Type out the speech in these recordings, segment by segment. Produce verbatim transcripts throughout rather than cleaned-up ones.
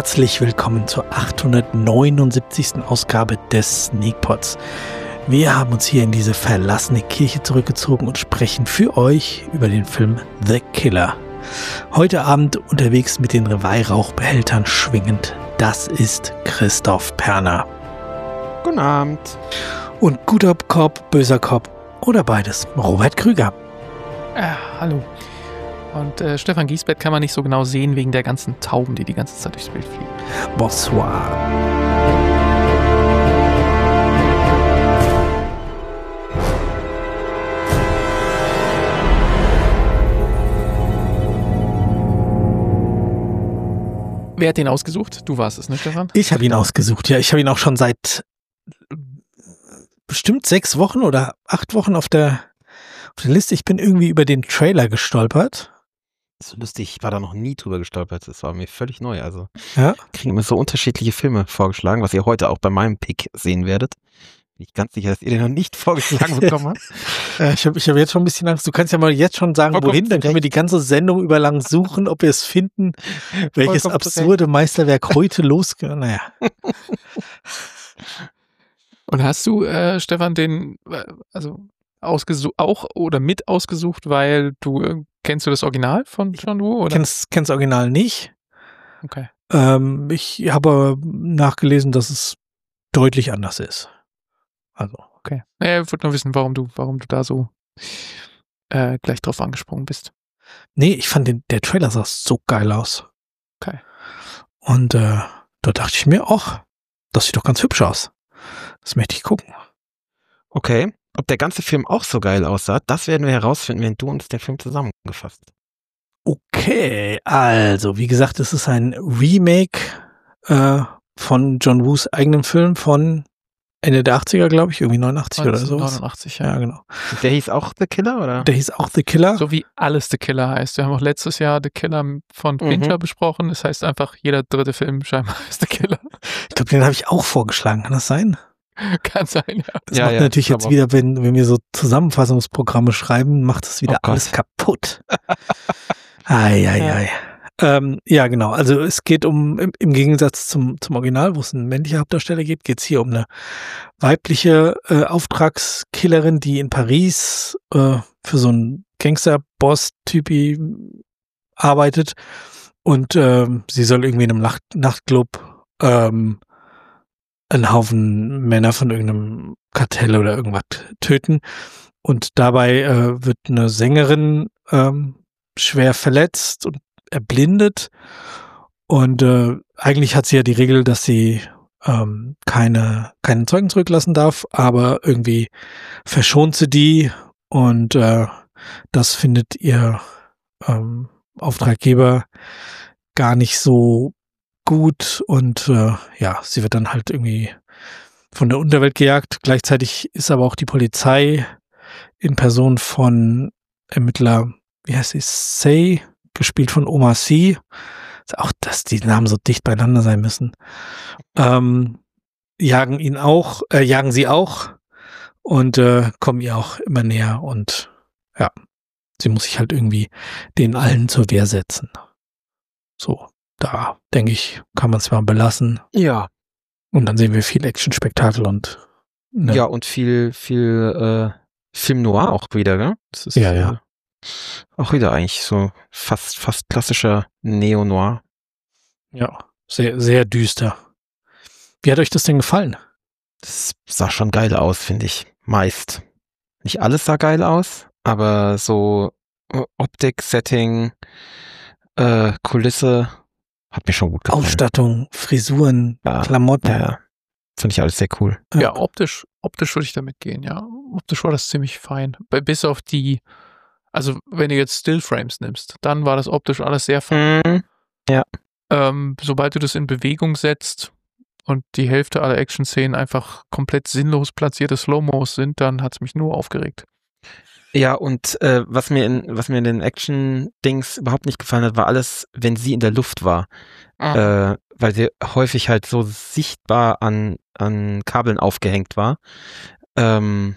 Herzlich willkommen zur achthundertneunundsiebzigsten Ausgabe des Sneakpods. Wir haben uns hier in diese verlassene Kirche zurückgezogen und sprechen für euch über den Film The Killer. Heute Abend unterwegs mit den Weihrauchbehältern schwingend. Das ist Christoph Perner. Guten Abend. Und guter Cop, böser Cop oder beides, Robert Krüger. Äh, hallo. Und äh, Stefan Giesbett kann man nicht so genau sehen wegen der ganzen Tauben, die die ganze Zeit durchs Bild fliegen. Bonsoir. Wer hat den ausgesucht? Du warst es, ne, Stefan? Ich habe ihn ausgesucht, ja. Ich habe ihn auch schon seit bestimmt sechs Wochen oder acht Wochen auf der, auf der Liste. Ich bin irgendwie über den Trailer gestolpert. So lustig, ich war da noch nie drüber gestolpert. Das war mir völlig neu. Also ja. Kriegen immer so unterschiedliche Filme vorgeschlagen, was ihr heute auch bei meinem Pick sehen werdet. Bin ich ganz sicher, dass ihr den noch nicht vorgeschlagen bekommen habt. äh, ich habe ich hab jetzt schon ein bisschen Angst. Du kannst ja mal jetzt schon sagen, Vollkommen wohin, dann können wir die ganze Sendung über lang suchen, ob wir es finden, welches Vollkommen absurde Meisterwerk heute losgeht. Naja. Und hast du, äh, Stefan, den, also ausgesucht, auch oder mit ausgesucht, weil du, äh, kennst du das Original von John Woo? Oder? Kennst, kennst das Original nicht. Okay. Ähm, ich habe nachgelesen, dass es deutlich anders ist. Also. Okay. Naja, ich wollte nur wissen, warum du, warum du da so äh, gleich drauf angesprungen bist. Nee, ich fand den, der Trailer sah so geil aus. Okay. Und äh, da dachte ich mir, ach, das sieht doch ganz hübsch aus. Das möchte ich gucken. Okay. Ob der ganze Film auch so geil aussah, das werden wir herausfinden, wenn du uns den Film zusammengefasst hast. Okay, also wie gesagt, es ist ein Remake äh, von John Woos eigenem Film von Ende der achtziger, glaube ich, irgendwie neunundachtzig oder so. neunundachtzig, ja. Ja, genau. Der hieß auch The Killer, oder? Der hieß auch The Killer. So wie alles The Killer heißt. Wir haben auch letztes Jahr The Killer von Fincher mhm. besprochen. Das heißt einfach, jeder dritte Film scheinbar ist The Killer. Ich glaube, den habe ich auch vorgeschlagen. Kann das sein? Kann sein, ja. Das ja, macht ja, natürlich jetzt wieder, wenn, wenn wir so Zusammenfassungsprogramme schreiben, macht das wieder oh alles kaputt. Ei, ei, ja. ei. Ähm, ja, genau. Also es geht um, im, im Gegensatz zum, zum Original, wo es ein männlicher Hauptdarsteller geht, geht es hier um eine weibliche äh, Auftragskillerin, die in Paris äh, für so einen Gangster-Boss-Typi arbeitet. Und ähm, sie soll irgendwie in einem Nacht Nachtclub ähm, einen Haufen Männer von irgendeinem Kartell oder irgendwas töten. Und dabei äh, wird eine Sängerin ähm, schwer verletzt und erblindet. Und äh, eigentlich hat sie ja die Regel, dass sie ähm, keine keinen Zeugen zurücklassen darf, aber irgendwie verschont sie die und äh, das findet ihr ähm, Auftraggeber gar nicht so gut und äh, ja, sie wird dann halt irgendwie von der Unterwelt gejagt. Gleichzeitig ist aber auch die Polizei in Person von Ermittler, wie heißt sie, Say, gespielt von Omar Sy. Auch, dass die Namen so dicht beieinander sein müssen. Ähm, jagen ihn auch, äh, jagen sie auch und äh, kommen ihr auch immer näher und ja, sie muss sich halt irgendwie den allen zur Wehr setzen. So. Da, denke ich, kann man es mal belassen. Ja. Und dann sehen wir viel Action-Spektakel und ne. Ja, und viel, viel äh, Film Noir auch wieder, gell? Das ist, ja, ja. Äh, auch wieder eigentlich so fast, fast klassischer Neo-Noir. Ja, sehr, sehr düster. Wie hat euch das denn gefallen? Das sah schon geil aus, finde ich. Meist. Nicht alles sah geil aus, aber so Optik, Setting, äh, Kulisse hat mir schon gut gefallen. Ausstattung, Frisuren, ja, Klamotten. Ja, ja. Finde ich alles sehr cool. Ja, ja, optisch, optisch würde ich damit gehen, ja. Optisch war das ziemlich fein. Bis auf die, also wenn du jetzt Stillframes nimmst, dann war das optisch alles sehr fein. Mhm. Ja. Ähm, sobald du das in Bewegung setzt und die Hälfte aller Action-Szenen einfach komplett sinnlos platzierte Slow-Mos sind, dann hat es mich nur aufgeregt. Ja, und äh, was mir in was mir in den Action-Dings überhaupt nicht gefallen hat, war alles, wenn sie in der Luft war. Mhm. Äh, weil sie häufig halt so sichtbar an, an Kabeln aufgehängt war. Ähm,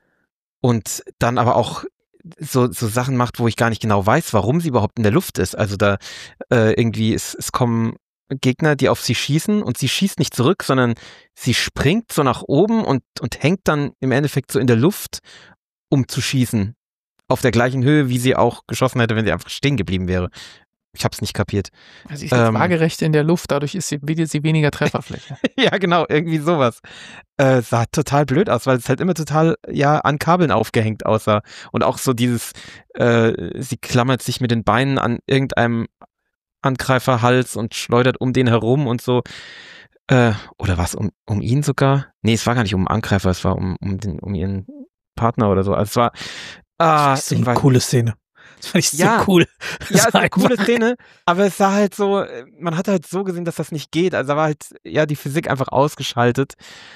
und dann aber auch so, so Sachen macht, wo ich gar nicht genau weiß, warum sie überhaupt in der Luft ist. Also da äh, irgendwie, es, es kommen Gegner, die auf sie schießen und sie schießt nicht zurück, sondern sie springt so nach oben und, und hängt dann im Endeffekt so in der Luft, um zu schießen. Auf der gleichen Höhe, wie sie auch geschossen hätte, wenn sie einfach stehen geblieben wäre. Ich hab's nicht kapiert. Sie ist jetzt Ähm, waagerecht in der Luft, dadurch ist sie, bietet sie weniger Trefferfläche. Ja, genau, irgendwie sowas. Äh, sah total blöd aus, weil es halt immer total, ja, an Kabeln aufgehängt aussah. Und auch so dieses, äh, sie klammert sich mit den Beinen an irgendeinem Angreiferhals und schleudert um den herum und so. Äh, oder was, um, um ihn sogar? Nee, es war gar nicht um einen Angreifer, es war um, um, den, um ihren Partner oder so. Also es war, ah, Das ist so ich eine weiß- coole Szene. Das fand ich Ja. so cool. Ja, es ist eine einfach- coole Szene, aber es war halt so, man hat halt so gesehen, dass das nicht geht. Also da war halt, ja, die Physik einfach ausgeschaltet.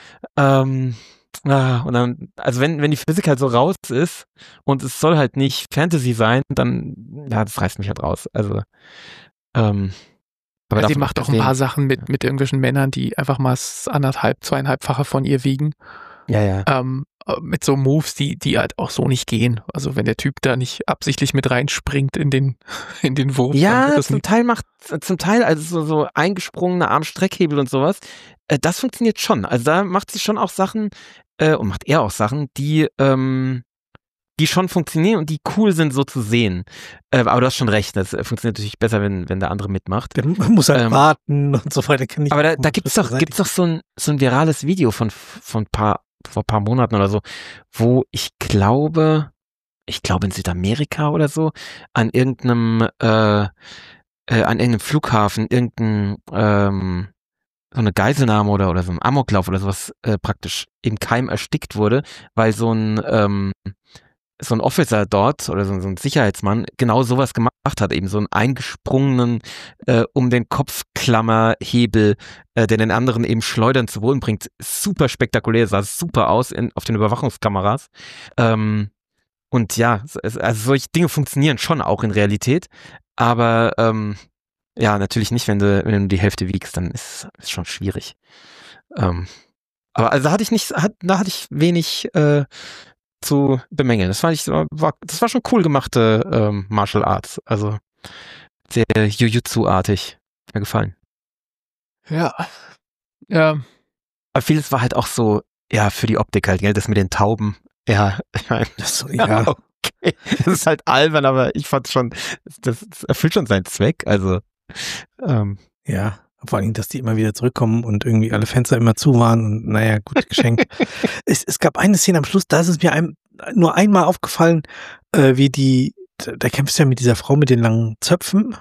Ähm, ah, und dann, also wenn, wenn die Physik halt so raus ist und es soll halt nicht Fantasy sein, dann, ja, das reißt mich halt raus. Also, ähm, aber Ja, sie davon macht auch ein abgesehen- paar Sachen mit, mit irgendwelchen Männern, die einfach mal das anderthalb, zweieinhalbfache von ihr wiegen. Ja, ja. Ähm, äh, mit so Moves, die, die halt auch so nicht gehen. Also wenn der Typ da nicht absichtlich mit reinspringt in den, in den Wurf. dann Ja, wird das zum nicht. Teil macht, zum Teil, also so, so eingesprungene Armstreckhebel und sowas, äh, das funktioniert schon. Also da macht sie schon auch Sachen, äh, und macht er auch Sachen, die, ähm, die schon funktionieren und die cool sind, so zu sehen. Äh, aber du hast schon recht, das äh, funktioniert natürlich besser, wenn, wenn der andere mitmacht. Der muss halt Ähm, warten und so weiter. Kann nicht Aber da, machen, da gibt's doch, Schritte gibt's doch so ein, so ein virales Video von, von ein paar, vor ein paar Monaten oder so, wo ich glaube, ich glaube in Südamerika oder so, an irgendeinem, äh, äh, an irgendeinem Flughafen, irgendein, ähm, so eine Geiselnahme oder, oder so ein Amoklauf oder sowas, äh, praktisch im Keim erstickt wurde, weil so ein, ähm, so ein Officer dort oder so, so ein Sicherheitsmann genau sowas gemacht hat, eben so einen eingesprungenen äh, um den Kopfklammerhebel, äh, der den anderen eben schleudern zu Boden bringt. Super spektakulär, sah super aus in, auf den Überwachungskameras. Ähm, und ja, es, also solche Dinge funktionieren schon auch in Realität, aber ähm, ja, natürlich nicht, wenn du, wenn du die Hälfte wiegst, dann ist es schon schwierig. Ähm, aber also hatte ich nicht, hat, da hatte ich wenig äh, zu bemängeln. Das fand ich, war, das war schon cool gemachte ähm, Martial Arts. Also sehr Jujutsu-artig. Hat mir gefallen. Ja. Ja. Aber vieles war halt auch so, ja, für die Optik halt, gell, das mit den Tauben. Ja, ich meine, Das, so, ja. okay. Das ist halt albern, aber ich fand schon, das, das erfüllt schon seinen Zweck. Also, ähm, Ja, vor allem, dass die immer wieder zurückkommen und irgendwie alle Fenster immer zu waren und naja, gut, Geschenk. es, es gab eine Szene am Schluss, da ist es mir ein, nur einmal aufgefallen, äh, wie die, da kämpfst du ja mit dieser Frau mit den langen Zöpfen,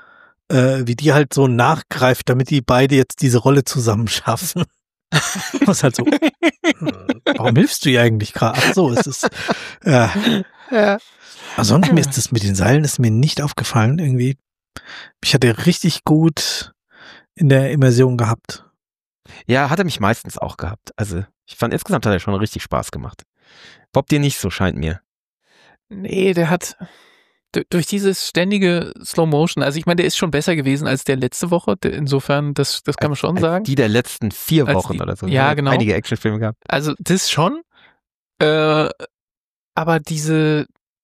äh, wie die halt so nachgreift, damit die beide jetzt diese Rolle zusammen schaffen. Was halt so, hm, warum hilfst du ihr eigentlich gerade? Ach so, es ist, ja. ja. Ansonsten mir ist das mit den Seilen ist mir nicht aufgefallen irgendwie. Ich hatte richtig gut in der Immersion gehabt. Ja, hat er mich meistens auch gehabt. Also, ich fand insgesamt hat er schon richtig Spaß gemacht. Bob dir nicht so, scheint mir. Nee, der hat d- durch dieses ständige Slow Motion, also ich meine, der ist schon besser gewesen als der letzte Woche. Der- Insofern, das, das kann man schon Als sagen. Die der letzten vier Als Wochen die- oder so. ja, Wir haben genau. Einige Actionfilme gehabt. Also das schon. Äh, aber diese,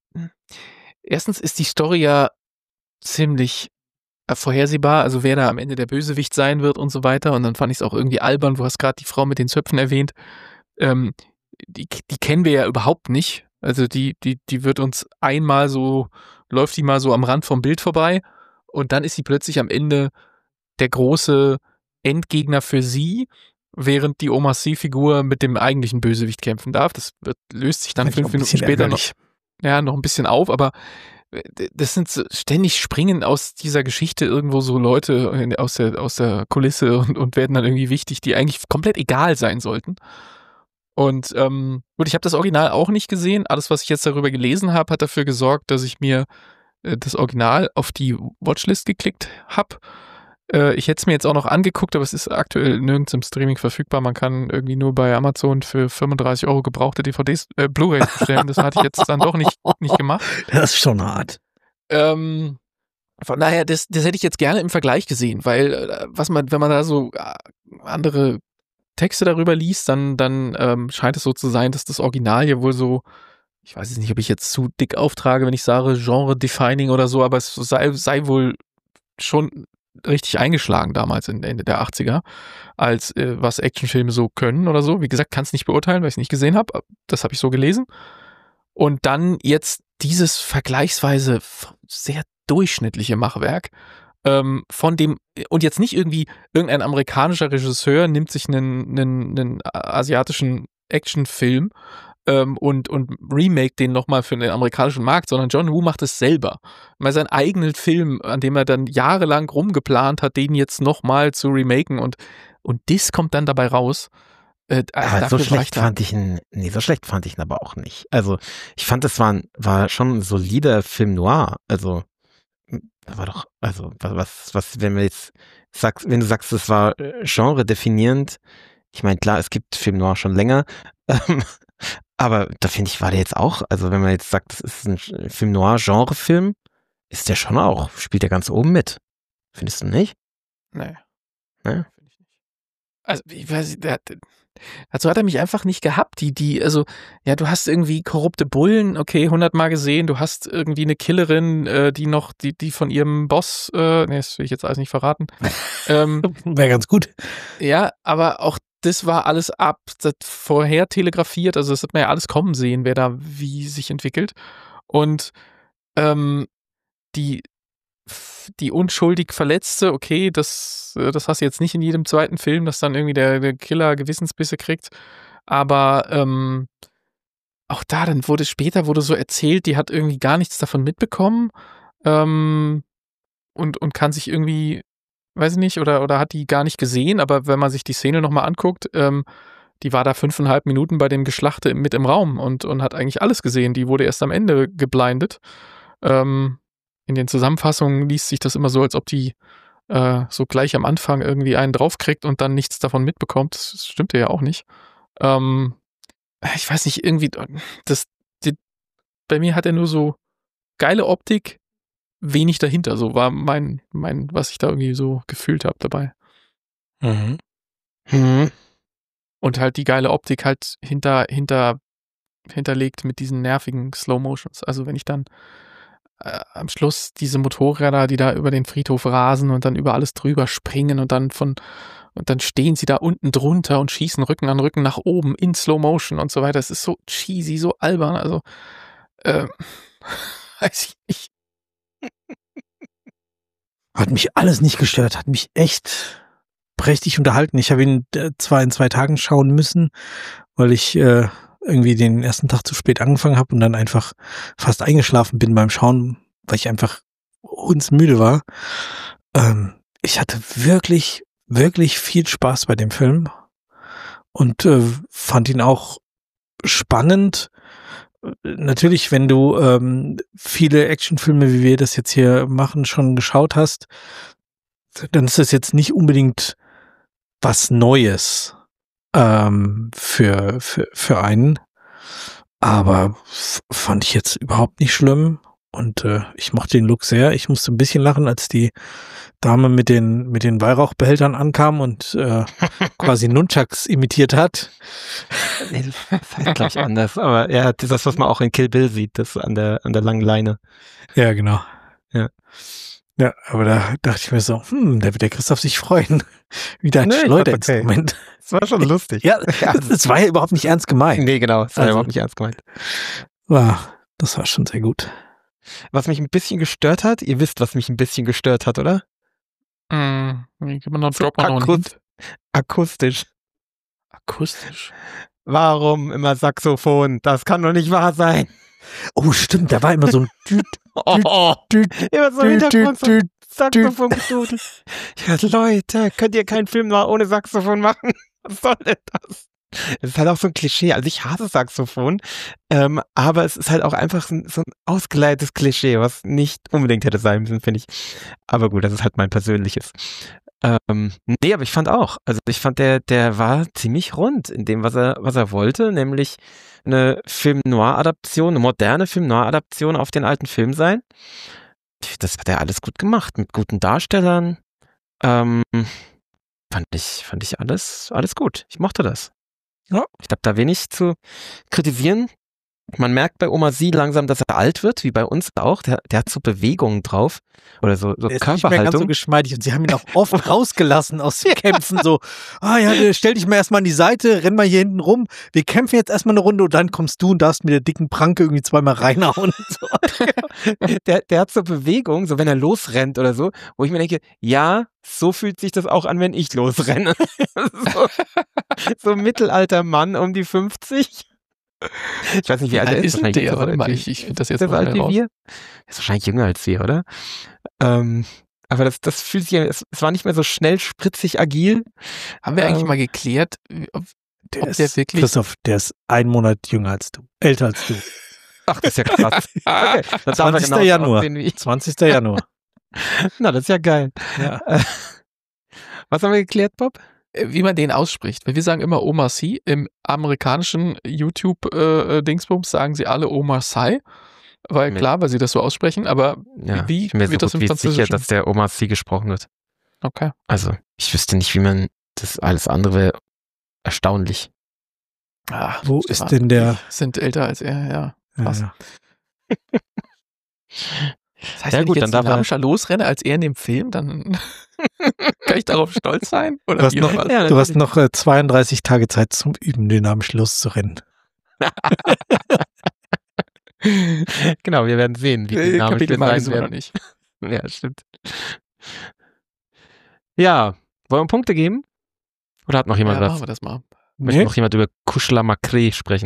erstens ist die Story ja ziemlich äh, vorhersehbar, also wer da am Ende der Bösewicht sein wird und so weiter. Und dann fand ich es auch irgendwie albern, du hast gerade die Frau mit den Zöpfen erwähnt. Ähm, die, die kennen wir ja überhaupt nicht. Also die, die, die wird uns einmal so, läuft die mal so am Rand vom Bild vorbei und dann ist sie plötzlich am Ende der große Endgegner für sie, während die Oma C-Figur mit dem eigentlichen Bösewicht kämpfen darf. Das wird, löst sich dann Fand ich auch fünf ein Minuten bisschen später noch, ärgerlich. ja, noch ein bisschen auf, aber das sind so ständig springen aus dieser Geschichte irgendwo so Leute in- aus der, aus der Kulisse und, und werden dann irgendwie wichtig, die eigentlich komplett egal sein sollten. Und ähm, gut, ich habe das Original auch nicht gesehen. Alles, was ich jetzt darüber gelesen habe, hat dafür gesorgt, dass ich mir äh, das Original auf die Watchlist geklickt habe. Äh, ich hätte es mir jetzt auch noch angeguckt, aber es ist aktuell nirgends im Streaming verfügbar. Man kann irgendwie nur bei Amazon für fünfunddreißig Euro gebrauchte D V Ds, äh, Blu-rays bestellen. Das hatte ich jetzt dann doch nicht, nicht gemacht. Das ist schon hart. Ähm, von daher, das, das hätte ich jetzt gerne im Vergleich gesehen, weil äh, was man, wenn man da so äh, andere Texte darüber liest, dann, dann ähm, scheint es so zu sein, dass das Original ja wohl so, ich weiß jetzt nicht, ob ich jetzt zu dick auftrage, wenn ich sage Genre-Defining oder so, aber es sei, sei wohl schon richtig eingeschlagen damals in Ende der achtziger, als äh, was Actionfilme so können oder so. Wie gesagt, kann es nicht beurteilen, weil ich es nicht gesehen habe. Das habe ich so gelesen. Und dann jetzt dieses vergleichsweise sehr durchschnittliche Machwerk ähm, von dem, und jetzt nicht irgendwie irgendein amerikanischer Regisseur nimmt sich einen, einen, einen asiatischen Actionfilm ähm, und, und remake den nochmal für den amerikanischen Markt, sondern John Woo macht es selber. Mal seinen eigenen Film, an dem er dann jahrelang rumgeplant hat, den jetzt nochmal zu remaken und, und das kommt dann dabei raus. Äh, aber so schlecht fand ich ihn, nee, so schlecht fand ich ihn aber auch nicht. Also, ich fand, es war, war schon ein solider Film noir. Also, da war doch, also, was, was, wenn wir jetzt sagst, wenn du sagst, es war genre definierend, ich meine, klar, es gibt Film noir schon länger, ähm, aber da finde ich, war der jetzt auch, also wenn man jetzt sagt, das ist ein Film noir Genrefilm, ist der schon auch, spielt der ganz oben mit. Findest du nicht? Nee. Nee? Also, ich weiß nicht, der, dazu hat er mich einfach nicht gehabt. Die, die, also, ja, du hast irgendwie korrupte Bullen, okay, hundertmal gesehen. Du hast irgendwie eine Killerin, äh, die noch, die, die von ihrem Boss, äh, nee, das will ich jetzt alles nicht verraten. ähm, Wäre ganz gut. Ja, aber auch das war alles ab, das vorher telegrafiert. Also, das hat man ja alles kommen sehen, wer da wie sich entwickelt. Und ähm, die, die unschuldig Verletzte, okay, das, das hast du jetzt nicht in jedem zweiten Film, dass dann irgendwie der, der Killer Gewissensbisse kriegt. Aber ähm, auch da, dann wurde später wurde so erzählt, die hat irgendwie gar nichts davon mitbekommen ähm, und, und kann sich irgendwie, weiß ich nicht, oder, oder hat die gar nicht gesehen, aber wenn man sich die Szene nochmal anguckt, ähm, die war da fünfeinhalb Minuten bei dem Geschlachte mit im Raum und, und hat eigentlich alles gesehen. Die wurde erst am Ende geblindet. Ähm, in den Zusammenfassungen liest sich das immer so, als ob die äh, so gleich am Anfang irgendwie einen draufkriegt und dann nichts davon mitbekommt. Das stimmte ja auch nicht. Ähm, ich weiß nicht, irgendwie, das, die, bei mir hat er nur so geile Optik, wenig dahinter. So war mein, mein, was ich da irgendwie so gefühlt habe dabei. Mhm. Hm. Und halt die geile Optik halt hinter, hinter, hinterlegt mit diesen nervigen Slow Motions. Also wenn ich dann äh, am Schluss diese Motorräder, die da über den Friedhof rasen und dann über alles drüber springen und dann von, und dann stehen sie da unten drunter und schießen Rücken an Rücken nach oben in Slow Motion und so weiter. Es ist so cheesy, so albern. Also, äh, weiß ich nicht. Hat mich alles nicht gestört, hat mich echt prächtig unterhalten. Ich habe ihn äh, zwar in zwei Tagen schauen müssen, weil ich äh, irgendwie den ersten Tag zu spät angefangen habe und dann einfach fast eingeschlafen bin beim Schauen, weil ich einfach hundsmüde war. Ähm, ich hatte wirklich, wirklich viel Spaß bei dem Film und äh, fand ihn auch spannend. Natürlich, wenn du ähm, viele Actionfilme, wie wir das jetzt hier machen, schon geschaut hast, dann ist das jetzt nicht unbedingt was Neues ähm, für, für, für einen. Aber f- fand ich jetzt überhaupt nicht schlimm. Und äh, ich mochte den Look sehr. Ich musste ein bisschen lachen, als die Dame mit den, mit den Weihrauchbehältern ankam und äh, quasi Nunchucks imitiert hat. Nee, das heißt, glaube ich, anders. Aber ja, das ist, was man auch in Kill Bill sieht, das an der, an der langen Leine. Ja, genau. Ja. Ja, aber da dachte ich mir so, hm, da wird der Christoph sich freuen. Wieder ein Nee, ich fand's Schleuderinstrument. Das war schon lustig. Ja, das war ja überhaupt nicht ernst gemeint. Nee, genau, das war Also- überhaupt nicht ernst gemeint. War, das war schon sehr gut. Was mich ein bisschen gestört hat, ihr wisst, was mich ein bisschen gestört hat, oder? Mm, gib mir noch, So drop mal noch einen akust- Hint. Akustisch. Akustisch. Warum immer Saxophon? Das kann doch nicht wahr sein. Oh, stimmt, da war immer so ein Düt, Oh, Düt, immer so im Düt, Hintergrund so Düt, Saxophon gedudelt. Ja, Leute, könnt ihr keinen Film mal ohne Saxophon machen? Was soll denn das? Es ist halt auch so ein Klischee. Also ich hasse Saxophon, ähm, aber es ist halt auch einfach so ein, so ein ausgeleitetes Klischee, was nicht unbedingt hätte sein müssen, finde ich. Aber gut, das ist halt mein persönliches. Ähm, nee, aber ich fand auch, also ich fand, der, der war ziemlich rund in dem, was er, was er wollte, nämlich eine Film-Noir-Adaption, eine moderne Film-Noir-Adaption auf den alten Film sein. Das hat er alles gut gemacht, mit guten Darstellern. Ähm, fand ich, fand ich alles, alles gut. Ich mochte das. Ja. Ich habe da wenig zu kritisieren. Man merkt bei Omar Sy langsam, dass er alt wird, wie bei uns auch. Der, der hat so Bewegungen drauf oder so, so Der ist nicht mehr ganz so Körperhaltung. geschmeidig und sie haben ihn auch oft rausgelassen aus den Kämpfen, so, ah ja, stell dich mal erstmal an die Seite, renn mal hier hinten rum, wir kämpfen jetzt erstmal eine Runde und dann kommst du und darfst mit der dicken Pranke irgendwie zweimal reinhauen. So. der, der hat so Bewegungen, so wenn er losrennt oder so, wo ich mir denke, ja, so fühlt sich das auch an, wenn ich losrenne. so, so ein mittelalter Mann um die fünfzig. Ich weiß nicht, wie alt er ist. ist denn Wahrscheinlich der? so Warte alt mal, wie- ich, ich finde das jetzt ist er so mal alt schnell wie raus. wir? Er ist wahrscheinlich jünger als wir, oder? Ähm, aber das, das fühlt sich, es, es war nicht mehr so schnell, spritzig, agil. Haben wir eigentlich Ähm, mal geklärt, ob, Der ob ist, der wirklich... Christoph, der ist einen Monat jünger als du, älter als du. Ach, das ist ja krass. Okay, dann darf er zwanzigsten genauso Januar. aussehen wie ich. zwanzigsten Januar. Na, das ist ja geil. Ja. Äh, Was haben wir geklärt, Bob? wie man den ausspricht. Weil wir sagen immer Omar Sy. Im amerikanischen YouTube-Dingsbums sagen sie alle Omar Sy. Weil Mit- klar, weil sie das so aussprechen, aber Ja, wie ich bin mir wird so das gut im wie sicher, Französischen? dass der Omar Sy gesprochen wird. Okay. Also, ich wüsste nicht, wie man das alles andere wäre erstaunlich. Ah, Wo Stefan, ist denn der? Sind älter als er, ja. Krass. Ja, Das heißt, Ja, wenn gut, ich dann jetzt darf er- dynamischer losrenne als er in dem Film, dann kann ich darauf stolz sein? Oder Du hast wie noch- oder was? Ja, du hast noch äh, zweiunddreißig Tage Zeit zum Üben, dynamisch loszurennen. Genau, wir werden sehen, wie Äh, dynamisch wir Kapitelmarke sein sind wir noch werden. nicht. Ja, stimmt. Ja, wollen wir Punkte geben? Oder hat noch jemand Ja, was? machen wir das mal. Möchte Nee, noch jemand über Kuschla Macré sprechen?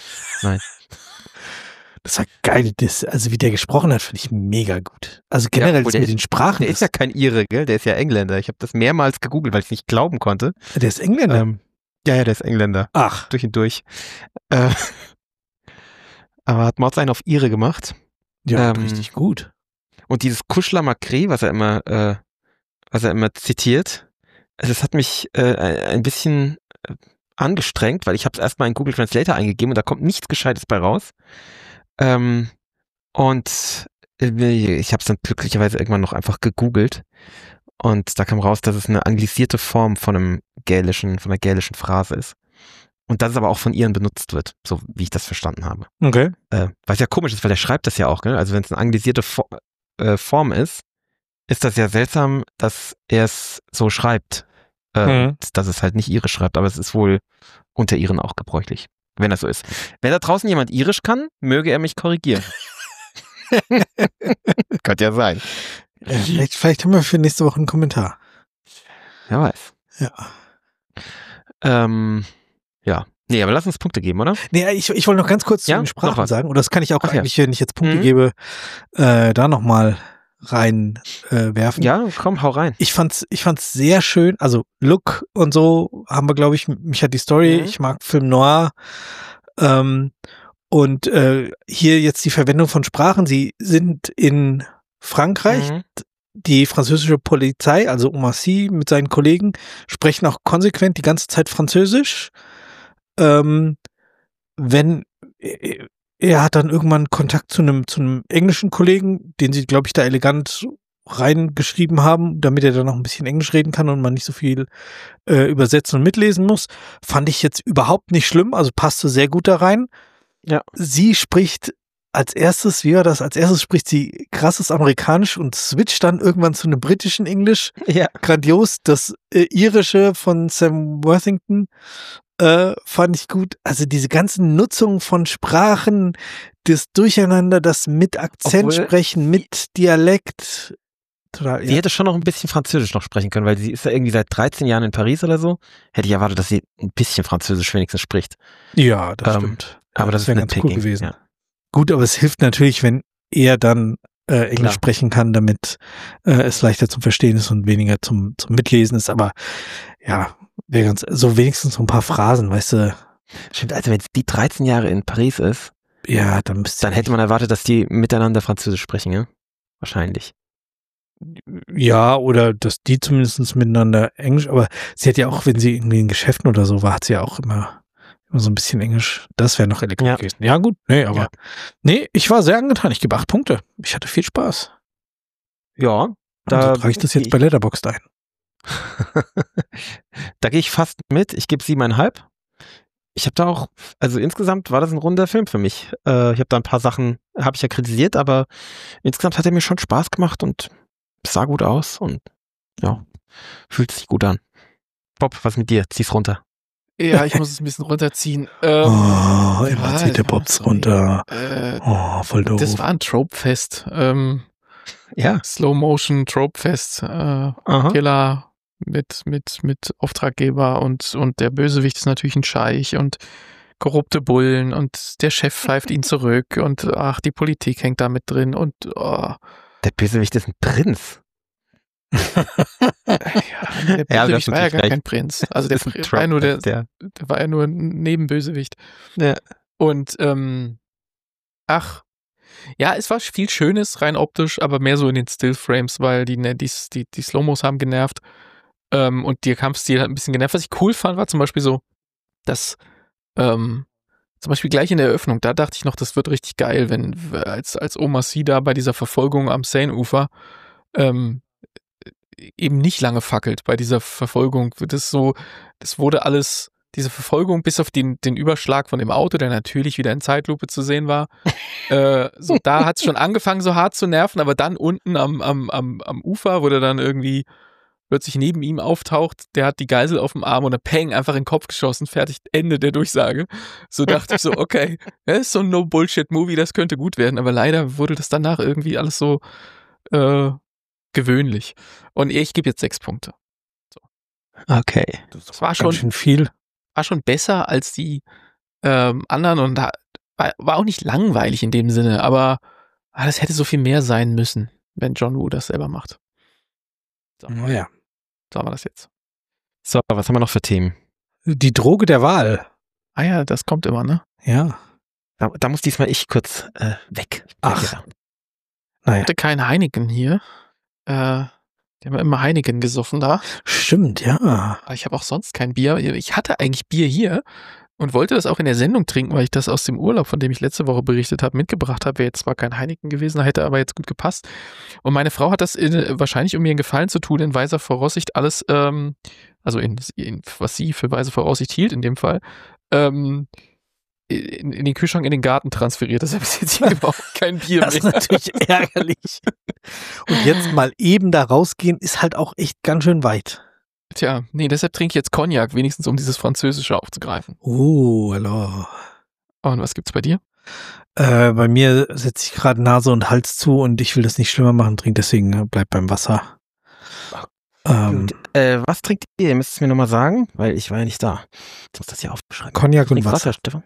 das war geil. Das, also wie der gesprochen hat, finde ich mega gut. Also generell obwohl das der mit ist- den Sprachen. Der ist ja kein Ire, gell? Der ist ja Engländer. Ich habe das mehrmals gegoogelt, weil ich es nicht glauben konnte. der ist Engländer. Ähm, ja, ja, der ist Engländer. Ach, Durch und durch. Äh, aber hat Mords einen auf Ire gemacht. ja, ähm, richtig gut. Und dieses Kuschla Macré, was er immer, äh, was er immer zitiert, also das hat mich äh, ein bisschen äh, angestrengt, weil ich habe es erstmal in Google Translator eingegeben und da kommt nichts Gescheites bei raus. Ähm, und äh, ich habe es dann glücklicherweise irgendwann noch einfach gegoogelt und da kam raus, dass es eine anglisierte Form von einem gälischen, von einer gälischen Phrase ist. Und dass es aber auch von Iren benutzt wird, so wie ich das verstanden habe. Okay. Äh, was ja komisch ist, weil der schreibt das ja auch, gell? Also wenn es eine anglisierte Fo äh, Form ist, ist das ja seltsam, dass er es so schreibt. Äh, Mhm. und dass es halt nicht irisch schreibt, aber es ist wohl unter Iren auch gebräuchlich, wenn das so ist. Wenn da draußen jemand irisch kann, möge er mich korrigieren. Könnte ja sein. Äh, vielleicht, vielleicht haben wir für nächste Woche einen Kommentar. Wer weiß. Ja. Ähm, ja. Nee, aber lass uns Punkte geben, oder? Nee, ich, ich wollte noch ganz kurz Ja? zu den Noch Sprachen was? sagen. Und das kann ich auch Ach ja. eigentlich, wenn ich jetzt Punkte Mhm. gebe, äh, da nochmal rein äh, werfen. Ja, komm, hau rein. Ich fand's, ich fand's sehr schön. Also Look und so haben wir, glaube ich, mich hat die Story. Mhm. Ich mag Film Noir. Ähm, und äh, hier jetzt die Verwendung von Sprachen. Sie sind in Frankreich. Mhm. Die französische Polizei, also Omar Sy mit seinen Kollegen, sprechen auch konsequent die ganze Zeit Französisch. Ähm, wenn äh, er hat dann irgendwann Kontakt zu einem zu einem englischen Kollegen, den sie, glaube ich, da elegant reingeschrieben haben, damit er dann noch ein bisschen Englisch reden kann und man nicht so viel äh, übersetzen und mitlesen muss. Fand ich jetzt überhaupt nicht schlimm, also passte sehr gut da rein. Ja. Sie spricht als erstes, wie war das? Als erstes spricht sie krasses Amerikanisch und switcht dann irgendwann zu einem britischen Englisch. Ja. Grandios. Das äh, irische von Sam Worthington äh, fand ich gut. Also diese ganzen Nutzungen von Sprachen, das Durcheinander, das mit Akzent Obwohl- sprechen, mit Dialekt. Total, Sie ja. hätte schon noch ein bisschen Französisch noch sprechen können, weil sie ist ja irgendwie seit dreizehn Jahren in Paris oder so. Hätte ich erwartet, dass sie ein bisschen Französisch wenigstens spricht. ja, das Ähm, stimmt. Aber das, wäre ist ganz cool nitpicking. gewesen. Ja. Gut, aber es hilft natürlich, wenn er dann äh, Englisch Klar. sprechen kann, damit äh, es leichter zum Verstehen ist und weniger zum, zum Mitlesen ist. Aber ja, wäre ganz, so wenigstens so ein paar Phrasen, weißt du. Stimmt, also wenn die dreizehn Jahre in Paris ist, Ja, dann müsste dann hätte man erwartet, dass die miteinander Französisch sprechen, ja? Wahrscheinlich. ja, oder dass die zumindest miteinander Englisch, aber sie hat ja auch, wenn sie irgendwie in Geschäften oder so war, hat sie ja auch immer, immer so ein bisschen Englisch. Das wäre noch elegant Ja. gewesen. Ja, gut. Nee, aber Ja. nee, ich war sehr angetan. Ich gebe acht Punkte. Ich hatte viel Spaß. Ja, Da da also trage ich das jetzt ich- bei Letterboxd ein. da gehe ich fast mit. Ich gebe siebeneinhalb. ich habe da auch, also insgesamt war das ein runder Film für mich. Äh, ich habe da ein paar Sachen, habe ich ja kritisiert, aber insgesamt hat er mir schon Spaß gemacht und sah gut aus und ja, fühlt sich gut an. Bob, was mit dir? Zieh's runter. Ja, ich muss es ein bisschen runterziehen. Ähm, Oh, immer ja, zieht der Bobs runter. Äh, Oh, voll doof. das war ein Trope-Fest. Ähm, Ja. Slow-Motion-Trope-Fest. Äh, Aha. Killer mit, mit, mit Auftraggeber und, und der Bösewicht ist natürlich ein Scheich und korrupte Bullen und der Chef pfeift ihn zurück und ach, die Politik hängt da mit drin und oh. Der Bösewicht ist ein Prinz. Ja, der Ja, Bösewicht das war ja ist gar recht. kein Prinz. Also der, Das ist ein war ja nur der, der. der war ja nur ein Nebenbösewicht. Ja. Und ähm, ach, ja, es war viel Schönes, rein optisch, aber mehr so in den Stillframes, weil die, die, die, die Slow-Mos haben genervt ähm, und der Kampfstil hat ein bisschen genervt. Was ich cool fand, war zum Beispiel so, dass ähm, zum Beispiel gleich in der Eröffnung, da dachte ich noch, das wird richtig geil, wenn als, als Omar Sy da bei dieser Verfolgung am Seine-Ufer ähm, eben nicht lange fackelt bei dieser Verfolgung. Das so, das wurde alles, diese Verfolgung, bis auf den, den Überschlag von dem Auto, der natürlich wieder in Zeitlupe zu sehen war, äh, so da hat es schon angefangen, so hart zu nerven, aber dann unten am, am, am, am Ufer, wo der dann irgendwie plötzlich neben ihm auftaucht, der hat die Geisel auf dem Arm und der Peng einfach in den Kopf geschossen, fertig, Ende der Durchsage. So dachte ich so, okay, das ist so ein No-Bullshit-Movie, das könnte gut werden, aber leider wurde das danach irgendwie alles so äh, gewöhnlich. Und ich gebe jetzt sechs Punkte. So. Okay. Das war Ganz schon, schön viel. war schon besser als die ähm, anderen und da, war, war auch nicht langweilig in dem Sinne, aber ah, das hätte so viel mehr sein müssen, wenn John Woo das selber macht. So, Naja. so haben wir das jetzt. So, was haben wir noch für Themen? Die Droge der Wahl. Ah ja, das kommt immer, ne? Ja. Da, da muss diesmal ich kurz äh, weg. Ach. Ja. Naja. Hatte kein Heineken hier. Äh, die haben ja immer Heineken gesoffen da. Stimmt, ja. Aber ich habe auch sonst kein Bier. Ich hatte eigentlich Bier hier und wollte das auch in der Sendung trinken, weil ich das aus dem Urlaub, von dem ich letzte Woche berichtet habe, mitgebracht habe. Wäre jetzt zwar kein Heineken gewesen, hätte aber jetzt gut gepasst. Und meine Frau hat das in, wahrscheinlich, um mir einen Gefallen zu tun, in weiser Voraussicht alles, ähm, also in, in was sie für weise Voraussicht hielt in dem Fall, ähm, in, in den Kühlschrank in den Garten transferiert. Deshalb ist jetzt hier überhaupt kein Bier Das ist mehr. natürlich ärgerlich. Und jetzt mal eben da rausgehen, ist halt auch echt ganz schön weit. Tja, nee, deshalb trinke ich jetzt Cognac, wenigstens um dieses Französische aufzugreifen. Oh, hallo. Und was gibt's bei dir? Äh, bei mir setze ich gerade Nase und Hals zu und ich will das nicht schlimmer machen, trink deswegen äh, bleib beim Wasser. Ähm, Gut. Äh, was trinkt ihr? Ihr müsst es mir nochmal sagen, weil ich war ja nicht da. Ich muss das hier aufschreiben. Cognac und Trink Wasser. Stefan.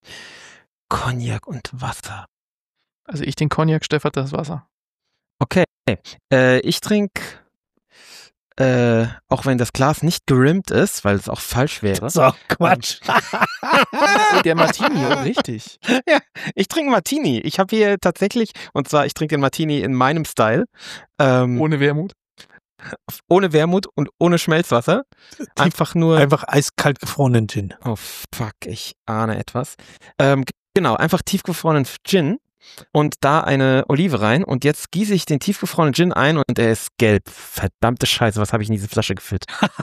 Cognac und Wasser. Also ich den Cognac, Stefan das Wasser. Okay. Äh, ich trinke, äh, auch wenn das Glas nicht gerimmt ist, weil es auch falsch wäre. So, Quatsch. Der Martini, oh, richtig. Ja, ich trinke Martini. Ich habe hier tatsächlich, und zwar, ich trinke den Martini in meinem Style. Ähm, Ohne Wermut. ohne Wermut und ohne Schmelzwasser. Einfach nur. Einfach eiskalt gefrorenen Gin. Oh fuck, ich ahne etwas. Ähm, genau, einfach tiefgefrorenen Gin und da eine Olive rein und jetzt gieße ich den tiefgefrorenen Gin ein und er ist gelb. Verdammte Scheiße, was habe ich in diese Flasche gefüllt?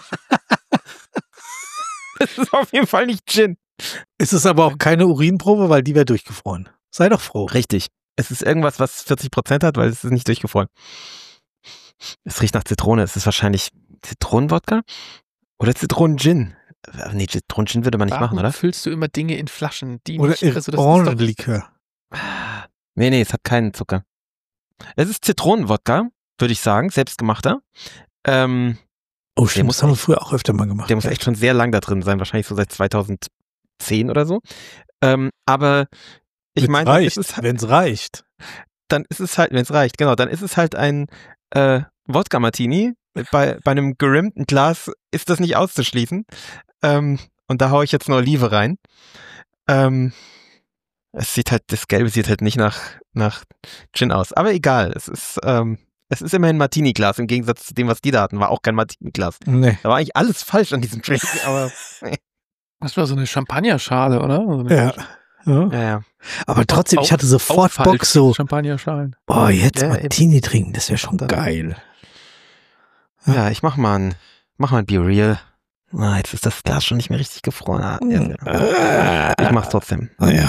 Das ist auf jeden Fall nicht Gin. Ist es aber auch keine Urinprobe, weil die wäre durchgefroren. Sei doch froh. Richtig. Es ist irgendwas, was vierzig Prozent hat, weil es ist nicht durchgefroren. Es riecht nach Zitrone. Es ist wahrscheinlich Zitronenwodka oder Zitronen-Gin. Nee, Zitronen-Gin würde man nicht Warum machen, oder? füllst du immer Dinge in Flaschen, die Oder nicht... Also das ist doch, Orangenlikör. Nee, nee, es hat keinen Zucker. Es ist Zitronenwodka, würde ich sagen, selbstgemachter. Ähm, Oh, stimmt, muss das haben wir echt- früher auch öfter mal gemacht. der muss ja. echt schon sehr lang da drin sein, wahrscheinlich so seit zweitausendzehn oder so. Ähm, aber ich Wenn's meine, reicht, es ist, wenn es reicht. dann ist es halt, wenn es reicht, genau, dann ist es halt ein äh, Wodka-Martini. Bei, bei einem gerimmten Glas ist das nicht auszuschließen. Ähm, und da haue ich jetzt eine Olive rein. Ähm, es sieht halt, das Gelbe sieht halt nicht nach, nach Gin aus. Aber egal, es ist, ähm, es ist immerhin ein Martini-Glas, im Gegensatz zu dem, was die da hatten, war auch kein Martini-Glas. Nee. Da war eigentlich alles falsch an diesem Drink, aber das war so eine Champagnerschale, oder? So eine Ja. ja. ja, ja. Aber trotzdem, Auch- ich hatte auch sofort falsch. Bock so, Champagnerschalen. boah, jetzt Ja, Martini trinken, das wäre schon Dann- geil. Ja, ich mach mal ein, mach mal ein Be Real. Ah, jetzt ist das Glas schon nicht mehr richtig gefroren. Ah, ja, ja. Ich mach's trotzdem. Ah, ja.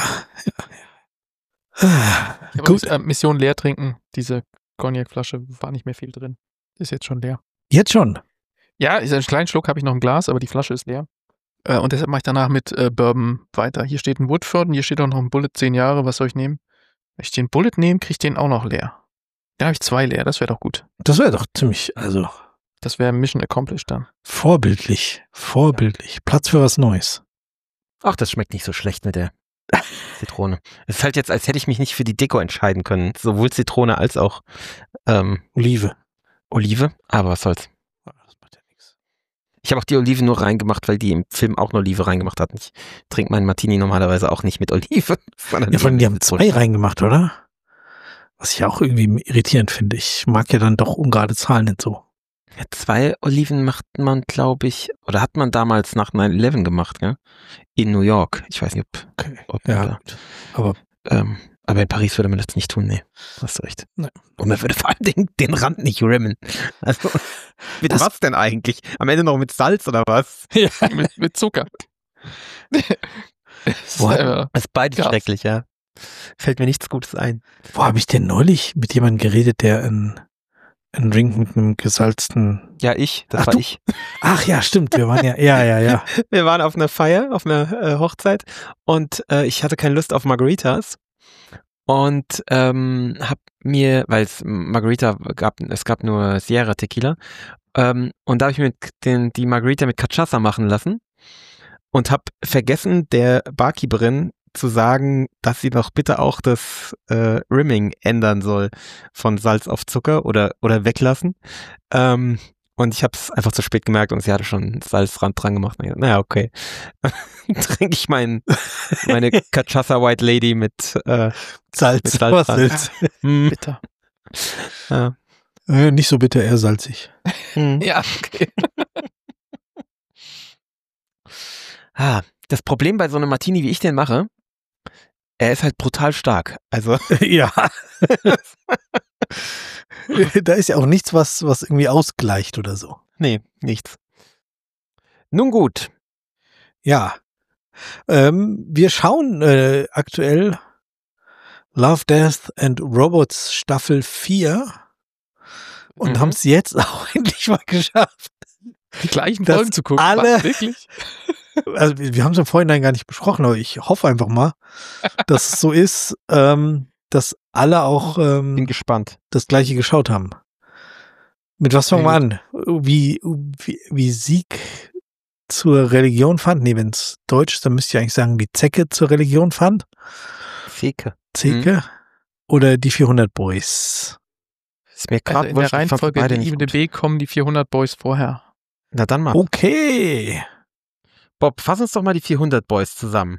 ja. Ich Gut. Äh, Mission leer trinken. Diese Cognac-Flasche war nicht mehr viel drin. Ist jetzt schon leer. Jetzt schon? Ja, ist ein kleinen Schluck habe ich noch im Glas, aber die Flasche ist leer. Äh, und deshalb mache ich danach mit äh, Bourbon weiter. Hier steht ein Woodford und hier steht auch noch ein Bullet zehn Jahre. Was soll ich nehmen? Wenn ich den Bullet nehme, kriege ich den auch noch leer. Dann habe ich zwei leer. Das wäre doch gut. Das wäre doch ziemlich, also Das wäre Mission accomplished dann. vorbildlich. Vorbildlich. Platz für was Neues. Ach, das schmeckt nicht so schlecht mit der Zitrone. Es ist halt jetzt, als hätte ich mich nicht für die Deko entscheiden können. Sowohl Zitrone als auch ähm, Olive. Olive. Aber was soll's. Das macht ja nichts. Ich habe auch die Olive nur reingemacht, weil die im Film auch eine Olive reingemacht hatten. Ich trinke meinen Martini normalerweise auch nicht mit Olive. sondern Ja, vor allem, nur die mit haben Zitrone. zwei reingemacht, oder? Was ich auch irgendwie irritierend finde. Ich mag ja dann doch ungerade Zahlen nicht so. Ja, zwei Oliven macht man, glaube ich, oder hat man damals nach neun elf gemacht, gell? In New York. Ich weiß nicht, ob, Okay. ob Ja, da, gut. Aber ähm, aber in Paris würde man das nicht tun, nee. Hast du recht. Nee. Und man würde vor allem den, den Rand nicht rimmen. Also, mit Das- was denn eigentlich? Am Ende noch mit Salz oder was? Ja, mit, mit Zucker. Das Wo ist, hat- äh, Das ist beides Gas. schrecklich, ja. Fällt mir nichts Gutes ein. wo habe ich denn neulich mit jemandem geredet, der einen, einen Drink mit einem gesalzten... Ja, ich, das Ach, war du- ich. Ach ja, stimmt. Wir waren ja, ja, ja, ja. Wir waren auf einer Feier, auf einer äh, Hochzeit und äh, ich hatte keine Lust auf Margaritas und ähm, hab mir, weil es Margarita gab, es gab nur Sierra Tequila ähm, und da habe ich mir den, die Margarita mit Cachaça machen lassen und habe vergessen, der Barkeeperin zu sagen, dass sie doch bitte auch das äh, Rimming ändern soll von Salz auf Zucker oder oder weglassen. Ähm, und ich habe es einfach zu spät gemerkt und sie hatte schon einen Salzrand dran gemacht. Und ich, naja, okay. Trinke ich mein, meine Cachaça White Lady mit, äh, Salz. mit Salz Was dran. Salz. hm, bitter. ja. Äh, nicht so bitter, eher salzig. Hm. Ja, okay. Ah, das Problem bei so einem Martini, wie ich den mache, er ist halt brutal stark. Also Ja. Da ist ja auch nichts, was, was irgendwie ausgleicht oder so. nee, nichts. Nun gut. Ja. Ähm, wir schauen äh, aktuell Love, Death and Robots Staffel vier und Mhm. haben es jetzt auch endlich mal geschafft. Die gleichen Dass Folgen zu gucken. alle- Was, wirklich? Also wir wir haben es im Vorhinein gar nicht besprochen, aber ich hoffe einfach mal, dass es so ist, ähm, dass alle auch Bin ähm, gespannt. das gleiche geschaut haben. Mit was fangen wir Sehr an? Wie, wie, wie Sieg zur Religion fand? Nee, wenn es Deutsch ist, dann müsst ihr eigentlich sagen, wie Zecke zur Religion fand. Feke. Zecke. Mhm. Oder die vierhundert Boys. Ist mir Also gerade in der Reihenfolge der I M D B kommen die vierhundert Boys vorher. Na dann mal. Okay. Bob, fass uns doch mal die vierhundert Boys zusammen.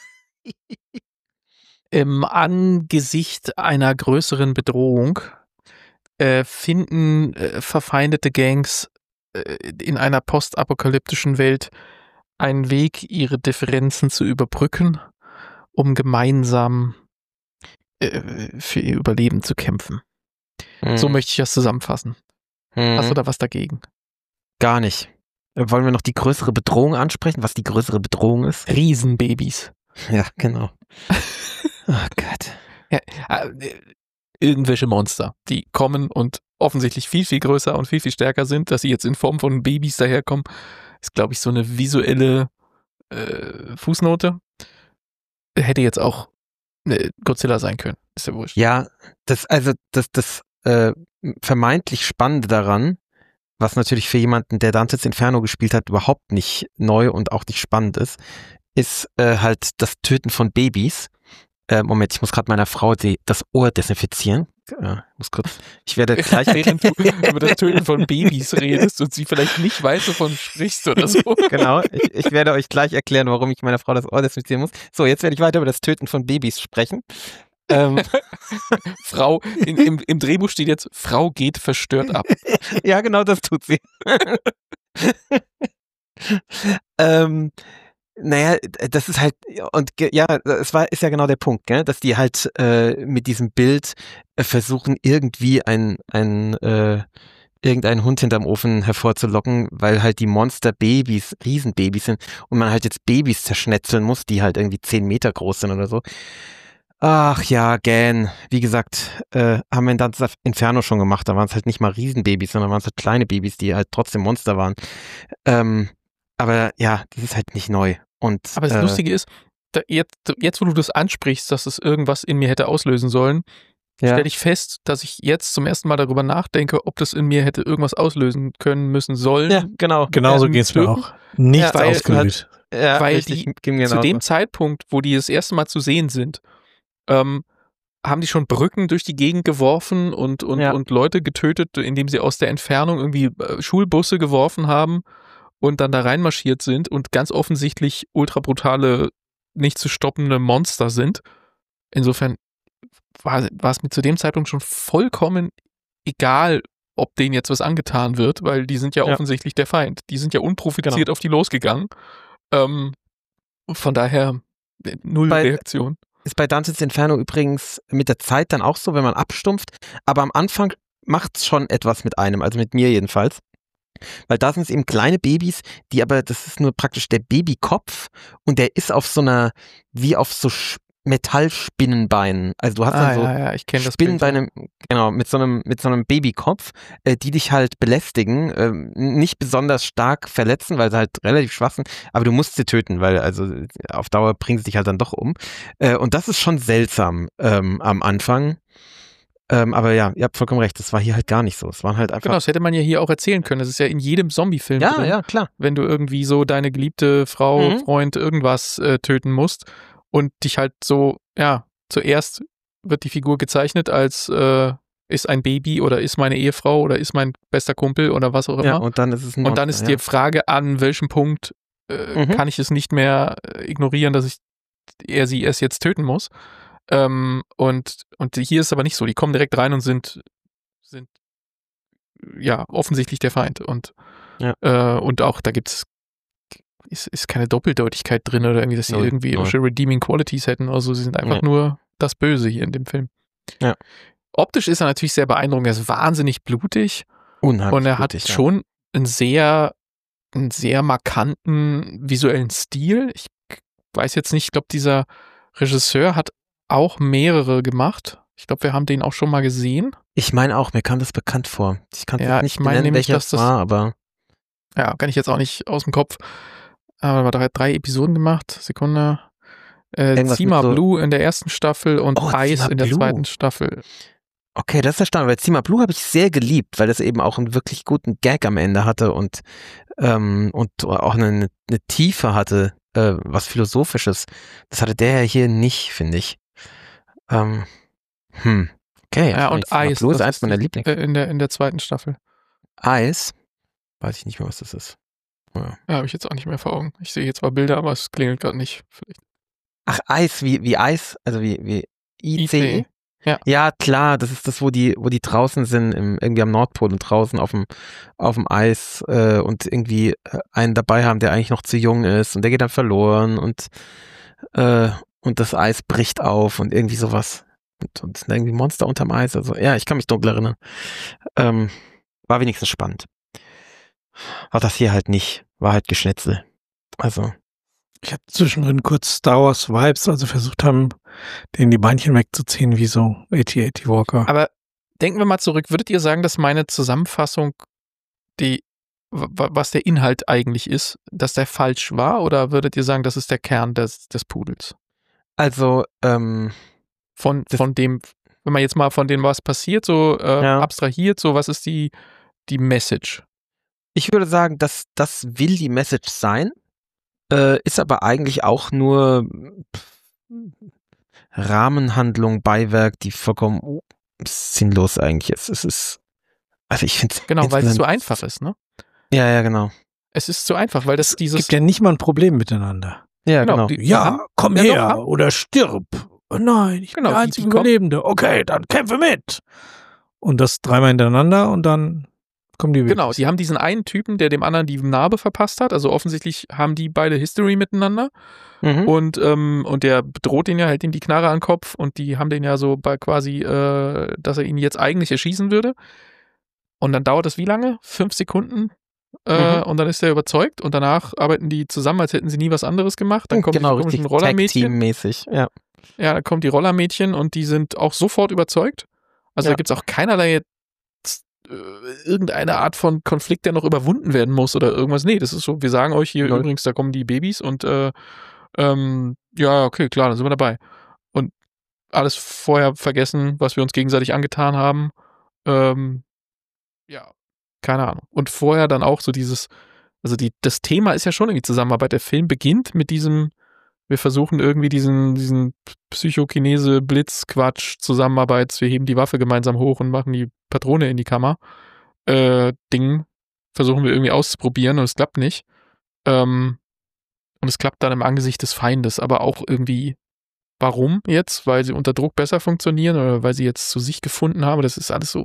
Im Angesicht einer größeren Bedrohung äh, finden äh, verfeindete Gangs äh, in einer postapokalyptischen Welt einen Weg, ihre Differenzen zu überbrücken, um gemeinsam äh, für ihr Überleben zu kämpfen. So Hm. möchte ich das zusammenfassen. Hm. Hast du da was dagegen? Gar nicht. Äh, Wollen wir noch die größere Bedrohung ansprechen, was die größere Bedrohung ist? Riesenbabys. Ja, genau. Oh Gott. Äh, irgendwelche Monster, die kommen und offensichtlich viel, viel größer und viel, viel stärker sind, dass sie jetzt in Form von Babys daherkommen, ist, glaube ich, so eine visuelle äh, Fußnote. Hätte jetzt auch äh, Godzilla sein können. Ist ja wurscht. Ja, das, also das, das äh, vermeintlich Spannende daran, was natürlich für jemanden, der Dante's Inferno gespielt hat, überhaupt nicht neu und auch nicht spannend ist, ist äh, halt das Töten von Babys. Äh, Moment, ich muss gerade meiner Frau die, das Ohr desinfizieren. Äh, muss kurz, ich werde gleich Während du über das Töten von Babys redest und sie vielleicht nicht weiß, wovon du sprichst oder so. Genau, ich, ich werde euch gleich erklären, warum ich meiner Frau das Ohr desinfizieren muss. So, jetzt werde ich weiter über das Töten von Babys sprechen. Ähm, Frau, in, im, im Drehbuch steht jetzt, Frau geht verstört ab. ja, genau, das tut sie. ähm, naja, das ist halt, und ge- ja, es war, ist ja genau der Punkt, gell, dass die halt äh, mit diesem Bild äh, versuchen, irgendwie ein, ein äh, irgendeinen Hund hinterm Ofen hervorzulocken, weil halt die Monster-Babys Riesenbabys sind und man halt jetzt Babys zerschnetzeln muss, die halt irgendwie zehn Meter groß sind oder so. Ach ja, gähn. Wie gesagt, äh, haben wir in Dante's Inferno schon gemacht. Da waren es halt nicht mal Riesenbabys, sondern waren es halt kleine Babys, die halt trotzdem Monster waren. Ähm, aber ja, das ist halt nicht neu. Und, aber das äh, Lustige ist, da jetzt, jetzt, wo du das ansprichst, dass es irgendwas in mir hätte auslösen sollen, ja. stelle ich fest, dass ich jetzt zum ersten Mal darüber nachdenke, ob das in mir hätte irgendwas auslösen können müssen sollen. Ja, genau. Genauso ähm, geht's mir dürfen. auch. Nichts Ja, weil ausgelöst. Ja, weil richtig, die ging mir zu genauso. dem Zeitpunkt, wo die das erste Mal zu sehen sind, ähm, haben die schon Brücken durch die Gegend geworfen und, und, Ja. und Leute getötet, indem sie aus der Entfernung irgendwie äh, Schulbusse geworfen haben und dann da reinmarschiert sind und ganz offensichtlich ultra brutale, nicht zu stoppende Monster sind. Insofern war, war es mir zu dem Zeitpunkt schon vollkommen egal, ob denen jetzt was angetan wird, weil die sind ja, Ja. offensichtlich der Feind. Die sind ja unprovoziert Genau. auf die losgegangen. Ähm, von daher äh, null Bei- Reaktion. Ist bei Dante's Inferno übrigens mit der Zeit dann auch so, wenn man abstumpft. Aber am Anfang macht es schon etwas mit einem, also mit mir jedenfalls. Weil da sind es eben kleine Babys, die aber, das ist nur praktisch der Babykopf und der ist auf so einer, wie auf so Sch- Metallspinnenbeinen. Also du hast Ah, dann so ja, ja, ich kenne das Bild. Spinnenbeine, genau, mit so einem, mit so einem Babykopf, äh, die dich halt belästigen, ähm, nicht besonders stark verletzen, weil sie halt relativ schwach sind, aber du musst sie töten, weil also auf Dauer bringen sie dich halt dann doch um. Äh, und das ist schon seltsam ähm, am Anfang. Ähm, aber ja, ihr habt vollkommen recht, das war hier halt gar nicht so. Es waren halt einfach. Genau, das hätte man ja hier auch erzählen können. Das ist ja in jedem Zombie-Film Ja, drin. ja, klar. Wenn du irgendwie so deine geliebte Frau, Mhm. Freund, irgendwas äh, töten musst und dich halt so, ja, zuerst wird die Figur gezeichnet als äh, ist ein Baby oder ist meine Ehefrau oder ist mein bester Kumpel oder was auch immer. Ja, und dann ist es ein und dann Monster, ist die Frage, an welchem Punkt äh, Mhm. kann ich es nicht mehr äh, ignorieren, dass ich er sie erst jetzt töten muss. Ähm, und, und hier ist aber nicht so. Die kommen direkt rein und sind, sind ja offensichtlich der Feind. Und, Ja. äh, und auch da gibt's ist, ist keine Doppeldeutigkeit drin oder irgendwie, dass sie Null, irgendwie null. irgendwelche Redeeming Qualities hätten oder so. Sie sind einfach Ja. nur das Böse hier in dem Film. Ja. Optisch ist er natürlich sehr beeindruckend. Er ist wahnsinnig blutig. Unheimlich Und er hat blutig, ja. schon einen sehr, einen sehr markanten visuellen Stil. Ich weiß jetzt nicht, ich glaube, dieser Regisseur hat auch mehrere gemacht. Ich glaube, wir haben den auch schon mal gesehen. Ich meine auch, mir kam das bekannt vor. Ich kann Ja, jetzt nicht ich meine benennen, nämlich, welcher dass es das- war, aber Ja, kann ich jetzt auch nicht aus dem Kopf. Aber er hat drei Episoden gemacht. Sekunde. Äh, Irgendwas Zima mit so- Blue in der ersten Staffel und Oh, Ice Zima in der Blue. zweiten Staffel. okay, das ist erstaunlich, weil Zima Blue habe ich sehr geliebt, weil das eben auch einen wirklich guten Gag am Ende hatte und, ähm, und auch eine, eine Tiefe hatte, äh, was Philosophisches. Das hatte der ja hier nicht, finde ich. Ähm, hm. Okay, Ja, also und Zima Ice. Blue ist das eins meiner die- Lieblings. äh, in, der, in der zweiten Staffel. Eis, weiß ich nicht mehr, was das ist. Ja. Ja, habe ich jetzt auch nicht mehr vor Augen. Ich sehe jetzt zwar Bilder, aber es klingelt gerade nicht. Vielleicht. Ach, Eis, wie, wie Eis, also wie, wie I C E? I C E? Ja. Ja, klar, das ist das, wo die, wo die draußen sind, im, irgendwie am Nordpol und draußen auf dem, auf dem Eis äh, und irgendwie äh, einen dabei haben, der eigentlich noch zu jung ist und der geht dann verloren und, äh, und das Eis bricht auf und irgendwie sowas. Und, und es sind irgendwie Monster unterm Eis. Also ja, ich kann mich dunkel erinnern. Ähm, war wenigstens spannend. War das hier halt nicht. War halt Geschnetzel. Also, Ich habe zwischendrin kurz Star Wars Vibes, also versucht haben, denen die Beinchen wegzuziehen, wie so achtzig achtzig Walker. Aber denken wir mal zurück. Würdet ihr sagen, dass meine Zusammenfassung, die, w- w- was der Inhalt eigentlich ist, dass der falsch war? Oder würdet ihr sagen, das ist der Kern des, des Pudels? also, ähm, Von, Das- von dem, wenn man jetzt mal von dem, was passiert, so äh, Ja. abstrahiert, so was ist die, die Message? ich würde sagen, dass das will die Message sein, äh, ist aber eigentlich auch nur pff, Rahmenhandlung, Beiwerk, die vollkommen sinnlos eigentlich ist. Es ist, also ich finde Genau, weil es so einfach ist, ne? Ja, ja, genau. Es ist so einfach, weil das Es dieses. gibt ja nicht mal ein Problem miteinander. Ja, Genau, genau. die- Ja, haben- komm ja, her doch, haben- oder stirb. Oh nein, ich bin Genau, der die- einzige die kommen- Überlebende. Okay, dann kämpfe mit. Und das dreimal hintereinander und dann kommen die Genau, Babys. die haben diesen einen Typen, der dem anderen die Narbe verpasst hat. Also offensichtlich haben die beide History miteinander. Mhm. Und, ähm, und der bedroht ihn ja, hält ihm die Knarre an den Kopf und die haben den ja so bei quasi, äh, dass er ihn jetzt eigentlich erschießen würde. und dann dauert das wie lange? Fünf Sekunden? Äh, Mhm. und dann ist er überzeugt und danach arbeiten die zusammen, als hätten sie nie was anderes gemacht. Dann kommen genau, die richtig komischen Rollermädchen. Tag-Team-mäßig, ja. Ja, dann kommen die Rollermädchen und die sind auch sofort überzeugt. Also Ja. da gibt's auch keinerlei jetzt, äh, irgendeine Art von Konflikt, der noch überwunden werden muss oder irgendwas. Nee, das ist so, wir sagen euch hier Null. übrigens, da kommen die Babys und äh, ähm, ja, okay, klar, dann sind wir dabei. Und alles vorher vergessen, was wir uns gegenseitig angetan haben. Ähm, ja, keine Ahnung. Und vorher dann auch so dieses, also die, das Thema ist ja schon irgendwie Zusammenarbeit. Der Film beginnt mit diesem, wir versuchen irgendwie diesen, diesen Psychokinese-Blitz-Quatsch, Zusammenarbeit, wir heben die Waffe gemeinsam hoch und machen die Patrone in die Kammer. Äh, Ding versuchen wir irgendwie auszuprobieren und es klappt nicht. Ähm, und es klappt dann im Angesicht des Feindes, aber auch irgendwie, warum jetzt? Weil sie unter Druck besser funktionieren oder weil sie jetzt zu sich gefunden haben? Das ist alles so,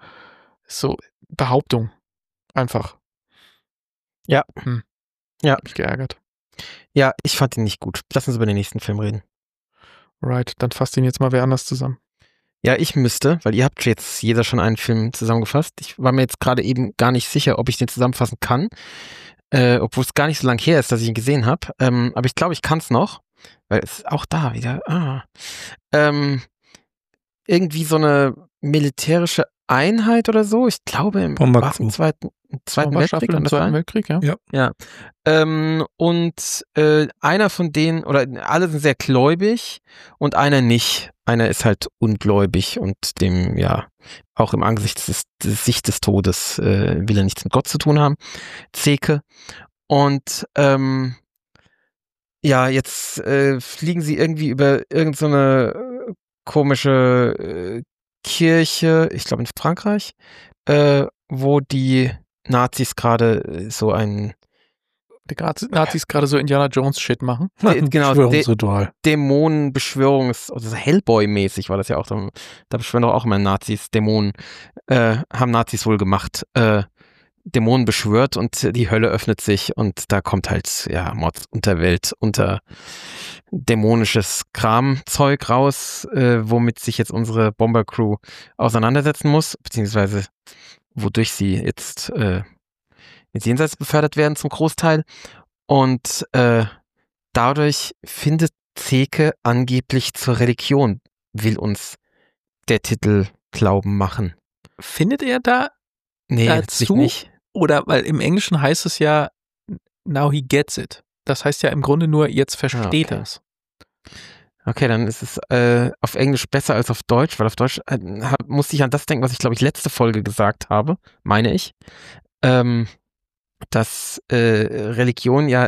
so Behauptung. Einfach. Ja. Hm. Ja. Hab mich geärgert. Ja, ich fand ihn nicht gut. Lass uns über den nächsten Film reden. Right, dann fasst ihn jetzt mal wer anders zusammen. Ja, ich müsste, weil ihr habt jetzt jeder schon einen Film zusammengefasst. Ich war mir jetzt gerade eben gar nicht sicher, ob ich den zusammenfassen kann, äh, obwohl es gar nicht so lang her ist, dass ich ihn gesehen habe. Ähm, aber ich glaube, ich kann es noch, weil es ist auch da wieder. Ah. Ähm, irgendwie so eine militärische Einheit oder so. Ich glaube, im, Bomber war's im Crew. Zweiten, im Zweiten Bomberstaffel Weltkrieg. kann im das Zweiten sein? Weltkrieg, ja. Ja. Ja. Ähm, und äh, einer von denen, oder alle sind sehr gläubig und einer nicht. Einer ist halt ungläubig und dem, ja, auch im Angesicht des, des Sicht des Todes äh, will er nichts mit Gott zu tun haben. Zeke. Und ähm, ja, jetzt äh, fliegen sie irgendwie über irgend so eine äh, komische äh, Kirche, ich glaube in Frankreich, äh, wo die Nazis gerade äh, so ein Die Graz- Nazis gerade so Indiana Jones Shit machen. De- genau, de- Beschwörungsritual. Dämonenbeschwörungs-, also Hellboy-mäßig war das ja auch, da, da beschwören doch auch immer Nazis, Dämonen, äh, haben Nazis wohl gemacht, äh, Dämonen beschwört und die Hölle öffnet sich und da kommt halt, ja, Mord, Unterwelt, unter dämonisches Kramzeug raus, äh, womit sich jetzt unsere Bomber-Crew auseinandersetzen muss, beziehungsweise wodurch sie jetzt äh, ins Jenseits befördert werden zum Großteil. Und äh, dadurch findet Zeke angeblich zur Religion, will uns der Titel glauben machen. Findet er da Nee, Dazu? letztlich nicht. Oder, weil im Englischen heißt es ja, now he gets it. Das heißt ja im Grunde nur, jetzt versteht Ah, okay. er es. Okay, dann ist es äh, auf Englisch besser als auf Deutsch, weil auf Deutsch äh, hab, musste ich an das denken, was ich, glaube ich, letzte Folge gesagt habe, meine ich. Ähm, dass äh, Religion ja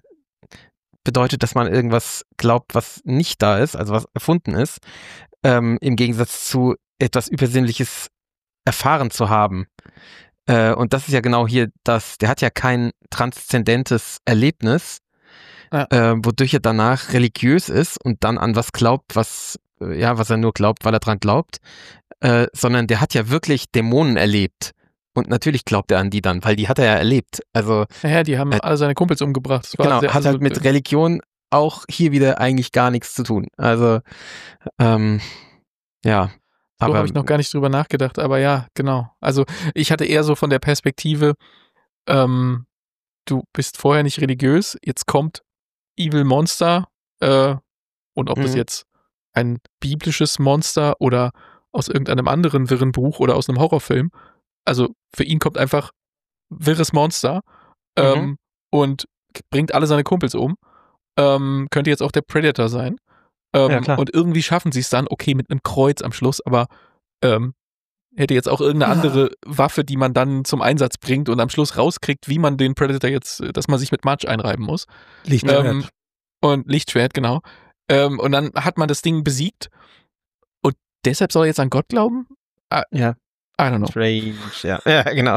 bedeutet, dass man irgendwas glaubt, was nicht da ist, also was erfunden ist, ähm, im Gegensatz zu etwas Übersinnliches erfahren zu haben. Äh, und das ist ja genau hier das, der hat ja kein transzendentes Erlebnis, Ja. äh, wodurch er danach religiös ist und dann an was glaubt, was, äh, ja, was er nur glaubt, weil er dran glaubt, äh, sondern der hat ja wirklich Dämonen erlebt. Und natürlich glaubt er an die dann, weil die hat er ja erlebt. Also Naja, die haben Äh, alle seine Kumpels umgebracht. Das war genau, sehr, hat also, halt mit Religion auch hier wieder eigentlich gar nichts zu tun. Also ähm, ja, So aber habe ich noch gar nicht drüber nachgedacht, aber ja, genau. Also ich hatte eher so von der Perspektive, ähm, du bist vorher nicht religiös, jetzt kommt Evil Monster, äh, und ob das Mhm. jetzt ein biblisches Monster oder aus irgendeinem anderen wirren Buch oder aus einem Horrorfilm, also für ihn kommt einfach wirres Monster ähm, Mhm. und bringt alle seine Kumpels um. Ähm, könnte jetzt auch der Predator sein. Ähm, Ja, klar. und irgendwie schaffen sie es dann, okay, mit einem Kreuz am Schluss, aber ähm, hätte jetzt auch irgendeine Ja. andere Waffe, die man dann zum Einsatz bringt und am Schluss rauskriegt, wie man den Predator jetzt, äh, dass man sich mit Matsch einreiben muss. Lichtschwert. Ähm, und Lichtschwert, genau. Ähm, und dann hat man das Ding besiegt und deshalb soll er jetzt an Gott glauben? I, Ja, I don't know. strange, ja. Ja, genau.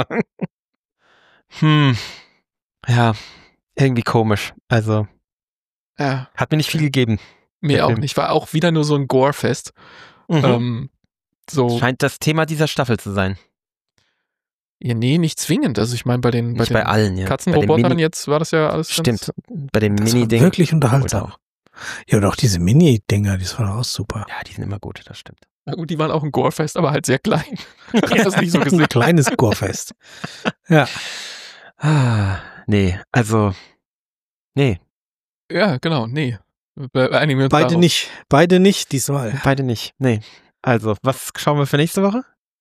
Hm. Ja, irgendwie komisch. Also, Ja, hat mir nicht viel gegeben. mir Der auch Film. nicht. War auch wieder nur so ein Gore-Fest. Mhm. Ähm, so, Scheint das Thema dieser Staffel zu sein. ja, nee, nicht zwingend. Also ich meine, bei den, bei Nicht den bei allen, ja. Bei den Katzenrobotern Mini- jetzt war das ja alles Stimmt. ganz, Bei dem Das war Mini-Ding. wirklich unterhaltsam. Auch. Ja, und auch diese Mini-Dinger, die waren auch super. Ja, die sind immer gut, das stimmt. Na gut, die waren auch ein Gorefest, aber halt sehr klein. Ich hab das nicht so Ein gesehen. kleines Gorefest. Ja. Ah, nee, also, nee, Ja, genau, nee. Wir einigen uns Beide darauf. nicht. Beide nicht diesmal. beide nicht. Nee. Also, was schauen wir für nächste Woche?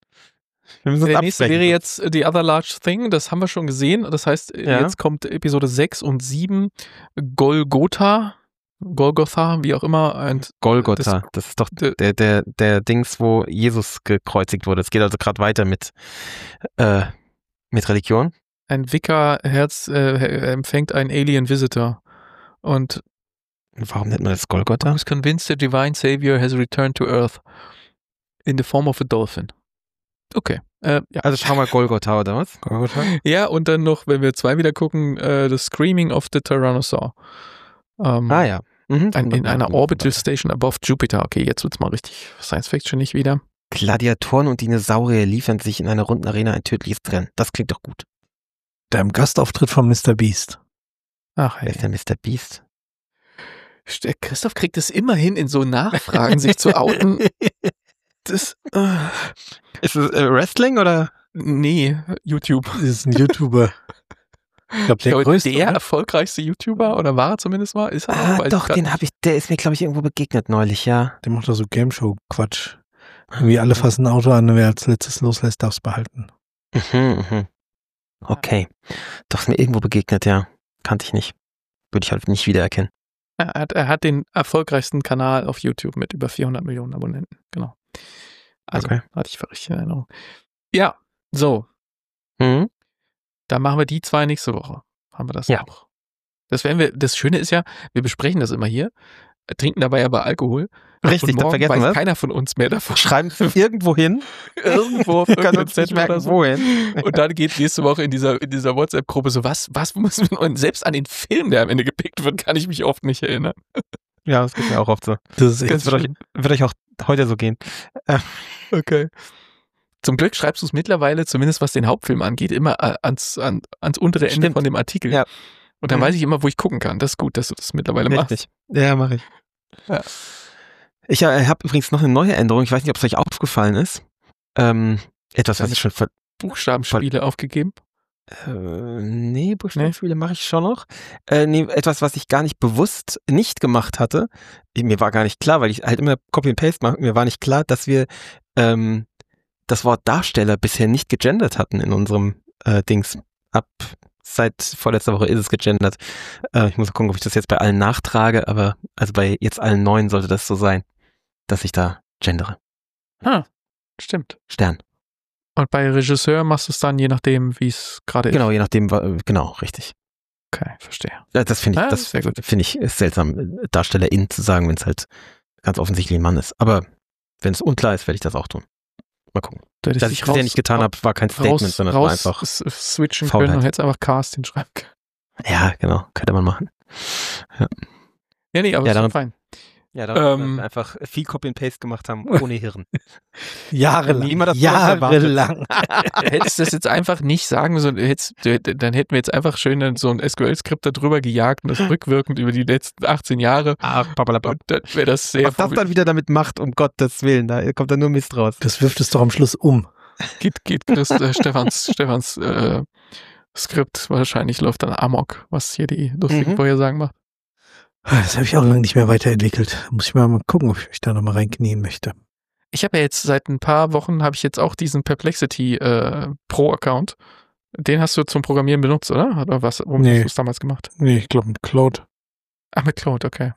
Wir müssen uns Der nächste absprechen. wäre jetzt äh, The Other Large Thing, das haben wir schon gesehen. Das heißt, äh, Ja. jetzt kommt Episode sechs und sieben, Golgotha, Golgotha, wie auch immer. Und Golgotha. Das, ist doch d- der, der, der Dings, wo Jesus gekreuzigt wurde. Es geht also gerade weiter mit, äh, mit Religion. ein Wicca-Herz äh, empfängt einen Alien Visitor. Und Warum nennt man das Golgotha? who's convinced the divine savior has returned to Earth in the form of a dolphin. Okay. Äh, ja. Also schauen wir Golgotha, oder was? ja, und dann noch, wenn wir zwei wieder gucken, äh, The Screaming of the Tyrannosaur. Ähm, Ah ja. Mhm. ein, in einer Orbital Station above Jupiter. Okay, jetzt wird's mal richtig Science-Fiction nicht wieder. Gladiatoren und Dinosaurier liefern sich in einer runden Arena ein tödliches Rennen. Das klingt doch gut. Da im Gastauftritt von Mister Beast. Ach, Wer hey. ist der Mister Beast? Der Christoph kriegt es immerhin in so Nachfragen, sich zu outen. Das, äh, Ist es äh, Wrestling oder? nee, YouTube. Das ist ein YouTuber. Ich glaube, Ich der glaube, größte. der oder? erfolgreichste YouTuber, oder war er zumindest mal, ist er Ah, noch? Weiß doch, ich grad den nicht. habe ich, der ist mir, glaube ich, irgendwo begegnet neulich, ja. Der macht doch so Game-Show-Quatsch. Irgendwie alle fassen ein Auto an und wer als letztes loslässt, darf es behalten. Mhm, mhm. Okay. Doch, ist mir irgendwo begegnet, ja. Kannte ich nicht. Würde ich halt nicht wiedererkennen. Er hat, er hat den erfolgreichsten Kanal auf YouTube mit über vierhundert Millionen Abonnenten. Genau. Also, Okay. hatte ich für richtig in Erinnerung. Ja, so. Mhm. Dann machen wir die zwei nächste Woche. Haben wir das Ja. auch. Das werden wir, das Schöne ist ja, wir besprechen das immer hier, trinken dabei aber Alkohol. Richtig, und da morgen vergessen weiß wir. keiner von uns mehr davon. Schreiben es irgendwo hin. Irgendwo auf Wir können irgendeinem uns nicht Zettel oder merken, so. wohin. Und dann geht nächste Woche in dieser, in dieser WhatsApp-Gruppe so, was, was müssen wir, und selbst an den Film, der am Ende gepickt wird, kann ich mich oft nicht erinnern. Ja, das geht mir auch oft so. Das ist echt Ganz Das wird euch, wird euch auch heute so gehen. Okay. Zum Glück schreibst du es mittlerweile, zumindest was den Hauptfilm angeht, immer äh, ans, an, ans untere Ende Stimmt. von dem Artikel. Ja. Und dann Mhm. weiß ich immer, wo ich gucken kann. Das ist gut, dass du das mittlerweile machst. Richtig. Ja, mache ich. Ja. Ich äh, habe übrigens noch eine neue Änderung. Ich weiß nicht, ob es euch aufgefallen ist. Ähm, etwas, was Deine ich schon ver Buchstabenspiele aufgegeben. Äh, nee, Buchstabenspiele mache ich schon noch. Äh, nee, etwas, was ich gar nicht bewusst nicht gemacht hatte. Mir war gar nicht klar, weil ich halt immer Copy and Paste mache. Mir war nicht klar, dass wir ähm, das Wort Darsteller bisher nicht gegendert hatten in unserem äh, Dings. Ab seit vorletzter Woche ist es gegendert. Äh, ich muss gucken, ob ich das jetzt bei allen nachtrage, aber also bei jetzt allen neuen sollte das so sein, dass ich da gendere. Ah, stimmt. Stern. Und bei Regisseur machst du es dann je nachdem, wie es gerade ist. Genau, je nachdem, wa- genau, richtig. Okay, verstehe. Ja, Das finde ich, Ah, das sehr gut. finde ich ist seltsam, äh, Darstellerin zu sagen, wenn es halt ganz offensichtlich ein Mann ist. Aber wenn es unklar ist, werde ich das auch tun. Mal gucken. Du hättest Dass ich dich das ja nicht getan habe, war kein Statement, raus, sondern es war raus einfach. s- switchen Faulheit. können und hättest einfach Casting schreiben können. Ja, genau, könnte man machen. Ja, nee, aber Ja, ist doch daran- fein. Ja, da- dass wir einfach viel Copy and Paste gemacht haben, ohne Hirn. Jahrelang. Wie man das von uns erwartet. Jahrelang. Hättest du das jetzt einfach nicht sagen sollen, hättest, du- dann hätten wir jetzt einfach schön so ein S Q L-Skript da drüber gejagt und das rückwirkend über die letzten achtzehn Jahre. Ach, papalapap. Und dann wäre das sehr Was das dann wieder damit macht, um Gottes Willen, da kommt dann nur Mist raus. Das wirft es doch am Schluss um. geht, geht Christ, äh, Stefans, Stefans äh, Skript wahrscheinlich läuft dann amok, was hier die lustigen Mhm. Vorhersagen macht. Das habe ich auch lange nicht mehr weiterentwickelt. Muss ich mal, mal gucken, ob ich mich da nochmal reinknien möchte. Ich habe ja jetzt seit ein paar Wochen habe ich jetzt auch diesen Perplexity äh, Pro-Account. Den hast du zum Programmieren benutzt, oder? Oder was? Warum Nee. hast du es damals gemacht? Nee, ich glaube mit Claude. Ach, mit Claude, okay.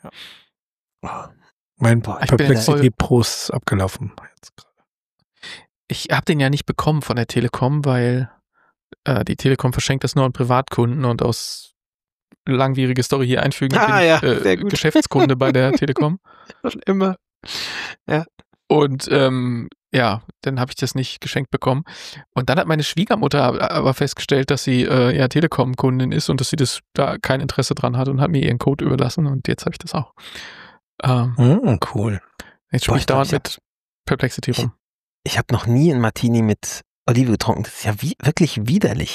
Mein Boah, ich bin ja Perplexity Pro ist abgelaufen. Jetzt gerade. Ich habe den ja nicht bekommen von der Telekom, weil äh, die Telekom verschenkt das nur an Privatkunden und aus langwierige Story hier einfügen, Ah, bin ich, ja, äh, sehr gut. Geschäftskunde bei der Telekom. Schon immer. Und ähm, ja, dann habe ich das nicht geschenkt bekommen. Und dann hat meine Schwiegermutter aber- aber festgestellt, dass sie äh, ja Telekom-Kundin ist und dass sie das da kein Interesse dran hat und hat mir ihren Code überlassen und jetzt habe ich das auch. Ähm, Hm, cool. jetzt Boah, spiele ich ich glaub, dauernd ich hab- mit Perplexity rum. Ich habe noch nie einen Martini mit Olive getrunken. Das ist ja wie, wirklich widerlich.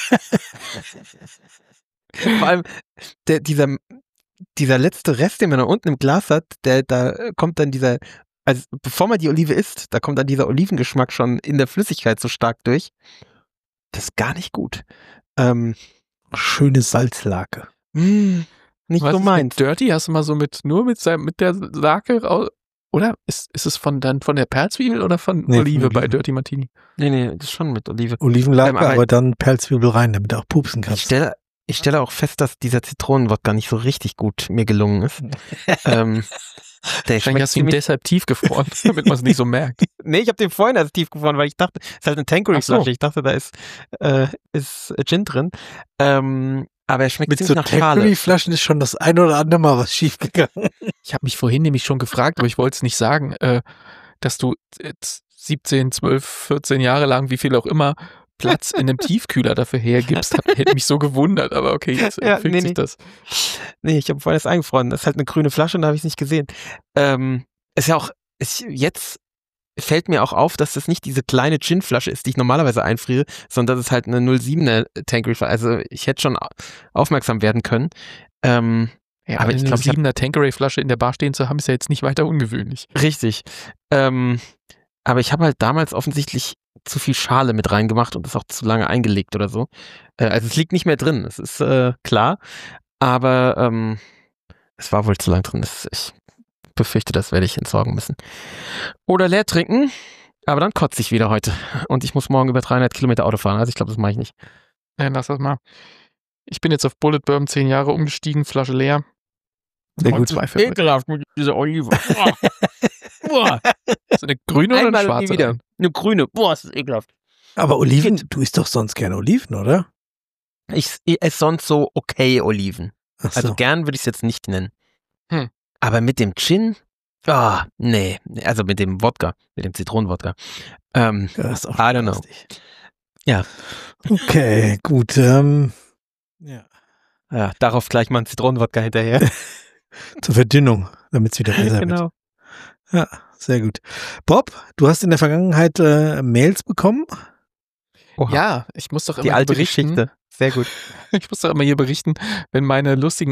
Vor allem der, dieser, dieser letzte Rest, den man da unten im Glas hat, der, da kommt dann dieser also bevor man die Olive isst, da kommt dann dieser Olivengeschmack schon in der Flüssigkeit so stark durch. Das ist gar nicht gut. Ähm, Schöne Salzlake. mh, nicht Was so ist meins. mit Dirty? Hast du mal so mit nur mit seinem, mit der Lake raus? Oder? Ist, ist es von dann von der Perlzwiebel oder von Nee, von Olive bei Oliven. Dirty Martini? Nee, nee, das ist schon mit Olive. Olivenlake, Ähm, aber- aber dann Perlzwiebel rein, damit du auch pupsen Ich kannst. stelle, ich stelle auch fest, dass dieser Zitronenwodka nicht so richtig gut mir gelungen ist. ähm, der Wahrscheinlich schmeckt hast du ihn ziemlich, deshalb tiefgefroren, damit man es nicht so merkt. nee, ich habe den vorhin erst tief gefroren, weil ich dachte, es ist halt eine Tanqueray-Flasche. Ach so. Ich dachte, da ist, äh, ist Gin drin. Ähm, aber er schmeckt Mit ziemlich so nach Schale. Tanqueray-Flaschen ist schon das ein oder andere Mal was schiefgegangen. Ich habe mich vorhin nämlich schon gefragt, aber ich wollte es nicht sagen, äh, dass du jetzt siebzehn, zwölf, vierzehn Jahre lang, wie viel auch immer, Platz in einem Tiefkühler dafür hergibst. Hat, hätte mich so gewundert, aber okay, jetzt Ja, fühlt nee, sich nee. das. Nee, ich habe vorhin erst eingefroren. Das ist halt eine grüne Flasche und da habe ich es nicht gesehen. Ähm, ist ja auch, ist, jetzt fällt mir auch auf, dass das nicht diese kleine Gin-Flasche ist, die ich normalerweise einfriere, sondern das ist halt eine null siebener Tanqueray-Flasche. Also ich hätte schon au- aufmerksam werden können. Ähm, Ja, Aber aber ich eine glaub, ich hab- siebener Tanqueray-Flasche in der Bar stehen zu haben, ist ja jetzt nicht weiter ungewöhnlich. richtig. Ähm, aber ich habe halt damals offensichtlich zu viel Schale mit reingemacht und das auch zu lange eingelegt oder so. Äh, also es liegt nicht mehr drin, das ist äh, klar. Aber ähm, es war wohl zu lang drin. Das, ich befürchte, das werde ich entsorgen müssen. Oder leer trinken. Aber dann kotze ich wieder heute. Und ich muss morgen über dreihundert Kilometer Auto fahren. Also ich glaube, das mache ich nicht. Ja, lass das mal. Ich bin jetzt auf Bullet Bourbon zehn Jahre umgestiegen, Flasche leer. Sehr Und gut. zwei Viertel. Ekelhaft mit dieser Olive. Boah. So eine grüne oder eine Einmal und nie schwarze? wieder. rein? Eine grüne. Boah, ist das ekelhaft. Aber Oliven, du isst doch sonst gerne Oliven, oder? Ich, ich esse sonst so okay Oliven. Ach Also so. gern würde ich es jetzt nicht nennen. Hm. Aber mit dem Gin? Ah, nee. Also mit dem Wodka, mit dem Zitronenwodka. Ähm, Ja, ist auch I don't know. lustig. Ja. Okay, gut. Ähm, ja. ja, darauf gleich mal ein Zitronenwodka hinterher. Zur Verdünnung, damit es wieder besser wird. Genau. Ja, sehr gut. Bob, du hast in der Vergangenheit äh, Mails bekommen? Oha. Ja, ich muss doch immer Die alte berichten. Geschichte. Sehr gut. Ich muss doch immer hier berichten, wenn meine lustigen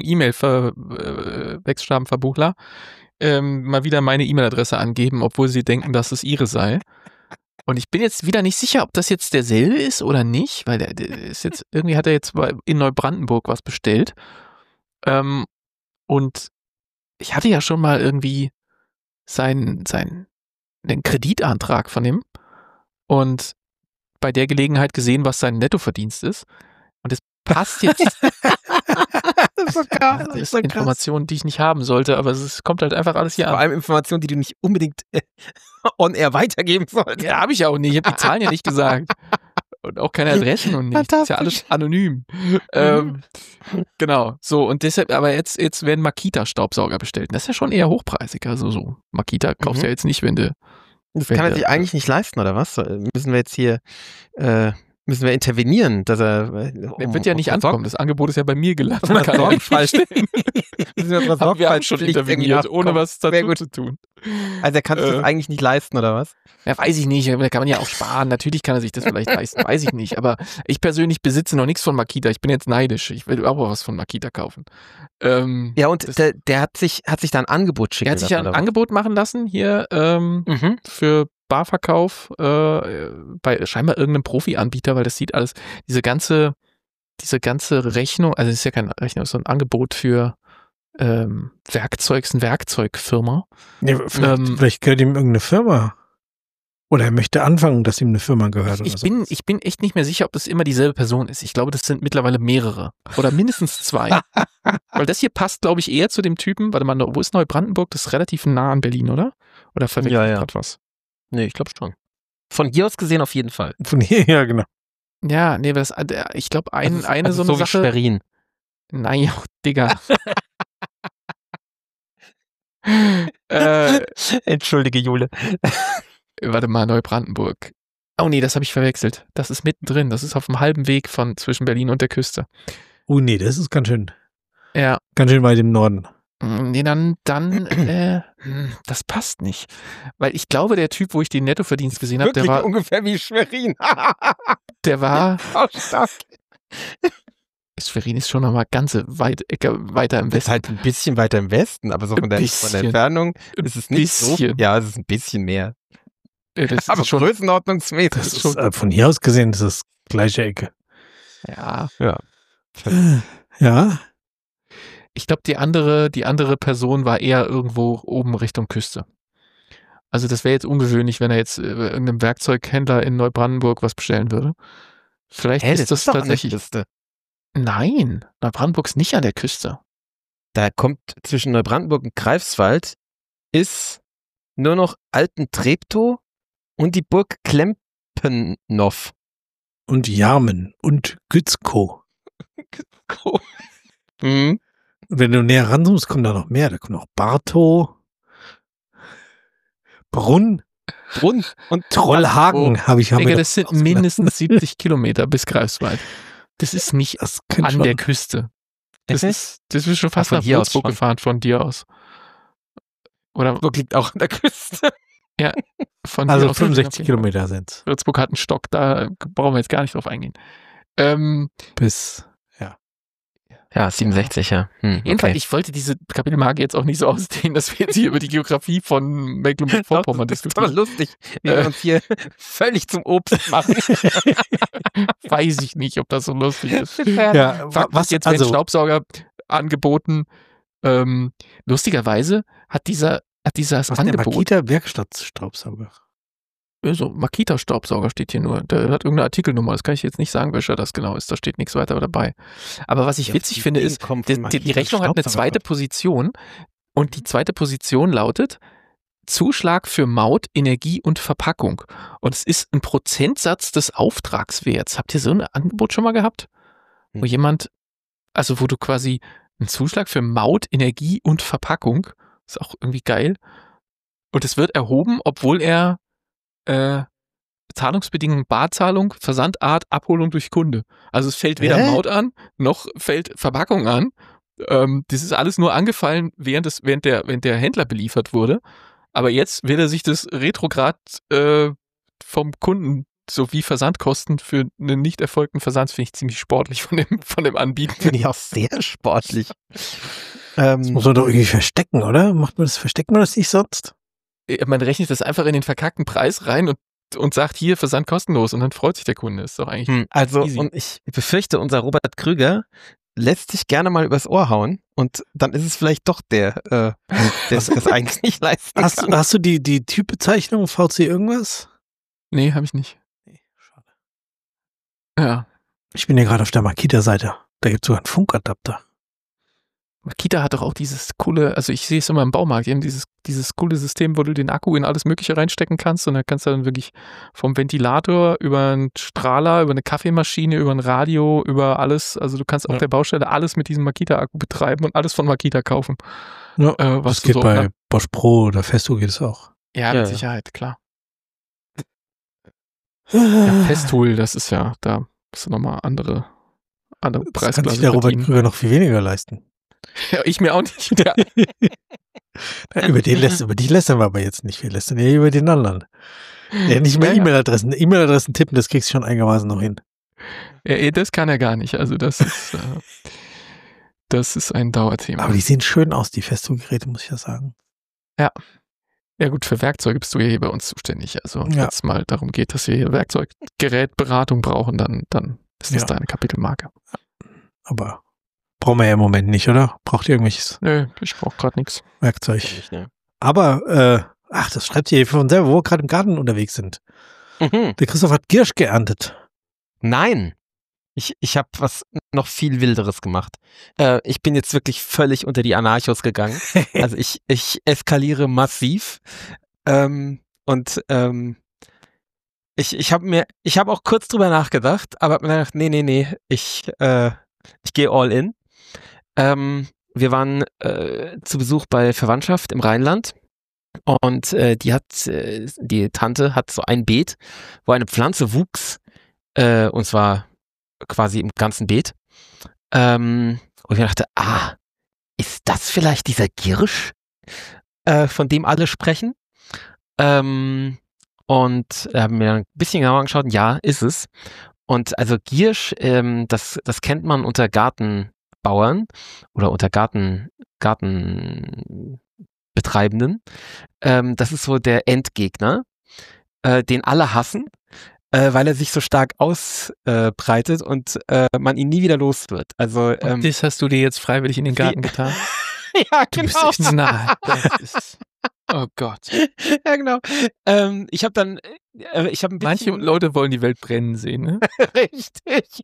E-Mail-Wechselstabenverbuchler ähm, mal wieder meine E-Mail-Adresse angeben, obwohl sie denken, dass es ihre sei. Und ich bin jetzt wieder nicht sicher, ob das jetzt derselbe ist oder nicht, weil der, der ist jetzt, irgendwie hat er jetzt bei- in Neubrandenburg was bestellt. Ähm, und ich hatte ja schon mal irgendwie seinen, seinen, einen Kreditantrag von ihm und bei der Gelegenheit gesehen, was sein Nettoverdienst ist. Und es passt jetzt. Das ist so krass. Das ist Informationen, die ich nicht haben sollte, aber es ist, kommt halt einfach alles hier Vor an. allem Informationen, die du nicht unbedingt äh, on air weitergeben sollst. Ja, habe ich ja auch nicht. Ich habe die Zahlen ja nicht gesagt. Und auch keine Adressen und nichts. Das ist ja alles anonym. Ähm, genau. So, und deshalb, aber jetzt, jetzt werden Makita-Staubsauger bestellt. Das ist ja schon eher hochpreisig. Also so, Makita kaufst Mhm. ja jetzt nicht, wenn du. Das wenn kann er du- sich eigentlich nicht leisten, oder was? Müssen wir jetzt hier, äh, müssen wir intervenieren, dass er, äh, Der um- wird ja um nicht Versorg- ankommen. Das Angebot ist ja bei mir gelandet. Um Man kann ja nicht Sorgfalt- falsch müssen wir unserer haben wir haben schon Sorgfaltspflicht irgendwie interveniert, ohne nachkommen. was Sehr dazu gut. zu tun. Also er kann sich das Äh. eigentlich nicht leisten, oder was? Ja, weiß ich nicht. Da kann man ja auch sparen. Natürlich kann er sich das vielleicht leisten. Weiß ich nicht. Aber ich persönlich besitze noch nichts von Makita. Ich bin jetzt neidisch. Ich will auch was von Makita kaufen. Ähm, Ja, und das- der, der hat sich, hat sich da ein Angebot schicken er hat sich ja lassen, ein oder was? Angebot machen lassen hier ähm, Mhm. für Barverkauf äh, bei scheinbar irgendeinem Profi-Anbieter, weil das sieht alles, diese ganze, diese ganze Rechnung, also es ist ja keine Rechnung, es ist so ein Angebot für ähm, Werkzeug, es ist eine Werkzeugfirma. Ja, vielleicht, Ähm, vielleicht gehört ihm irgendeine Firma. Oder er möchte anfangen, dass ihm eine Firma gehört. Ich oder bin, sowas. ich bin echt nicht mehr sicher, ob das immer dieselbe Person ist. Ich glaube, das sind mittlerweile mehrere. Oder mindestens zwei. Weil das hier passt, glaube ich, eher zu dem Typen, warte mal, wo ist Neubrandenburg? Das ist relativ nah an Berlin, oder? Oder verwechselt Ja, ich ja. grad was? Nee, ich glaube schon. Von hier aus gesehen auf jeden Fall. Von hier, ja, genau. Ja, nee, das, ich glaube, ein, Also, eine also so eine wie Sache. Schwerin. Nein, oh, Digga. äh, Entschuldige, Jule. warte mal, Neubrandenburg. Oh nee, das habe ich verwechselt. Das ist mittendrin. Das ist auf dem halben Weg von zwischen Berlin und der Küste. Oh nee, das ist ganz schön, Ja, ganz schön weit im Norden. nee, dann, dann, äh, hm, das passt nicht. Weil ich glaube, der Typ, wo ich den Nettoverdienst gesehen habe, der Wirklich war, ungefähr wie Schwerin. der war, Auch stark. Schwerin ist schon nochmal ganze weit, Ecke weiter im Das ist Westen. halt ein bisschen weiter im Westen, aber so von der, von der bisschen. Entfernung ist es nicht so. bisschen. Ja, es ist ein bisschen mehr. Ja, das Aber ist schon, größenordnungsmäßig. Das ist, äh, von hier aus gesehen, das ist gleiche Ecke. ja. Ja. Ja. Ich glaube, die andere, die andere Person war eher irgendwo oben Richtung Küste. Also das wäre jetzt ungewöhnlich, wenn er jetzt äh, irgendeinem Werkzeughändler in Neubrandenburg was bestellen würde. Vielleicht Hä, ist das doch an der tatsächlich. Küste. Nein, Neubrandenburg ist nicht an der Küste. Da kommt zwischen Neubrandenburg und Greifswald ist nur noch Alten-Treptow und die Burg Klempennow. Und Jarmen und Gützkow. Mhm. Und wenn du näher ranzoomst, kommt da noch mehr. Da kommt noch Bartow, Brunn, Brunn und Trollhagen habe ich haben wir Digga, doch das sind ausgelassen. mindestens siebzig Kilometer bis Greifswald. Das ist nicht Das könnte an schon. der Küste. Das Echt? ist, das ist schon fast von nach hier aus Würzburg schon. gefahren von dir aus. Oder Würzburg liegt auch an der Küste. von dir Also aus. fünfundsechzig Kilometer sind's. Würzburg hat einen Stock, da brauchen wir jetzt gar nicht drauf eingehen. Ähm, Bis, Ja, siebenundsechzig, ja. Hm, Jedenfalls, okay. ich wollte diese Kapitelmarke jetzt auch nicht so ausdehnen, dass wir jetzt hier über die Geografie von Mecklenburg-Vorpommern Das ist doch diskutieren. lustig, wie wir Äh. uns hier völlig zum Obst machen. Weiß ich nicht, ob das so lustig ist. ja, Fakt was ist, jetzt werden also, Staubsauger angeboten. Ähm, lustigerweise hat dieser, hat dieses was ist der Angebot, Makita Werkstattstaubsauger? so Makita-Staubsauger steht hier nur. Der hat irgendeine Artikelnummer, das kann ich jetzt nicht sagen, welcher das genau ist. Da steht nichts weiter dabei. Aber was ich Ja, witzig die finde, Ideen ist, kommen die, von die, die Makita Rechnung hat eine Staubsauger. zweite Position und die zweite Position lautet Zuschlag für Maut, Energie und Verpackung. Und es ist ein Prozentsatz des Auftragswerts. Habt ihr so ein Angebot schon mal gehabt? Wo Hm. jemand, also wo du quasi einen Zuschlag für Maut, Energie und Verpackung, ist auch irgendwie geil. Und es wird erhoben, obwohl er äh, Zahlungsbedingungen Barzahlung, Versandart, Abholung durch Kunde. Also es fällt weder Hä? Maut an, noch fällt Verpackung an. Ähm, das ist alles nur angefallen, während, es, während, der, während der Händler beliefert wurde. Aber jetzt will er sich das retrograd äh, vom Kunden sowie Versandkosten für einen nicht erfolgten Versand, finde ich ziemlich sportlich von dem, von dem Anbieten. Finde ich auch sehr sportlich. ähm, Das muss man doch irgendwie verstecken, oder? Macht man das, versteckt man das nicht sonst? Man rechnet das einfach in den verkackten Preis rein und, und sagt, hier, Versand kostenlos und dann freut sich der Kunde. Ist doch eigentlich hm, also, easy. und ich befürchte, unser Robert Krüger lässt sich gerne mal übers Ohr hauen und dann ist es vielleicht doch der, äh, der sich das eigentlich nicht leisten Hast, kann. du- hast du die, die Typbezeichnung V C irgendwas? Nee, habe ich nicht. Nee, schade. Ja. Ich bin ja gerade auf der Makita-Seite. Da gibt es sogar einen Funkadapter. Makita hat doch auch dieses coole, also ich sehe es immer im Baumarkt, die haben dieses, dieses coole System, wo du den Akku in alles Mögliche reinstecken kannst und da kannst du dann wirklich vom Ventilator über einen Strahler, über eine Kaffeemaschine, über ein Radio, über alles, also du kannst auf Ja. der Baustelle alles mit diesem Makita-Akku betreiben und alles von Makita kaufen. Ja, Äh, was das du geht so, bei ne? Bosch Pro oder Festo geht es auch. Ja, Ja, mit ja. Sicherheit, klar. Ja, Festool, das ist ja, da musst du nochmal andere, andere Das kann sich Preisklasse der Robert verdienen. Krüger noch viel weniger leisten. Ja, ich mir auch nicht. Ja. Ja, über den lässt, über dich lästern wir aber jetzt nicht. Wir lästern ja über den anderen. Ja, nicht mehr Ja, ja. E-Mail-Adressen. E-Mail-Adressen tippen, das kriegst du schon einigermaßen noch hin. Ja, das kann er gar nicht. Also das ist, äh, das ist ein Dauerthema. Aber die sehen schön aus, die Festo-Geräte, muss ich ja sagen. Ja gut, für Werkzeuge bist du ja hier bei uns zuständig. Also wenn Ja. es mal darum geht, dass wir hier Werkzeuggerätberatung brauchen, dann, dann ist das Ja. deine Kapitelmarke. Aber brauchen wir ja im Moment nicht, oder? Braucht ihr irgendwelches Nö, ich brauche gerade nichts. Werkzeug? Nicht, ne? Aber, äh, ach, das schreibt ihr von selber, wo wir gerade im Garten unterwegs sind. Mhm. Der Christoph hat Girsch geerntet. Nein. Ich, ich habe was noch viel Wilderes gemacht. Äh, ich bin jetzt wirklich völlig unter die Anarchos gegangen. Also ich, ich eskaliere massiv. Ähm, und ähm, ich, ich habe mir, ich habe auch kurz drüber nachgedacht, aber hab mir gedacht, nee, nee, nee, ich, äh, ich gehe all in. Ähm, wir waren äh, zu Besuch bei Verwandtschaft im Rheinland. Und äh, die hat, äh, die Tante hat so ein Beet, wo eine Pflanze wuchs, äh, und zwar quasi im ganzen Beet. Ähm, und ich dachte, ah, ist das vielleicht dieser Girsch, äh, von dem alle sprechen? Ähm, und haben mir dann ein bisschen genauer angeschaut, ja, ist es. Und also Giersch, ähm, das, das kennt man unter Gartenbauern oder unter Garten, Gartenbetreibenden. Ähm, das ist so der Endgegner, äh, den alle hassen, äh, weil er sich so stark ausbreitet äh, und äh, man ihn nie wieder los wird. Also ähm, und das hast du dir jetzt freiwillig in den Garten getan? Ja, du genau. Bist echt nahe. Das ist, oh Gott. Ja, genau. Ähm, ich habe dann, äh, ich habe ein Manche bisschen... Leute wollen die Welt brennen sehen, ne? Richtig.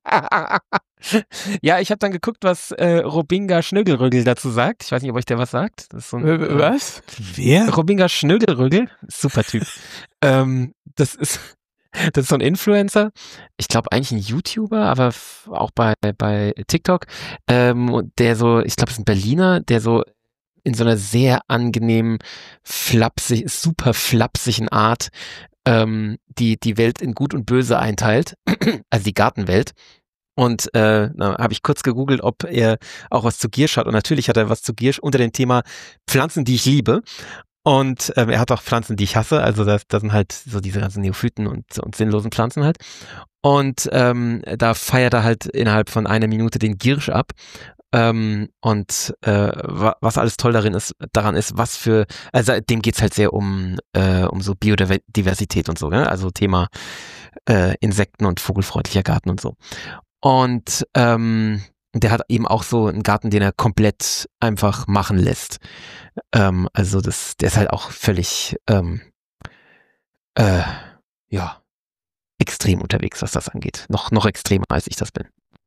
Ja, ich habe dann geguckt, was äh, Robinga Schnögelrügel dazu sagt. Ich weiß nicht, ob euch der was sagt. Das ist so ein, äh, was? Wer? Robinga Schnögelrügel, super Typ. ähm, das ist das ist so ein Influencer. Ich glaube eigentlich ein YouTuber, aber f- auch bei bei TikTok. Ähm, der so, ich glaube, es ist ein Berliner, der so in so einer sehr angenehmen, flapsig, super flapsigen Art ähm, die die Welt in Gut und Böse einteilt, also die Gartenwelt. Und äh, habe ich kurz gegoogelt, ob er auch was zu Giersch hat. Und natürlich hat er was zu Giersch unter dem Thema Pflanzen, die ich liebe. Und ähm, er hat auch Pflanzen, die ich hasse. Also das, das sind halt so diese ganzen Neophyten und, und sinnlosen Pflanzen halt. Und ähm, da feiert er halt innerhalb von einer Minute den Giersch ab. Ähm, und äh, wa- was alles toll darin ist, daran ist, was für, also dem geht's halt sehr um äh, um so Biodiversität und so, ne? Also Thema äh, Insekten und vogelfreundlicher Garten und so. Und ähm, der hat eben auch so einen Garten, den er komplett einfach machen lässt. Ähm, also das, der ist halt auch völlig ähm, äh, ja extrem unterwegs, was das angeht. Noch noch extremer als ich das bin.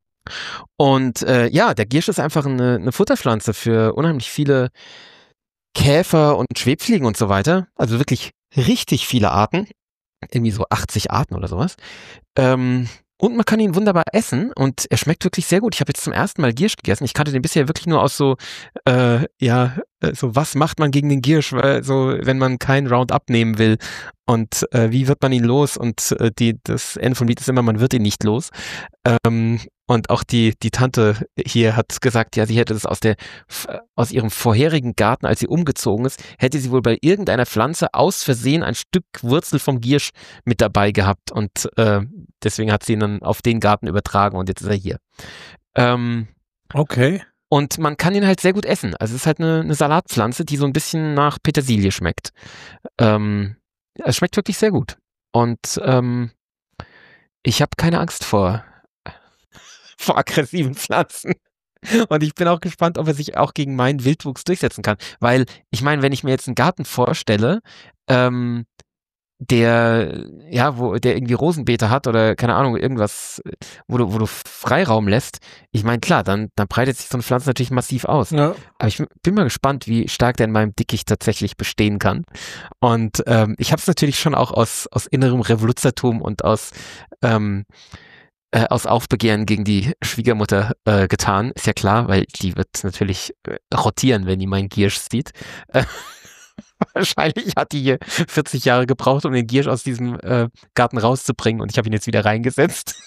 Und äh, ja, der Giersch ist einfach eine, eine Futterpflanze für unheimlich viele Käfer und Schwebfliegen und so weiter. Also wirklich richtig viele Arten. Irgendwie so achtzig Arten oder sowas. Ähm, und man kann ihn wunderbar essen und er schmeckt wirklich sehr gut. Ich habe jetzt zum ersten Mal Giersch gegessen. Ich kannte den bisher wirklich nur aus so, äh, ja, äh, so was macht man gegen den Giersch, weil, so wenn man keinen Roundup nehmen will und äh, wie wird man ihn los? Und äh, die, das Ende vom Lied ist immer, man wird ihn nicht los. Ähm, und auch die, die Tante hier hat gesagt, ja, sie hätte das aus der, aus ihrem vorherigen Garten, als sie umgezogen ist, hätte sie wohl bei irgendeiner Pflanze aus Versehen ein Stück Wurzel vom Giersch mit dabei gehabt und äh, deswegen hat sie ihn dann auf den Garten übertragen und jetzt ist er hier. Ähm, Okay. und man kann ihn halt sehr gut essen. Also es ist halt eine, eine Salatpflanze, die so ein bisschen nach Petersilie schmeckt. Ähm, es schmeckt wirklich sehr gut. Und ähm, ich habe keine Angst vor vor aggressiven Pflanzen. Und ich bin auch gespannt, ob er sich auch gegen meinen Wildwuchs durchsetzen kann. Weil, ich meine, wenn ich mir jetzt einen Garten vorstelle, ähm, der, ja, wo, der irgendwie Rosenbeete hat oder keine Ahnung, irgendwas, wo du, wo du Freiraum lässt, ich meine, klar, dann, dann breitet sich so eine Pflanze natürlich massiv aus. Ja. Aber ich bin mal gespannt, wie stark der in meinem Dickicht tatsächlich bestehen kann. Und ähm, ich habe es natürlich schon auch aus, aus innerem Revoluzzertum und aus ähm, Äh, aus Aufbegehren gegen die Schwiegermutter äh, getan. Ist ja klar, weil die wird natürlich äh, rotieren, wenn die meinen Giersch sieht. Äh, wahrscheinlich hat die hier vierzig Jahre gebraucht, um den Giersch aus diesem äh, Garten rauszubringen und ich habe ihn jetzt wieder reingesetzt.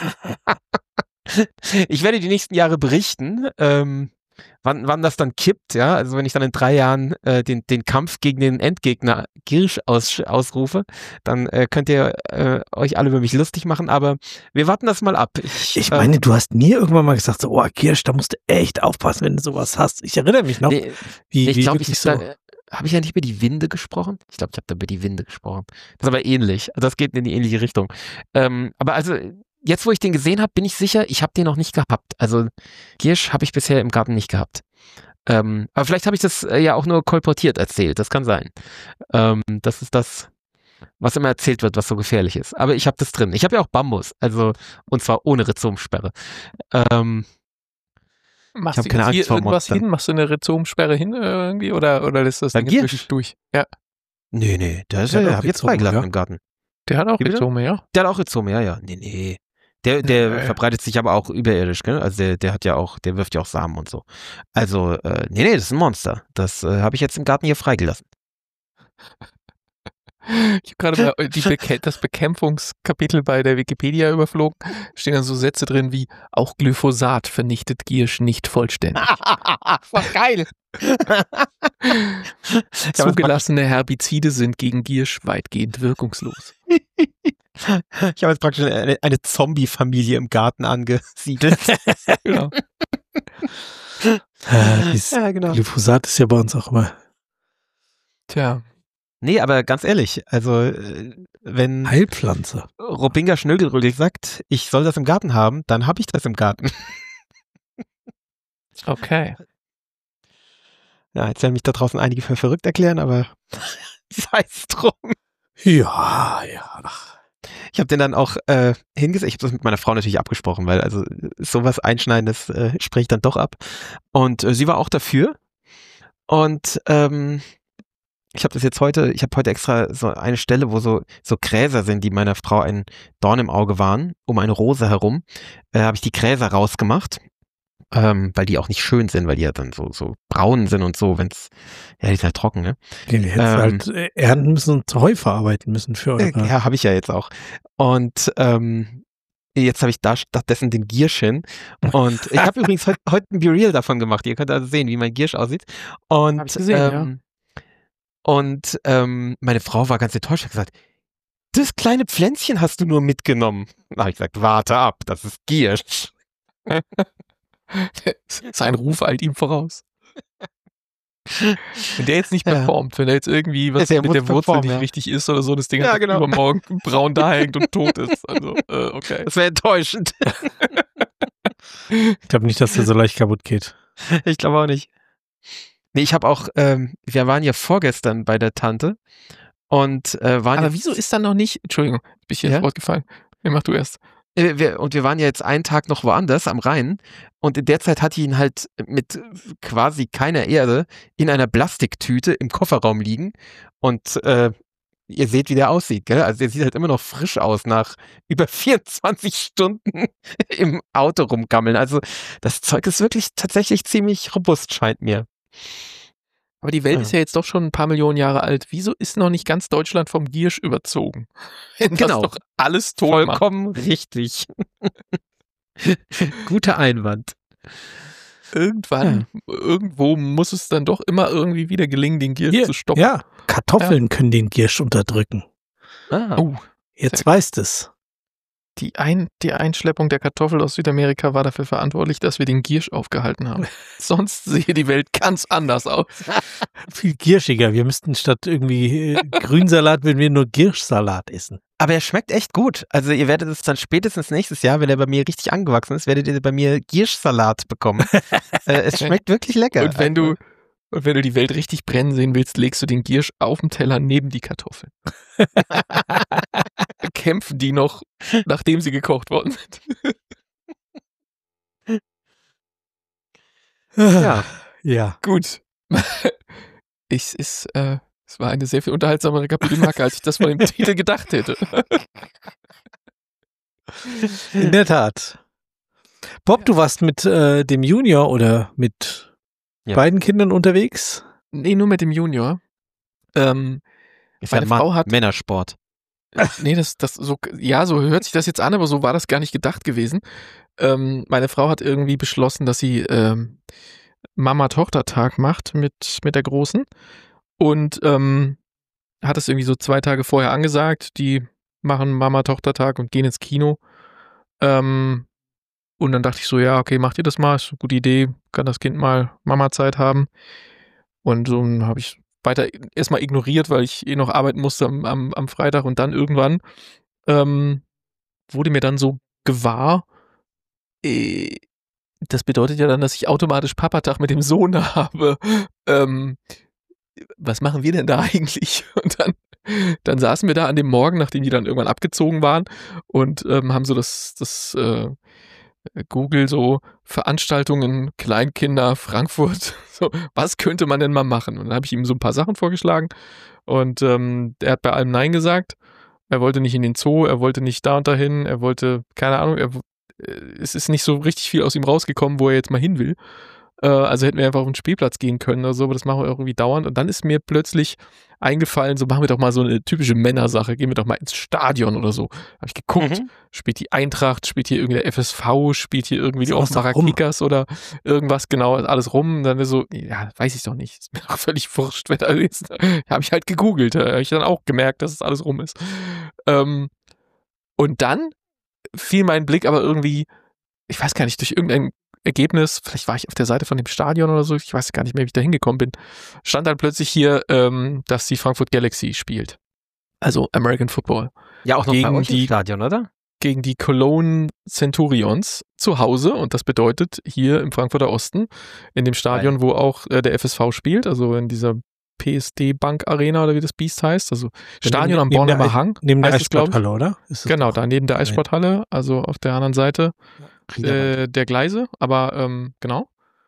Ich werde die nächsten Jahre berichten, ähm, wann, wann das dann kippt, ja, also wenn ich dann in drei Jahren äh, den, den Kampf gegen den Endgegner Giersch aus, ausrufe, dann äh, könnt ihr äh, euch alle über mich lustig machen, aber wir warten das mal ab. Ich, Ich meine, du hast mir irgendwann mal gesagt, so, oh, Giersch, da musst du echt aufpassen, wenn du sowas hast. Ich erinnere mich noch. nee, wie, ich wie glaube, ich wirklich so. da, habe ich ja nicht über die Winde gesprochen? Ich glaube, ich habe da über die Winde gesprochen. Das ist aber ähnlich. Das geht in die ähnliche Richtung. Ähm, aber also, jetzt, wo ich den gesehen habe, bin ich sicher, ich habe den noch nicht gehabt. Also Giersch habe ich bisher im Garten nicht gehabt. Ähm, aber vielleicht habe ich das äh, ja auch nur kolportiert erzählt. Das kann sein. Ähm, das ist das, was immer erzählt wird, was so gefährlich ist. Aber ich habe das drin. Ich habe ja auch Bambus, also und zwar ohne Rhizomsperre. Ähm, Machst hab du keine jetzt hier Angst vor irgendwas Monstern. hin? Machst du eine Rhizomsperre hin äh, irgendwie? Oder, oder lässt das Bei Ding jetzt Giersch? wirklich durch? Ja, nee, nee, der ist Der hat ja, auch hab jetzt Rhizome, freigelassen ja. im Garten. der hat auch Wie bitte? Rhizome, ja. Der hat auch Rhizome, ja, ja. Nee, nee. Der, der Nee. verbreitet sich aber auch überirdisch, gell? Also der, der hat ja auch, der wirft ja auch Samen und so. Also, äh, nee, nee, das ist ein Monster. Das äh, habe ich jetzt im Garten hier freigelassen. Ich habe gerade mal die Bekä das Bekämpfungskapitel bei der Wikipedia überflogen. Stehen dann so Sätze drin wie, auch Glyphosat vernichtet Giersch nicht vollständig. Voll geil. Zugelassene Herbizide sind gegen Giersch weitgehend wirkungslos. Ich habe jetzt praktisch eine, eine Zombie-Familie im Garten angesiedelt. Genau. Äh, dieses Ja, genau. Glyphosat ist ja bei uns auch immer Tja. Nee, aber ganz ehrlich, also äh, wenn Heilpflanze. Robinga Schnögelrüllig sagt, ich soll das im Garten haben, dann habe ich das im Garten. Okay. Ja, jetzt werden mich da draußen einige für verrückt erklären, aber sei es drum. Ja, ja. Ich habe den dann auch äh, hingesetzt. Ich habe das mit meiner Frau natürlich abgesprochen, weil also sowas Einschneidendes äh, spreche ich dann doch ab. Und äh, sie war auch dafür. Und ähm, ich habe das jetzt heute, ich habe heute extra so eine Stelle, wo so so Gräser sind, die meiner Frau ein Dorn im Auge waren, um eine Rose herum, äh, habe ich die Gräser rausgemacht. Ähm, weil die auch nicht schön sind, weil die ja dann so so braun sind und so, wenn's, ja, die sind halt trocken, ne? Den hättest Ähm, halt äh, ernten müssen und Heu verarbeiten müssen für eure. Äh, Ja, habe ich ja jetzt auch. Und ähm, jetzt habe ich da stattdessen den Giersch hin. Und ich habe übrigens heute heut ein B-Reel davon gemacht. Ihr könnt also sehen, wie mein Giersch aussieht. Und, Hab ich gesehen, ähm, und ähm, meine Frau war ganz enttäuscht und hat gesagt, das kleine Pflänzchen hast du nur mitgenommen. Da habe ich gesagt, warte ab, das ist Giersch. Sein Ruf eilt ihm voraus. Wenn der jetzt nicht Ja. performt, wenn er jetzt irgendwie was Der mit muss der Wurzel performen, nicht ja. richtig ist oder so, das Ding Ja, einfach genau. übermorgen braun da hängt und tot ist. Also, äh, okay. Das wäre enttäuschend. Ich glaube nicht, dass der so leicht kaputt geht. Ich glaube auch nicht. Nee, ich habe auch, ähm, wir waren ja vorgestern bei der Tante und äh, waren Aber jetzt, wieso ist dann noch nicht, Entschuldigung, bin ich jetzt Ja? Wort gefallen. Ja, mach du erst. äh, wir, und wir waren ja jetzt einen Tag noch woanders am Rhein und in der Zeit hatte ich ihn halt mit quasi keiner Erde in einer Plastiktüte im Kofferraum liegen und äh, ihr seht, wie der aussieht, gell? Also der sieht halt immer noch frisch aus nach über vierundzwanzig Stunden im Auto rumgammeln. Also das Zeug ist wirklich tatsächlich ziemlich robust, scheint mir. Aber die Welt Ja. ist ja jetzt doch schon ein paar Millionen Jahre alt. Wieso ist noch nicht ganz Deutschland vom Giersch überzogen? Wenn Genau. das doch alles tot macht. Vollkommen richtig. Guter Einwand. Irgendwann, irgendwo muss es dann doch immer irgendwie wieder gelingen, den Giersch Hier, zu stoppen. ja, Kartoffeln können den Giersch unterdrücken. Ah. Oh, Jetzt weißt es. die, Ein die Einschleppung der Kartoffel aus Südamerika war dafür verantwortlich, dass wir den Giersch aufgehalten haben. Sonst sehe die Welt ganz anders aus. Viel girschiger. Wir müssten statt irgendwie äh, Grünsalat, wenn wir nur Girschsalat essen. Aber er schmeckt echt gut. Also ihr werdet es dann spätestens nächstes Jahr, wenn er bei mir richtig angewachsen ist, werdet ihr bei mir Gierschsalat bekommen. äh, es schmeckt wirklich lecker. Und wenn du, und wenn du die Welt richtig brennen sehen willst, legst du den Giersch auf dem Teller neben die Kartoffeln. Kämpfen die noch, nachdem sie gekocht worden sind. Ja. Ja. Gut. Ich, es, äh, es war eine sehr viel unterhaltsamere Kapitelmarke, als ich das von dem Titel gedacht hätte. In der Tat. Bob, du warst mit äh, dem Junior oder mit Ja. beiden Kindern unterwegs? Nee, nur mit dem Junior. Ähm, Ist meine ja Frau hat- Männersport. nee, das, das so, ja, so hört sich das jetzt an, aber so war das gar nicht gedacht gewesen. Ähm, meine Frau hat irgendwie beschlossen, dass sie ähm, Mama-Tochter-Tag macht mit, mit der Großen und ähm, hat es irgendwie so zwei Tage vorher angesagt. Die machen Mama-Tochter-Tag und gehen ins Kino. Ähm, und dann dachte ich so, ja, okay, macht ihr das mal, ist eine gute Idee, kann das Kind mal Mama-Zeit haben. Und so habe ich weiter erstmal ignoriert, weil ich eh noch arbeiten musste am, am, am Freitag und dann irgendwann ähm, wurde mir dann so gewahr, äh, das bedeutet ja dann, dass ich automatisch Papatag mit dem Sohn habe. Ähm, was machen wir denn da eigentlich? Und dann, dann saßen wir da an dem Morgen, nachdem die dann irgendwann abgezogen waren und ähm, haben so das, das äh, Google so Veranstaltungen, Kleinkinder, Frankfurt, so, was könnte man denn mal machen? Und dann habe ich ihm so ein paar Sachen vorgeschlagen und ähm, er hat bei allem Nein gesagt. Er wollte nicht in den Zoo, er wollte nicht da und dahin, er wollte, keine Ahnung, er, es ist nicht so richtig viel aus ihm rausgekommen, wo er jetzt mal hin will. Äh, also hätten wir einfach auf den Spielplatz gehen können oder so, aber das machen wir irgendwie dauernd. Und dann ist mir plötzlich eingefallen, so machen wir doch mal so eine typische Männersache, gehen wir doch mal ins Stadion oder so. Habe ich geguckt, Mhm. spielt die Eintracht, spielt hier irgendwie der F S V, spielt hier irgendwie die Ist alles noch Offenbacher rum. Kickers oder irgendwas, genau, alles rum. Und dann ist so, ja, weiß ich doch nicht. Ist mir doch völlig wurscht, wer da ist. Habe ich halt gegoogelt, habe ich dann auch gemerkt, dass es alles rum ist. Ähm, Und dann fiel mein Blick aber irgendwie, ich weiß gar nicht, durch irgendein Ergebnis, vielleicht war ich auf der Seite von dem Stadion oder so, ich weiß gar nicht mehr, wie ich da hingekommen bin, stand dann plötzlich hier, ähm, dass die Frankfurt Galaxy spielt. Also American Football. Ja, auch noch Gegen bei uns die- im Stadion, oder? Gegen die Cologne Centurions zu Hause, und das bedeutet hier im Frankfurter Osten, in dem Stadion, wo auch äh, der F S V spielt, also in dieser P S D Bank Arena oder wie das Biest heißt, also Stadion am Neben der Bornholmer Eis- Hang. Neben der heißt es, glaub ich. Eissporthalle, oder? Ist es Genau, doch? da neben der Eissporthalle, also auf der anderen Seite Riederwald. äh, der Gleise, aber ähm, genau.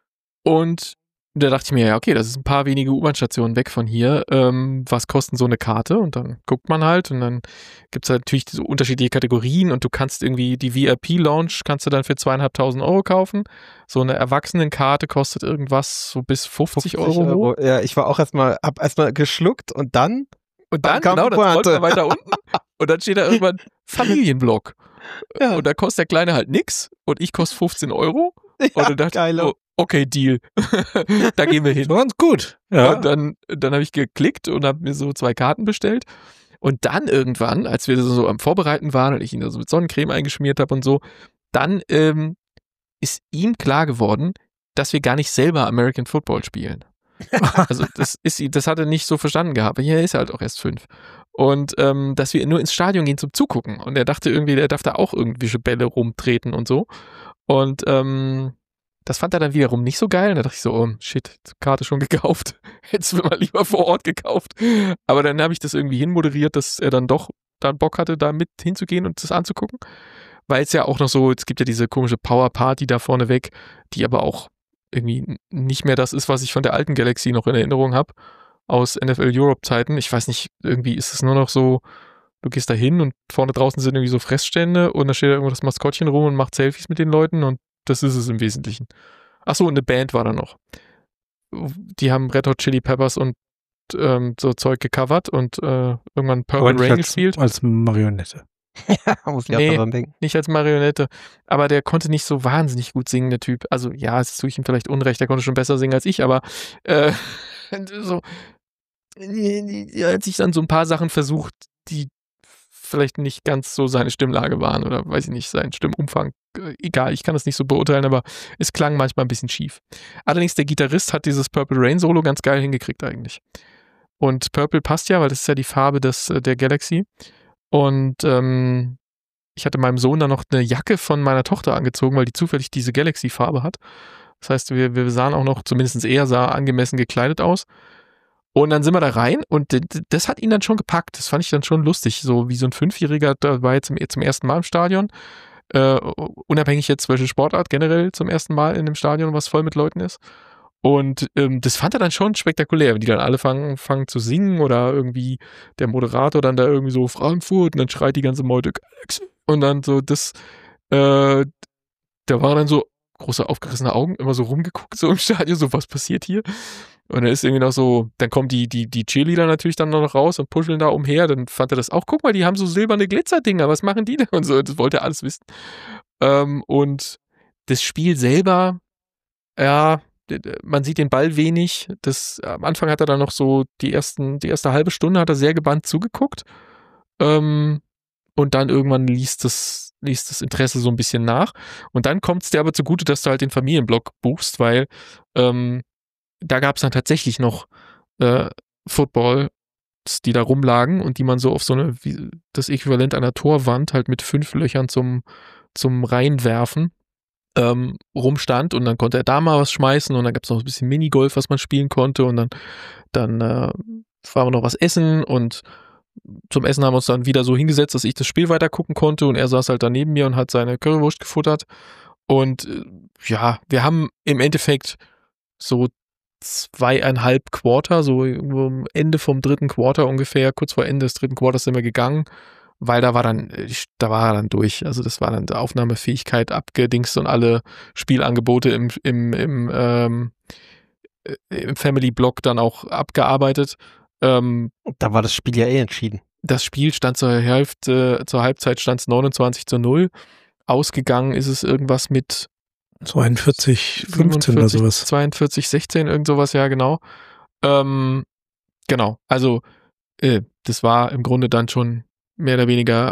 Und da dachte ich mir, ja, okay, das ist ein paar wenige U-Bahn-Stationen weg von hier. Ähm, was kostet so eine Karte? Und dann guckt man halt und dann gibt es halt natürlich so unterschiedliche Kategorien und du kannst irgendwie die V I P-Lounge kannst du dann für zweieinhalbtausend Euro kaufen. So eine Erwachsenenkarte kostet irgendwas so bis fünfzig Euro hoch. Ja, ich war auch erstmal, hab erstmal geschluckt und dann Und dann, kam genau, die dann scrollt Pointe. man weiter unten und dann steht da irgendwann Familienblock. Ja. Und da kostet der Kleine halt nix und ich koste fünfzehn Euro. Ja, Und dann dachte geil. ich, oh, okay, Deal. Da gehen wir hin. So ganz gut. Ja. Und dann, dann habe ich geklickt und habe mir so zwei Karten bestellt. Und dann irgendwann, als wir so am Vorbereiten waren und ich ihn da so mit Sonnencreme eingeschmiert habe und so, dann ähm, ist ihm klar geworden, dass wir gar nicht selber American Football spielen. Also das ist, das hat er nicht so verstanden gehabt. Hier ist er halt auch erst fünf. Und ähm, dass wir nur ins Stadion gehen zum Zugucken. Und er dachte irgendwie, er darf da auch irgendwelche Bälle rumtreten und so. Und ähm, das fand er dann wiederum nicht so geil. Und da dachte ich so, oh shit, Karte schon gekauft. Hättest du mal lieber vor Ort gekauft. Aber dann habe ich das irgendwie hinmoderiert, dass er dann doch dann Bock hatte, da mit hinzugehen und das anzugucken. Weil es ja auch noch so, es gibt ja diese komische Power Party da vorne weg, die aber auch irgendwie nicht mehr das ist, was ich von der alten Galaxy noch in Erinnerung habe, aus N F L Europe-Zeiten. Ich weiß nicht, irgendwie ist es nur noch so, du gehst da hin und vorne draußen sind irgendwie so Fressstände und da steht da irgendwo das Maskottchen rum und macht Selfies mit den Leuten und das ist es im Wesentlichen. Achso, und eine Band war da noch. Die haben Red Hot Chili Peppers und ähm, so Zeug gecovert und äh, irgendwann Aber Purple nicht Rain als, gespielt. als Marionette. Ja, muss ich Nee. auch daran denken. Nicht als Marionette, aber der konnte nicht so wahnsinnig gut singen, der Typ. Also ja, es tue ich ihm vielleicht unrecht, der konnte schon besser singen als ich, aber äh, so, als ich dann so ein paar Sachen versucht, die vielleicht nicht ganz so seine Stimmlage waren oder weiß ich nicht, sein Stimmumfang, äh, egal, ich kann das nicht so beurteilen, aber es klang manchmal ein bisschen schief. Allerdings der Gitarrist hat dieses Purple Rain Solo ganz geil hingekriegt eigentlich. Und Purple passt ja, weil das ist ja die Farbe des, äh, der Galaxy. Und ähm, ich hatte meinem Sohn dann noch eine Jacke von meiner Tochter angezogen, weil die zufällig diese Galaxy-Farbe hat. Das heißt, wir, wir sahen auch noch, zumindest er sah angemessen gekleidet aus. Und dann sind wir da rein und d- d- das hat ihn dann schon gepackt. Das fand ich dann schon lustig. So wie so ein Fünfjähriger, da war jetzt zum, zum ersten Mal im Stadion. Äh, unabhängig jetzt welche Sportart, generell zum ersten Mal in einem Stadion, was voll mit Leuten ist. Und ähm, das fand er dann schon spektakulär, wenn die dann alle fangen, fangen zu singen oder irgendwie der Moderator dann da irgendwie so Frankfurt und dann schreit die ganze Meute Galaxy. Und dann so das, äh, da war dann so große aufgerissene Augen, immer so rumgeguckt, so im Stadion, so was passiert hier? Und dann ist irgendwie noch so, dann kommen die, die, die Cheerleader natürlich dann noch raus und puscheln da umher, dann fand er das auch, guck mal, die haben so silberne Glitzerdinger, was machen die denn? Und so, das wollte er alles wissen. Ähm, und das Spiel selber, ja, man sieht den Ball wenig. Das, am Anfang hat er dann noch so die ersten, die erste halbe Stunde hat er sehr gebannt zugeguckt. Ähm, und dann irgendwann liest das, liest das Interesse so ein bisschen nach. Und dann kommt es dir aber zugute, dass du halt den Familienblock buchst, weil ähm, da gab es dann tatsächlich noch äh, Footballs, die da rumlagen und die man so auf so eine, wie, das Äquivalent einer Torwand halt mit fünf Löchern zum, zum Reinwerfen ähm, rumstand und dann konnte er da mal was schmeißen und dann gab es noch ein bisschen Minigolf, was man spielen konnte und dann, dann äh, waren wir noch was essen und zum Essen haben wir uns dann wieder so hingesetzt, dass ich das Spiel weiter gucken konnte und er saß halt da neben mir und hat seine Currywurst gefuttert und äh, ja, wir haben im Endeffekt so zweieinhalb Quarter, so irgendwo am Ende vom dritten Quarter ungefähr, kurz vor Ende des dritten Quarters sind wir gegangen, weil da war dann, da war er dann durch. Also das war dann die Aufnahmefähigkeit abgedingst und alle Spielangebote im, im, im, ähm, im Family-Block dann auch abgearbeitet. Ähm, Da war das Spiel ja eh entschieden. das Spiel stand zur Hälfte, zur Halbzeit stand es neunundzwanzig zu null. Ausgegangen ist es irgendwas mit zweiundvierzig fünfzehn oder sowas. zweiundvierzig sechzehn, irgend sowas, ja, genau. Ähm, genau, also äh, das war im Grunde dann schon mehr oder weniger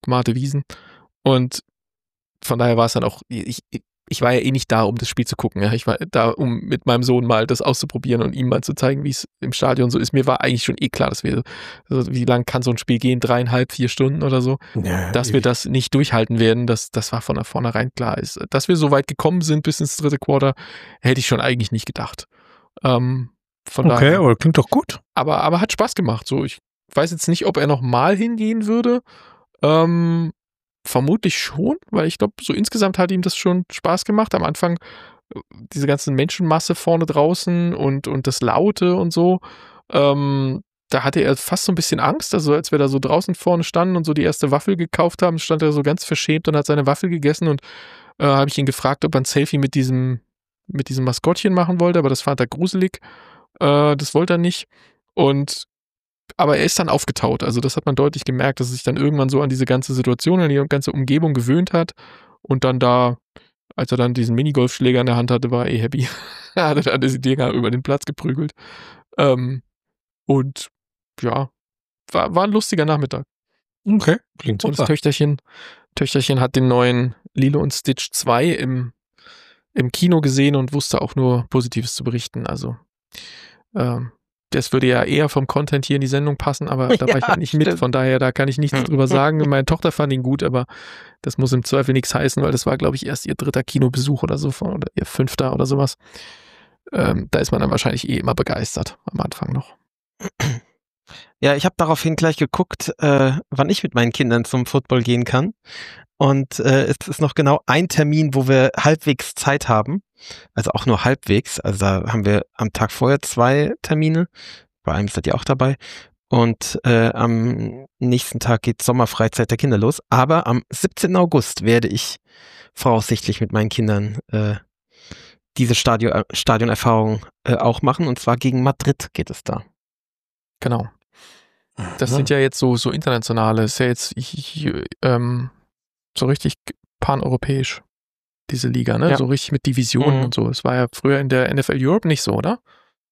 gemalte Wiesen. Und von daher war es dann auch, ich, ich war ja eh nicht da, um das Spiel zu gucken. Ja. Ich war da, um mit meinem Sohn mal das auszuprobieren und ihm mal zu zeigen, wie es im Stadion so ist. Mir war eigentlich schon eh klar, dass wir, also wie lang kann so ein Spiel gehen? Dreieinhalb, vier Stunden oder so? Ja, dass ewig. wir das nicht durchhalten werden, das, das war von vornherein klar. Ist. Dass wir so weit gekommen sind bis ins dritte Quarter, hätte ich schon eigentlich nicht gedacht. Ähm, von okay, daher, aber klingt doch gut. Aber, aber hat Spaß gemacht. So, ich weiß jetzt nicht, ob er noch mal hingehen würde. Ähm, Vermutlich schon, weil ich glaube, so insgesamt hat ihm das schon Spaß gemacht. Am Anfang diese ganze Menschenmasse vorne draußen und, und das Laute und so. Ähm, da hatte er fast so ein bisschen Angst. Also als wir da so draußen vorne standen und so die erste Waffel gekauft haben, stand er so ganz verschämt und hat seine Waffel gegessen. Und äh, habe ich ihn gefragt, ob er ein Selfie mit diesem, mit diesem Maskottchen machen wollte. Aber das fand er gruselig. Äh, das wollte er nicht. Und aber er ist dann aufgetaut. Also das hat man deutlich gemerkt, dass er sich dann irgendwann so an diese ganze Situation, an die ganze Umgebung gewöhnt hat und dann da, als er dann diesen Minigolfschläger in der Hand hatte, war er eh happy. Er hat dann diese Dinger über den Platz geprügelt. Ähm, und ja, war, war ein lustiger Nachmittag. Okay, klingt super. Und das Töchterchen, Töchterchen hat den neuen Lilo und Stitch zwei im, im Kino gesehen und wusste auch nur Positives zu berichten. Also ähm, das würde ja eher vom Content hier in die Sendung passen, aber da war ja, ich ja nicht stimmt. mit, von daher, da kann ich nichts drüber sagen. Meine Tochter fand ihn gut, aber das muss im Zweifel nichts heißen, weil das war, glaube ich, erst ihr dritter Kinobesuch oder so, oder ihr fünfter oder sowas. Ähm, da ist man dann wahrscheinlich eh immer begeistert, am Anfang noch. Ja, ich habe daraufhin gleich geguckt, äh, wann ich mit meinen Kindern zum Football gehen kann. Und äh, es ist noch genau ein Termin, wo wir halbwegs Zeit haben. Also auch nur halbwegs. Also da haben wir am Tag vorher zwei Termine. Bei einem seid ihr auch dabei. Und äh, am nächsten Tag geht Sommerfreizeit der Kinder los. Aber am siebzehnten August werde ich voraussichtlich mit meinen Kindern äh, diese Stadion, Stadionerfahrung äh, auch machen. Und zwar gegen Madrid geht es da. Genau. Das ja. sind ja jetzt so, so internationale, ist ja jetzt ich, ich, ähm, so richtig paneuropäisch, diese Liga, ne? Ja. So richtig mit Divisionen mhm. und so. Es war ja früher in der N F L Europe nicht so, oder?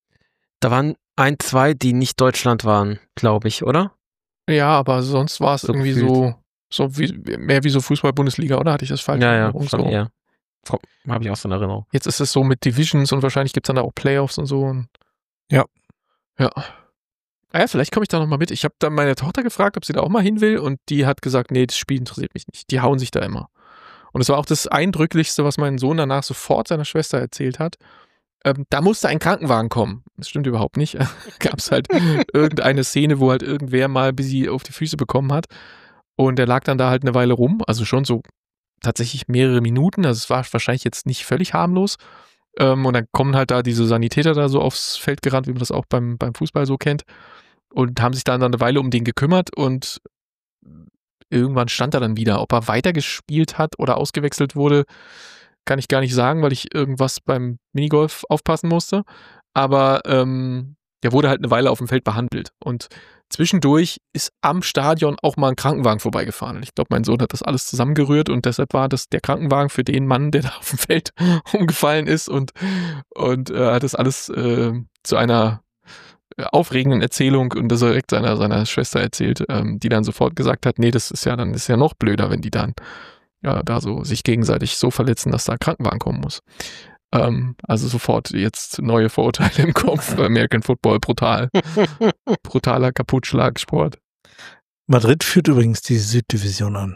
Da waren ein, zwei, die nicht Deutschland waren, glaube ich, oder? Ja, aber sonst war es so irgendwie gefühlt. so, so wie, mehr wie so Fußball-Bundesliga, oder? Hatte ich das falsch? Ja, ja, schon so. eher. Habe ich auch so eine Erinnerung. Jetzt ist es so mit Divisions und wahrscheinlich gibt es dann da auch Playoffs und so. Und ja. Ja. Ah ja, vielleicht komme ich da nochmal mit. Ich habe dann meine Tochter gefragt, ob sie da auch mal hin will und die hat gesagt, nee, das Spiel interessiert mich nicht. Die hauen sich da immer. Und es war auch das Eindrücklichste, was mein Sohn danach sofort seiner Schwester erzählt hat. Ähm, da musste ein Krankenwagen kommen. Das stimmt überhaupt nicht. Gab es halt irgendeine Szene, wo halt irgendwer mal bis sie auf die Füße bekommen hat. Und der lag dann da halt eine Weile rum. Also schon so tatsächlich mehrere Minuten. Also es war wahrscheinlich jetzt nicht völlig harmlos. Ähm, und dann kommen halt da diese Sanitäter da so aufs Feld gerannt, wie man das auch beim, beim Fußball so kennt. Und haben sich dann eine Weile um den gekümmert und irgendwann stand er dann wieder. Ob er weitergespielt hat oder ausgewechselt wurde, kann ich gar nicht sagen, weil ich irgendwas beim Minigolf aufpassen musste. Aber ähm, der wurde halt eine Weile auf dem Feld behandelt. Und zwischendurch ist am Stadion auch mal ein Krankenwagen vorbeigefahren. Und ich glaube, mein Sohn hat das alles zusammengerührt und deshalb war das der Krankenwagen für den Mann, der da auf dem Feld umgefallen ist und, und äh, hat das alles äh, zu einer aufregenden Erzählung und das direkt seiner, seiner Schwester erzählt, ähm, die dann sofort gesagt hat, nee, das ist ja dann ist ja noch blöder, wenn die dann ja, da so sich gegenseitig so verletzen, dass da ein Krankenwagen kommen muss. Ähm, also sofort jetzt neue Vorurteile im Kopf. American Football, brutal. Brutaler Kaputtschlagsport. Madrid führt übrigens die Süddivision an.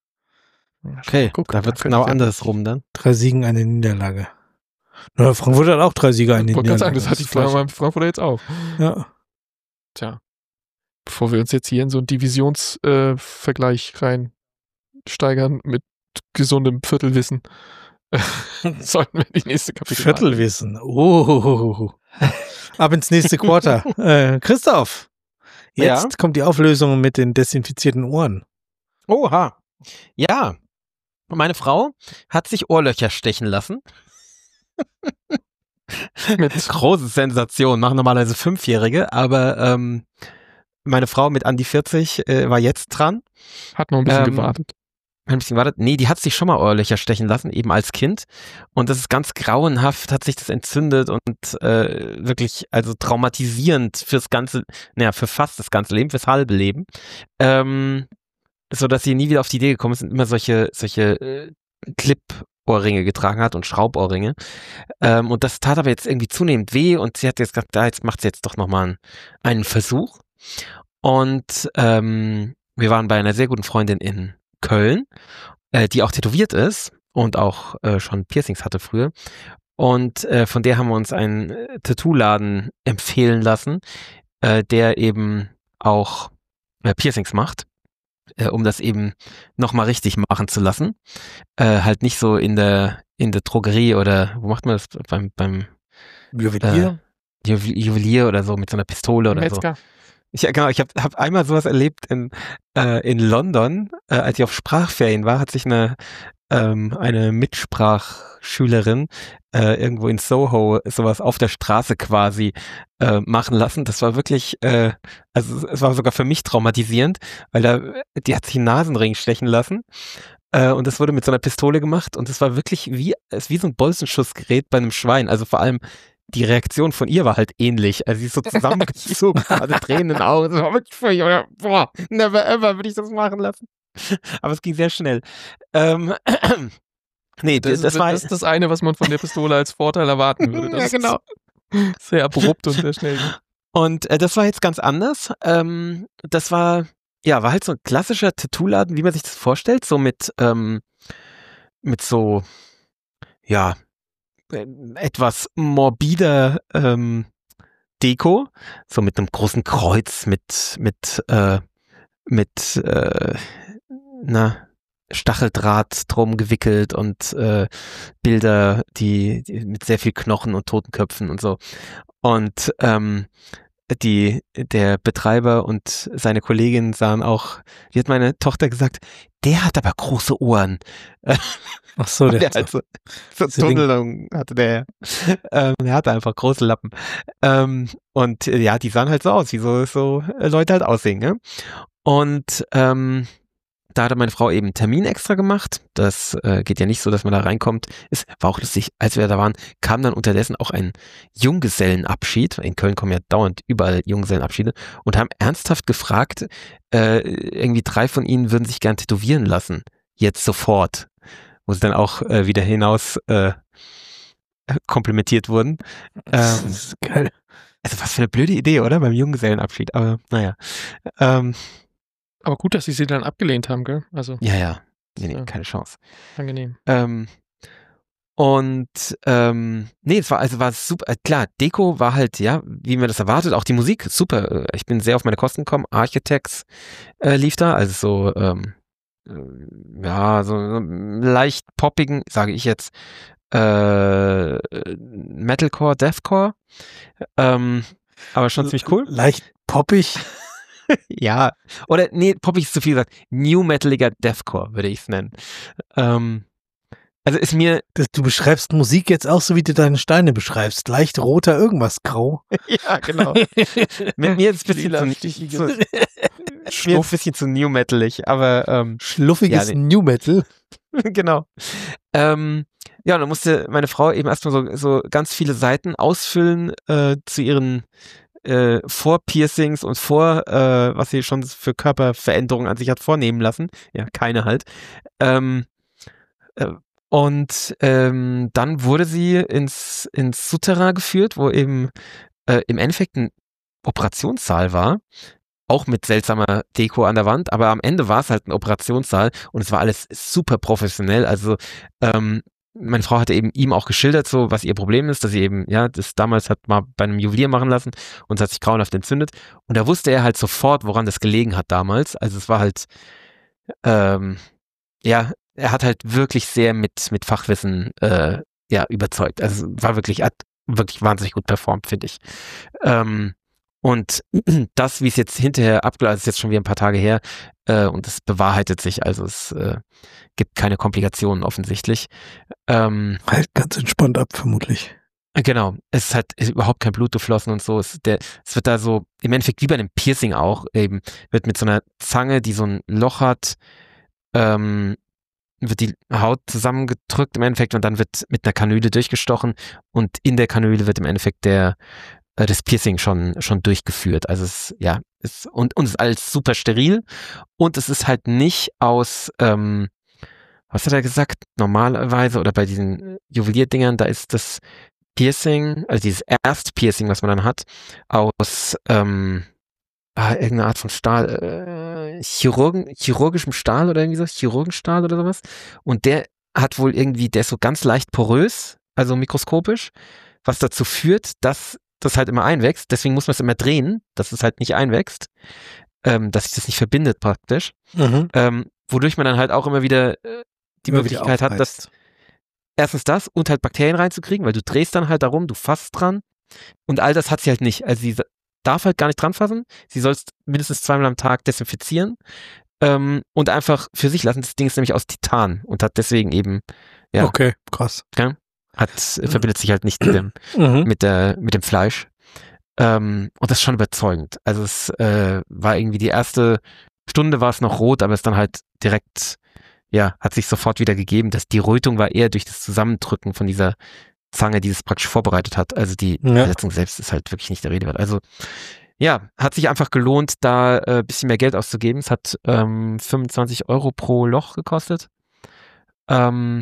Okay, guck, da wird es genau andersrum dann. Drei Siegen, eine Niederlage. Na, Frankfurt hat auch drei Sieger, eine Niederlage. Ich wollte sagen, das hat die Frankfurter jetzt auch. Ja. Tja. Bevor wir uns jetzt hier in so einen Divisionsvergleich äh, reinsteigern mit gesundem Viertelwissen, sollten wir die nächste Kapitel Viertelwissen. Oh. Ab ins nächste Quarter. äh, Christoph, jetzt ja? kommt die Auflösung mit den desinfizierten Ohren. Oha. Ja. Meine Frau hat sich Ohrlöcher stechen lassen. Mit große Sensation, machen normalerweise Fünfjährige, aber ähm, meine Frau mit an die vierzig äh, war jetzt dran. Hat noch ein bisschen ähm, gewartet. Ein bisschen gewartet. Nee, die hat sich schon mal Ohrlöcher stechen lassen, eben als Kind. Und das ist ganz grauenhaft, hat sich das entzündet und äh, wirklich, also traumatisierend fürs ganze, naja, für fast das ganze Leben, fürs halbe Leben. Ähm, so dass sie nie wieder auf die Idee gekommen ist und immer solche, solche äh, Clip-Ohrringe getragen hat und Schraubohrringe. Ähm, und das tat aber jetzt irgendwie zunehmend weh und sie hat jetzt gesagt, da jetzt macht sie jetzt doch nochmal einen, einen Versuch. Und ähm, wir waren bei einer sehr guten Freundin in Köln, äh, die auch tätowiert ist und auch äh, schon Piercings hatte früher. Und äh, von der haben wir uns einen äh, Tattoo-Laden empfehlen lassen, äh, der eben auch äh, Piercings macht, äh, um das eben nochmal richtig machen zu lassen. Äh, halt nicht so in der in der Drogerie oder wo macht man das beim beim Juwelier? Äh, Ju- Juwelier oder so mit so einer Pistole oder so. Metzger. Ich, ja, genau, ich habe hab einmal sowas erlebt in, äh, in London, äh, als ich auf Sprachferien war, hat sich eine, ähm, eine Mitsprachschülerin äh, irgendwo in Soho sowas auf der Straße quasi äh, machen lassen. Das war wirklich, äh, also es war sogar für mich traumatisierend, weil da, die hat sich einen Nasenring stechen lassen. Äh, und das wurde mit so einer Pistole gemacht und es war wirklich wie, es ist wie so ein Bolzenschussgerät bei einem Schwein. Also vor allem die Reaktion von ihr war halt ähnlich. Also sie ist so zusammengezogen, hatte Tränen in den Augen. So, boah, never ever würde ich das machen lassen. Aber es ging sehr schnell. Ähm, nee, Das, das, ist, war... das ist das eine, was man von der Pistole als Vorteil erwarten würde. Das ja, genau. ist sehr abrupt und sehr schnell. Und äh, das war jetzt ganz anders. Ähm, das war, ja, war halt so ein klassischer Tattoo-Laden, wie man sich das vorstellt. So mit, ähm, mit so, ja, etwas morbider ähm, Deko, so mit einem großen Kreuz, mit mit äh, mit äh, na, Stacheldraht drum gewickelt und äh, Bilder, die, die mit sehr viel Knochen und Totenköpfen und so. Und ähm, die der Betreiber und seine Kollegin sahen auch, wie hat meine Tochter gesagt, der hat aber große Ohren. Ach so, der, der hat so, so Tunnelung hatte der. Ähm, der hatte einfach große Lappen. Ähm, und äh, ja, die sahen halt so aus, wie so, so Leute halt aussehen. Ne? Und ähm, da hatte meine Frau eben einen Termin extra gemacht. Das äh, geht ja nicht so, dass man da reinkommt. Es war auch lustig, als wir da waren, kam dann unterdessen auch ein Junggesellenabschied. In Köln kommen ja dauernd überall Junggesellenabschiede und haben ernsthaft gefragt, äh, irgendwie drei von ihnen würden sich gern tätowieren lassen. Jetzt sofort. Wo sie dann auch äh, wieder hinaus äh, komplimentiert wurden. das Ähm, ist geil. also was für eine blöde Idee, oder? Beim Junggesellenabschied. Aber naja. Ähm, Aber gut, dass sie sie dann abgelehnt haben, gell? Also, ja, ja. Nee, nee, Ja. keine Chance. angenehm. Ähm, und ähm, nee, es war also war super, äh, klar, Deko war halt, ja, wie man das erwartet, auch die Musik, super. äh, Ich bin sehr auf meine Kosten gekommen. Architects äh, lief da, also so, ähm, äh, ja, so so leicht poppigen, sage ich jetzt, äh, Metalcore, Deathcore. Ähm, aber schon ziemlich cool. Leicht poppig. Ja, oder nee, poppig ist zu viel gesagt. New Metaliger Deathcore würde ich es nennen. Ähm, also ist mir, Das, du beschreibst Musik jetzt auch so, wie du deine Steine beschreibst. Leicht roter irgendwas grau. ja genau. Mit mir ist es ein bisschen zu, zu, mir ist ein bisschen zu New Metalig, aber ähm, Schluffiges Ja, nee. New Metal. genau. Ähm, ja, und dann musste meine Frau eben erstmal so, so ganz viele Seiten ausfüllen äh, zu ihren äh, Vor-Piercings und vor, äh, was sie schon für Körperveränderungen an sich hat vornehmen lassen. Ja, keine halt. Ähm, äh, und ähm, dann wurde sie ins, ins Souterrain geführt, wo eben äh, im Endeffekt ein Operationssaal war. Auch mit seltsamer Deko an der Wand, aber am Ende war es halt ein Operationssaal und es war alles super professionell. Also ähm, meine Frau hatte eben ihm auch geschildert, so was ihr Problem ist, dass sie eben, ja, das damals hat mal bei einem Juwelier machen lassen und es hat sich grauenhaft entzündet. Und da wusste er halt sofort, woran das gelegen hat damals. Also es war halt, ähm, ja, er hat halt wirklich sehr mit, mit Fachwissen äh, ja, überzeugt. Also es war wirklich, hat wirklich wahnsinnig gut performt, finde ich. Ähm, und das, wie es jetzt hinterher abgelaufen ist, ist jetzt schon wieder ein paar Tage her äh, und es bewahrheitet sich, also es äh, gibt keine Komplikationen offensichtlich. Ähm, Halt ganz entspannt ab, vermutlich. Genau, es ist halt ist überhaupt kein Blut geflossen und so. Es, der, es wird da so, im Endeffekt wie bei einem Piercing auch, eben, wird mit so einer Zange, die so ein Loch hat, ähm, wird die Haut zusammengedrückt im Endeffekt und dann wird mit einer Kanüle durchgestochen und in der Kanüle wird im Endeffekt der äh, das Piercing schon schon durchgeführt. Also es ja ist, und, und es ist alles super steril und es ist halt nicht aus, ähm, was hat er gesagt, normalerweise oder bei diesen Juwelierdingern, da ist das Piercing, also dieses Erstpiercing, was man dann hat, aus ähm, ah, irgendeine Art von Stahl, äh, Chirurgen, chirurgischem Stahl oder irgendwie so, Chirurgenstahl oder sowas. Und der hat wohl irgendwie, der ist so ganz leicht porös, also mikroskopisch, was dazu führt, dass das halt immer einwächst. Deswegen muss man es immer drehen, dass es halt nicht einwächst, ähm, dass sich das nicht verbindet praktisch. Mhm. Ähm, wodurch man dann halt auch immer wieder äh, die Immer wieder Möglichkeit hat, dass aufreißt. erstens das und halt Bakterien reinzukriegen, weil du drehst dann halt darum, du fasst dran und all das hat sie halt nicht. Also sie darf halt gar nicht dran fassen. Sie soll es mindestens zweimal am Tag desinfizieren ähm, und einfach für sich lassen. Das Ding ist nämlich aus Titan und hat deswegen eben, ja, Okay, krass. ja, hat, äh, verbindet sich halt nicht mit dem, Mhm. mit der, mit dem Fleisch. Ähm, und das ist schon überzeugend. Also es äh, war irgendwie die erste Stunde war es noch rot, aber es dann halt direkt, ja, hat sich sofort wieder gegeben. Dass die Rötung war eher durch das Zusammendrücken von dieser Zange, die es praktisch vorbereitet hat. Also die Ja. Verletzung selbst ist halt wirklich nicht der Rede wert. Also ja, hat sich einfach gelohnt, da ein äh, bisschen mehr Geld auszugeben. Es hat ähm, fünfundzwanzig Euro pro Loch gekostet. Ähm,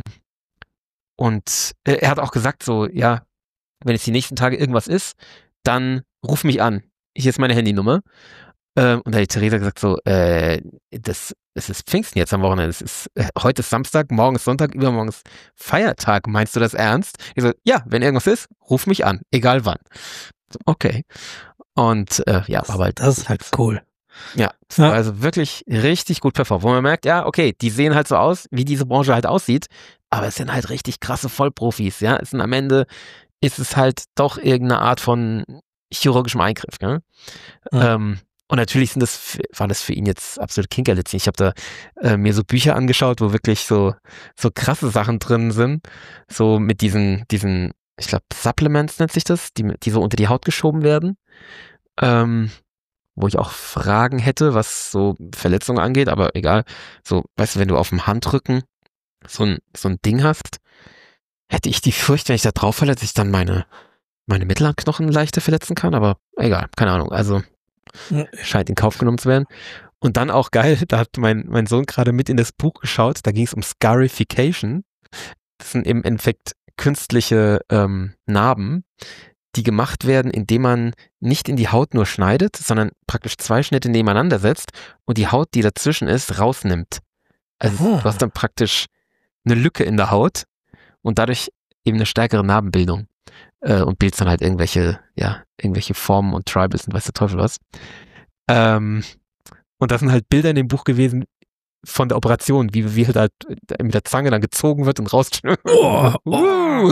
und äh, er hat auch gesagt so, ja, wenn es die nächsten Tage irgendwas ist, dann ruf mich an. Hier ist meine Handynummer. Ähm, und da hat die Theresa gesagt so, äh, das, das ist Pfingsten jetzt am Wochenende. Es ist, äh, heute ist Samstag, morgen ist Sonntag, übermorgen ist Feiertag. Meinst du das ernst? Ich so, ja, wenn irgendwas ist, ruf mich an, egal wann. So, okay. Und äh, ja, aber halt, Das ist halt cool. ja, es Ja. war also wirklich richtig gut performt, wo man merkt, ja, okay, die sehen halt so aus, wie diese Branche halt aussieht, aber es sind halt richtig krasse Vollprofis, ja. Es sind am Ende ist es halt doch irgendeine Art von chirurgischem Eingriff, gell? Mhm. Ähm, und natürlich sind das, f- war das für ihn jetzt absolute Kinkerlitzchen. Ich habe da äh, mir so Bücher angeschaut, wo wirklich so so krasse Sachen drin sind, so mit diesen diesen, ich glaube Supplements nennt sich das, die die so unter die Haut geschoben werden, ähm, wo ich auch Fragen hätte, was so Verletzungen angeht, aber egal. So, weißt du, wenn du auf dem Handrücken so ein so ein Ding hast, hätte ich die Furcht, wenn ich da drauf falle, dass ich dann meine meine Mittelhandknochen leichter verletzen kann, aber egal, keine Ahnung. Also Mhm. scheint in Kauf genommen zu werden. Und dann auch geil, da hat mein, mein Sohn gerade mit in das Buch geschaut, da ging es um Scarification. Das sind im Endeffekt künstliche ähm, Narben, die gemacht werden, indem man nicht in die Haut nur schneidet, sondern praktisch zwei Schnitte nebeneinander setzt und die Haut, die dazwischen ist, rausnimmt. Also Aha. du hast dann praktisch eine Lücke in der Haut und dadurch eben eine stärkere Narbenbildung äh, und bildest dann halt irgendwelche, ja, irgendwelche Formen und Tribals und weiß der Teufel was. Ähm, und das sind halt Bilder in dem Buch gewesen von der Operation, wie, wie halt mit der Zange dann gezogen wird und rausschnürt. Oh, Uh.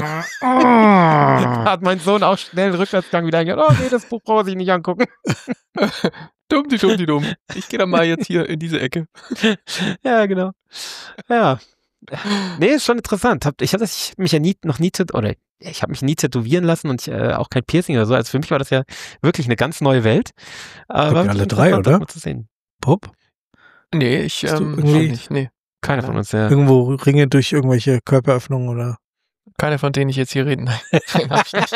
Da hat mein Sohn auch schnell den Rückwärtsgang wieder eingegangen. Oh nee, das Buch braucht er sich nicht angucken. Dumm, die dumm, die dumm. Ich gehe dann mal jetzt hier in diese Ecke. Ja, genau. Ja. Nee, ist schon interessant. Hab- Ich habe mich ja nie, noch nie, tät- oder ich habe mich nie tätowieren lassen und ich, äh, auch kein Piercing oder so. Also für mich war das ja wirklich eine ganz neue Welt. Aber wir alle drei, interessant, oder? das mal zu sehen. Bob? Nee, ich Hast du ähm, irgendwie- schon nicht. Nee. Keiner von uns, ja. Irgendwo Ringe durch irgendwelche Körperöffnungen oder? Keiner von denen ich jetzt hier reden. Nein, hab ich nicht.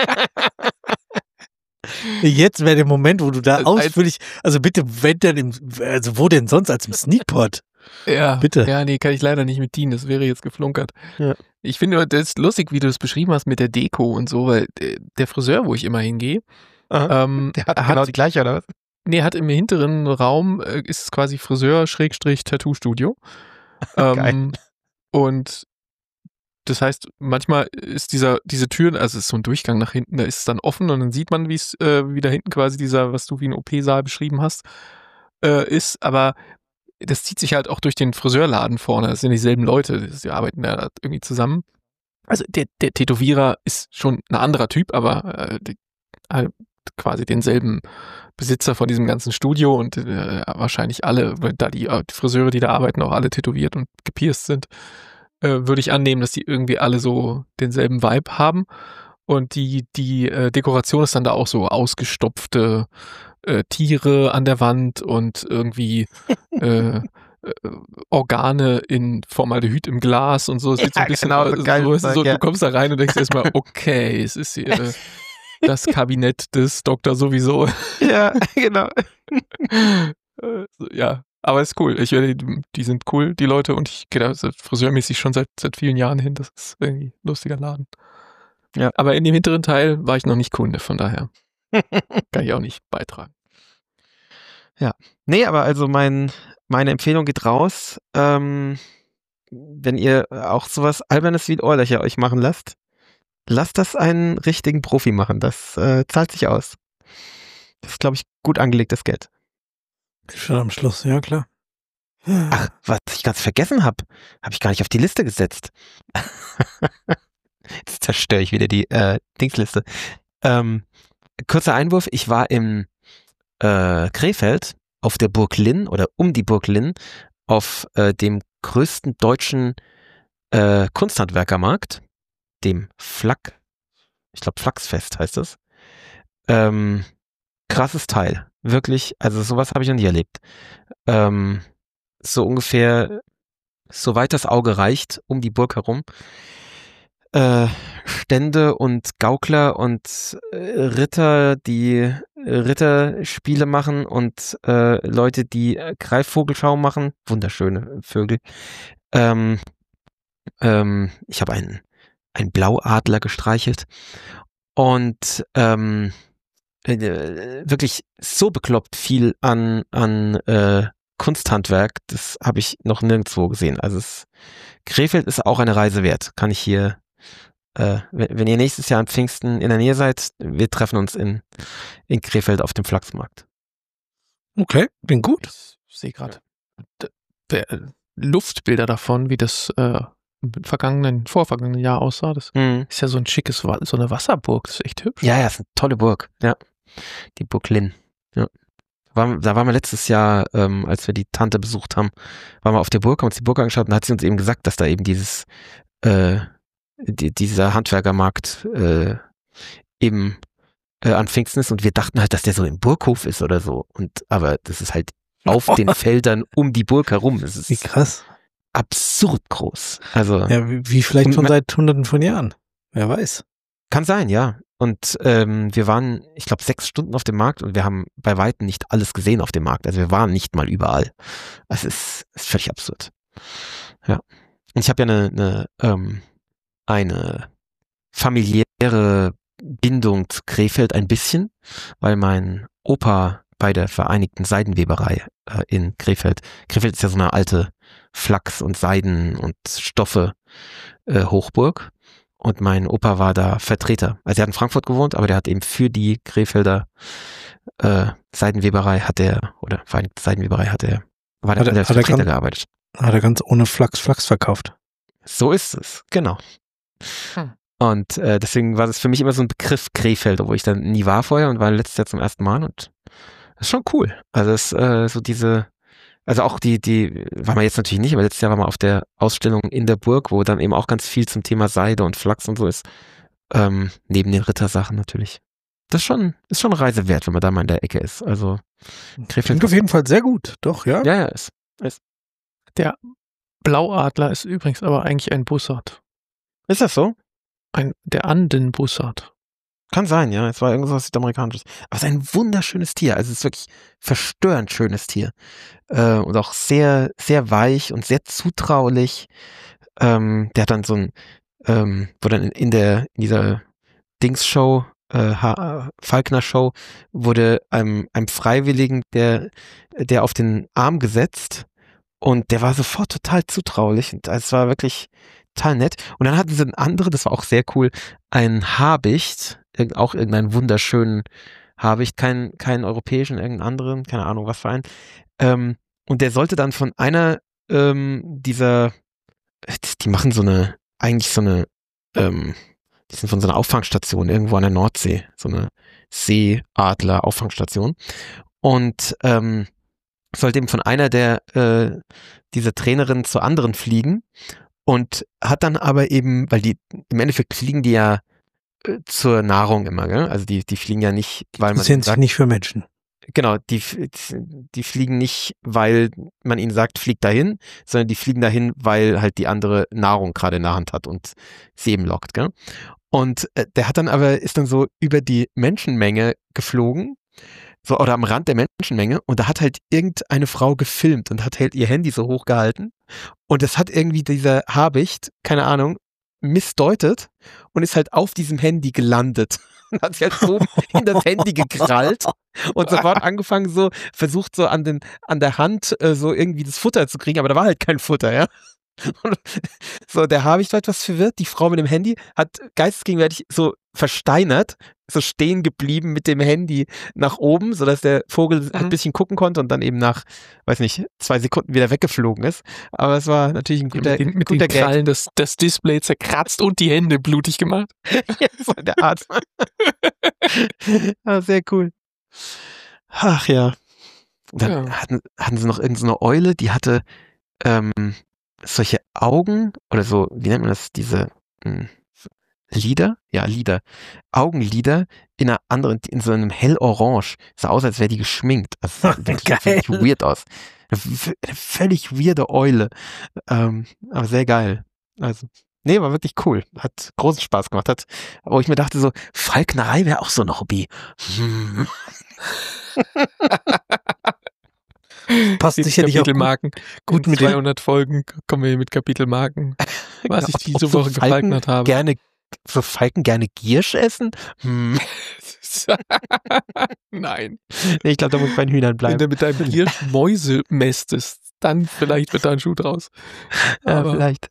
Jetzt wäre der Moment, wo du da Als- ausführlich, also bitte, wenn denn im, also wo denn sonst als im Sneakpot? Ja, Bitte. Ja, nee, kann ich leider nicht mit dienen. Das wäre jetzt geflunkert. Ja. Ich finde, das ist lustig, wie du es beschrieben hast mit der Deko und so, weil äh, der Friseur, wo ich immer hingehe, Aha. ähm, Der hat hat, genau die gleiche, oder was? nee, hat im hinteren Raum, äh, ist es quasi Friseur-Tattoo-Studio. Geil. ähm, und das heißt, manchmal ist dieser, diese Tür, also es ist so ein Durchgang nach hinten, da ist es dann offen und dann sieht man, wie es, äh, wie da hinten quasi dieser, was du wie ein O P-Saal beschrieben hast, äh, ist, aber das zieht sich halt auch durch den Friseurladen vorne. Das sind dieselben Leute, die arbeiten da irgendwie zusammen. Also der, der Tätowierer ist schon ein anderer Typ, aber äh, die, halt quasi denselben Besitzer von diesem ganzen Studio und äh, wahrscheinlich alle, weil da die, die Friseure, die da arbeiten, auch alle tätowiert und gepierst sind, äh, würde ich annehmen, dass die irgendwie alle so denselben Vibe haben. Und die, die äh, Dekoration ist dann da auch so ausgestopfte äh, Tiere an der Wand und irgendwie äh, äh, Organe in Formaldehyd im Glas und so. Es sieht so Ja, ein bisschen genau, so aus, geiles so, es ist so, Zeug, ja. du kommst da rein und denkst erstmal, okay, es ist hier, äh, das Kabinett des Doktor sowieso. Ja, genau. Äh, so, ja, aber ist cool. Ich werde, die, die sind cool, die Leute, und ich gehe da so friseurmäßig schon seit, seit vielen Jahren hin. Das ist irgendwie ein lustiger Laden. Ja. Aber in dem hinteren Teil war ich noch nicht Kunde, von daher kann ich auch nicht beitragen. Ja. Nee, aber also mein, meine Empfehlung geht raus. Ähm, wenn ihr auch sowas Albernes wie Ohrlöcher euch machen lasst, lasst das einen richtigen Profi machen. Das äh, zahlt sich aus. Das ist, glaube ich, gut angelegtes Geld. Schon am Schluss, ja klar. Ach, was ich ganz vergessen habe, habe ich gar nicht auf die Liste gesetzt. Jetzt zerstöre ich wieder die äh, Dingsliste. Ähm, kurzer Einwurf, ich war im äh, Krefeld auf der Burg Linn oder um die Burg Linn auf äh, dem größten deutschen äh, Kunsthandwerkermarkt, dem Flak, ich glaube Flachsfest heißt das. Ähm, krasses Teil, wirklich, also sowas habe ich noch nie erlebt. Ähm, so ungefähr, soweit das Auge reicht, um die Burg herum. Äh, Stände und Gaukler und äh, Ritter, die Ritterspiele machen und äh, Leute, die äh, Greifvogelschau machen. Wunderschöne Vögel. Ähm, ähm, ich habe einen, einen Blauadler gestreichelt und ähm, äh, wirklich so bekloppt viel an, an äh, Kunsthandwerk, das habe ich noch nirgendwo gesehen. Also es, Krefeld ist auch eine Reise wert, kann ich hier Äh, wenn, wenn ihr nächstes Jahr an Pfingsten in der Nähe seid, wir treffen uns in, in Krefeld auf dem Flachsmarkt. Okay, bin gut. Ich sehe gerade Luftbilder davon, wie das äh, im vergangenen, vorvergangenen Jahr aussah. Das Mhm. ist ja so ein schickes, Wa- so eine Wasserburg. Das ist echt hübsch. Ja, ja, ist eine tolle Burg. Ja, die Burg Linn. Ja. War, da waren wir letztes Jahr, ähm, als wir die Tante besucht haben, waren wir auf der Burg, haben uns die Burg angeschaut und hat sie uns eben gesagt, dass da eben dieses äh, die, dieser Handwerkermarkt äh, eben äh, an Pfingsten ist und wir dachten halt, dass der so im Burghof ist oder so. Und aber das ist halt auf den Feldern um die Burg herum. Es Wie ist krass. absurd groß. Also Ja, wie, wie vielleicht Und schon man- seit hunderten von Jahren. Wer weiß. kann sein, ja. Und ähm, wir waren, ich glaube, sechs Stunden auf dem Markt und wir haben bei Weitem nicht alles gesehen auf dem Markt. Also wir waren nicht mal überall. Es ist, ist völlig absurd. Ja. Und ich habe ja eine, eine, ähm, eine familiäre Bindung zu Krefeld ein bisschen, weil mein Opa bei der Vereinigten Seidenweberei äh, in Krefeld, Krefeld ist ja so eine alte Flachs- und Seiden- und Stoffe äh, Hochburg und mein Opa war da Vertreter. Also er hat in Frankfurt gewohnt, aber der hat eben für die Krefelder äh, Seidenweberei hat er, oder Vereinigte Seidenweberei hat er, war der, Hat er- hat er als hat er Vertreter ganz- gearbeitet. Hat er ganz ohne Flachs Flachs verkauft. So ist es, genau. Hm. Und äh, deswegen war das für mich immer so ein Begriff Krefeld, wo ich dann nie war vorher und war letztes Jahr zum ersten Mal und das ist schon cool. Also es äh, so diese, also auch die, die, war man jetzt natürlich nicht, aber letztes Jahr war man auf der Ausstellung in der Burg, wo dann eben auch ganz viel zum Thema Seide und Flachs und so ist, ähm, neben den Rittersachen natürlich. Das ist schon, ist schon eine Reise wert, wenn man da mal in der Ecke ist. Also Krefeld. Klingt auf jeden Fall sehr gut. Doch, ja. Ja, ja, ist. Der Blauadler ist übrigens aber eigentlich ein Bussard. Ist das so? Ein, der Anden-Bussard. Kann sein, ja. Es war irgendwas Südamerikanisches. Aber es ist ein wunderschönes Tier. Also es ist wirklich verstörend schönes Tier. Äh, und auch sehr, sehr weich und sehr zutraulich. Ähm, der hat dann so ein, ähm, wo dann in, in der, in dieser Dings-Show, äh, Ha- Falkner-Show, wurde einem, einem Freiwilligen, der, der auf den Arm gesetzt und der war sofort total zutraulich. Und es war wirklich total nett. Und dann hatten sie ein andere, das war auch sehr cool, ein Habicht, irg- auch irgendeinen wunderschönen Habicht, keinen keinen europäischen, irgendeinen anderen, keine Ahnung, was für einen. Ähm, und der sollte dann von einer ähm, dieser, die machen so eine, eigentlich so eine, ähm, die sind von so einer Auffangstation irgendwo an der Nordsee, so eine Seeadler-Auffangstation. Und ähm, sollte eben von einer der äh, dieser Trainerinnen zur anderen fliegen und hat dann aber eben, weil die im Endeffekt fliegen die ja äh, zur Nahrung immer, gell? Also die die fliegen ja nicht, weil man Sind sich sagt, nicht für Menschen. genau, die, die fliegen nicht, weil man ihnen sagt, flieg dahin, sondern die fliegen dahin, weil halt die andere Nahrung gerade in der Hand hat und sie eben lockt, gell? Und äh, der hat dann aber, ist dann so über die Menschenmenge geflogen, so, oder am Rand der Menschenmenge, und da hat halt irgendeine Frau gefilmt und hat halt ihr Handy so hochgehalten, und das hat irgendwie dieser Habicht, keine Ahnung, missdeutet und ist halt auf diesem Handy gelandet. Und hat sich halt so in das Handy gekrallt und sofort angefangen, so, versucht so an den, an der Hand äh, so irgendwie das Futter zu kriegen, aber da war halt kein Futter, ja. Und so, der Habicht war etwas verwirrt, die Frau mit dem Handy hat geistesgegenwärtig so versteinert, so stehen geblieben mit dem Handy nach oben, sodass der Vogel mhm. ein bisschen gucken konnte und dann eben nach, weiß nicht, zwei Sekunden wieder weggeflogen ist. Aber es war natürlich ein guter, ja, mit den, mit guter den Krallen das, das Display zerkratzt und die Hände blutig gemacht. Ja, so in der Art. Ja, sehr cool. Ach ja. Dann Ja. hatten, hatten sie noch irgendeine so Eule, die hatte ähm, solche Augen oder so, wie nennt man das, diese mh, Lider? Ja, Lider. Augenlider in einer anderen, in so einem hellorange. Sah aus, als wäre die geschminkt. Das sah wirklich völlig weird aus. Eine, eine völlig weirde Eule. Ähm, aber sehr geil. Also, nee, war wirklich cool. Hat großen Spaß gemacht. Hat, wo ich mir dachte so, Falknerei wäre auch so ein Hobby. Hm. Passt sicherlich auch Kapitelmarken. Gut mit zweihundert Folgen kommen wir mit Kapitelmarken. Was ich diese so Woche gefalknert habe. Gerne, so Falken gerne Giersch essen? Hm. Nein. Ich glaube, da muss bei den Hühnern bleiben. Wenn du mit deinem Giersch Mäuse mästest, dann vielleicht wird da ein Schuh draus. Ja, vielleicht.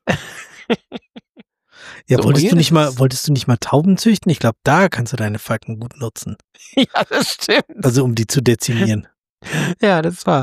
Ja, So, wolltest du jedes- nicht mal, wolltest du nicht mal Tauben züchten? Ich glaube, da kannst du deine Falken gut nutzen. Ja, das stimmt. Also um die zu dezimieren. Ja, das war.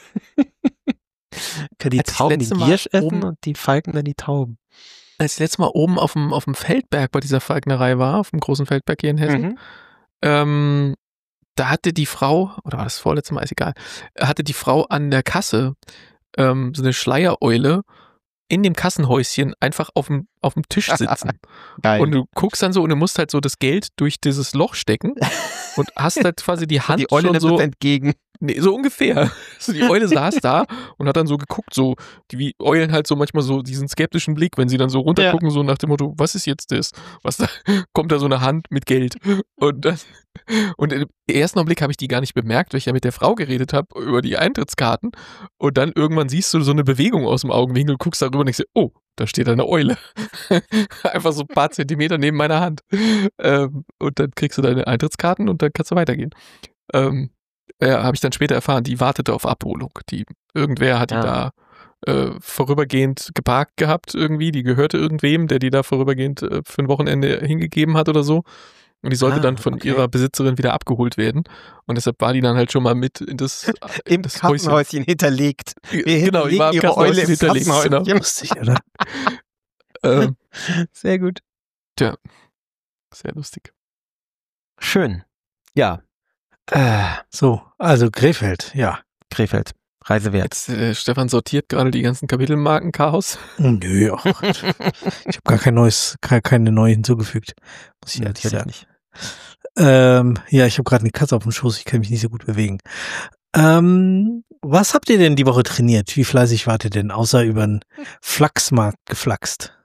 Können die Als ich Tauben letzte den Mal Giersch essen oben- und die Falken dann die Tauben. Als ich letztes Mal oben auf dem, auf dem Feldberg bei dieser Falknerei war, auf dem großen Feldberg hier in Hessen, Mhm. ähm, da hatte die Frau, oder war das vorletzte Mal, ist egal, hatte die Frau an der Kasse ähm, so eine Schleiereule in dem Kassenhäuschen einfach auf dem, auf dem Tisch sitzen. Geil. Und du guckst dann so und du musst halt so das Geld durch dieses Loch stecken und hast halt quasi die Hand die Eule schon nimmt so, es entgegen. nee, so ungefähr. So die Eule saß da und hat dann so geguckt, so, die wie Eulen halt so manchmal so diesen skeptischen Blick, wenn sie dann so runtergucken, so nach dem Motto, was ist jetzt das? Was da, kommt da so eine Hand mit Geld. Und dann, und im ersten Augenblick habe ich die gar nicht bemerkt, weil ich ja mit der Frau geredet habe über die Eintrittskarten. Und dann irgendwann siehst du so eine Bewegung aus dem Augenwinkel, guckst darüber und denkst dir, oh, da steht eine Eule. Einfach so ein paar Zentimeter neben meiner Hand. Ähm, und dann kriegst du deine Eintrittskarten und dann kannst du weitergehen. Ähm, ja, habe ich dann später erfahren, die wartete auf Abholung. Die, irgendwer hat die Ja. da äh, vorübergehend geparkt gehabt irgendwie. Die gehörte irgendwem, der die da vorübergehend äh, für ein Wochenende hingegeben hat oder so. Und die sollte Ah, dann von okay. ihrer Besitzerin wieder abgeholt werden. Und deshalb war die dann halt schon mal mit in das, Im das Häuschen. Kassenhäuschen hinterlegt. Wir Genau, die war im hinterlegen ihre Eule Kassenhäuschen im hinterlegt. Genau. Kassenhäuschen. Lustig, oder? Ähm, Sehr gut. sehr lustig. Schön. Ja. Äh, So, also Krefeld, ja. Krefeld. Reise wert. Jetzt, äh, Stefan sortiert gerade die ganzen Kapitelmarken Chaos. Nö, ach, ich habe gar kein neues, ke- keine neue hinzugefügt. Muss ich Ja, ehrlich natürlich sagen. nicht. Ähm, ja, ich habe gerade eine Katze auf dem Schoß, ich kann mich nicht so gut bewegen. Ähm, was habt ihr denn die Woche trainiert? Wie fleißig wart ihr denn, außer über den Flachsmarkt geflaxt?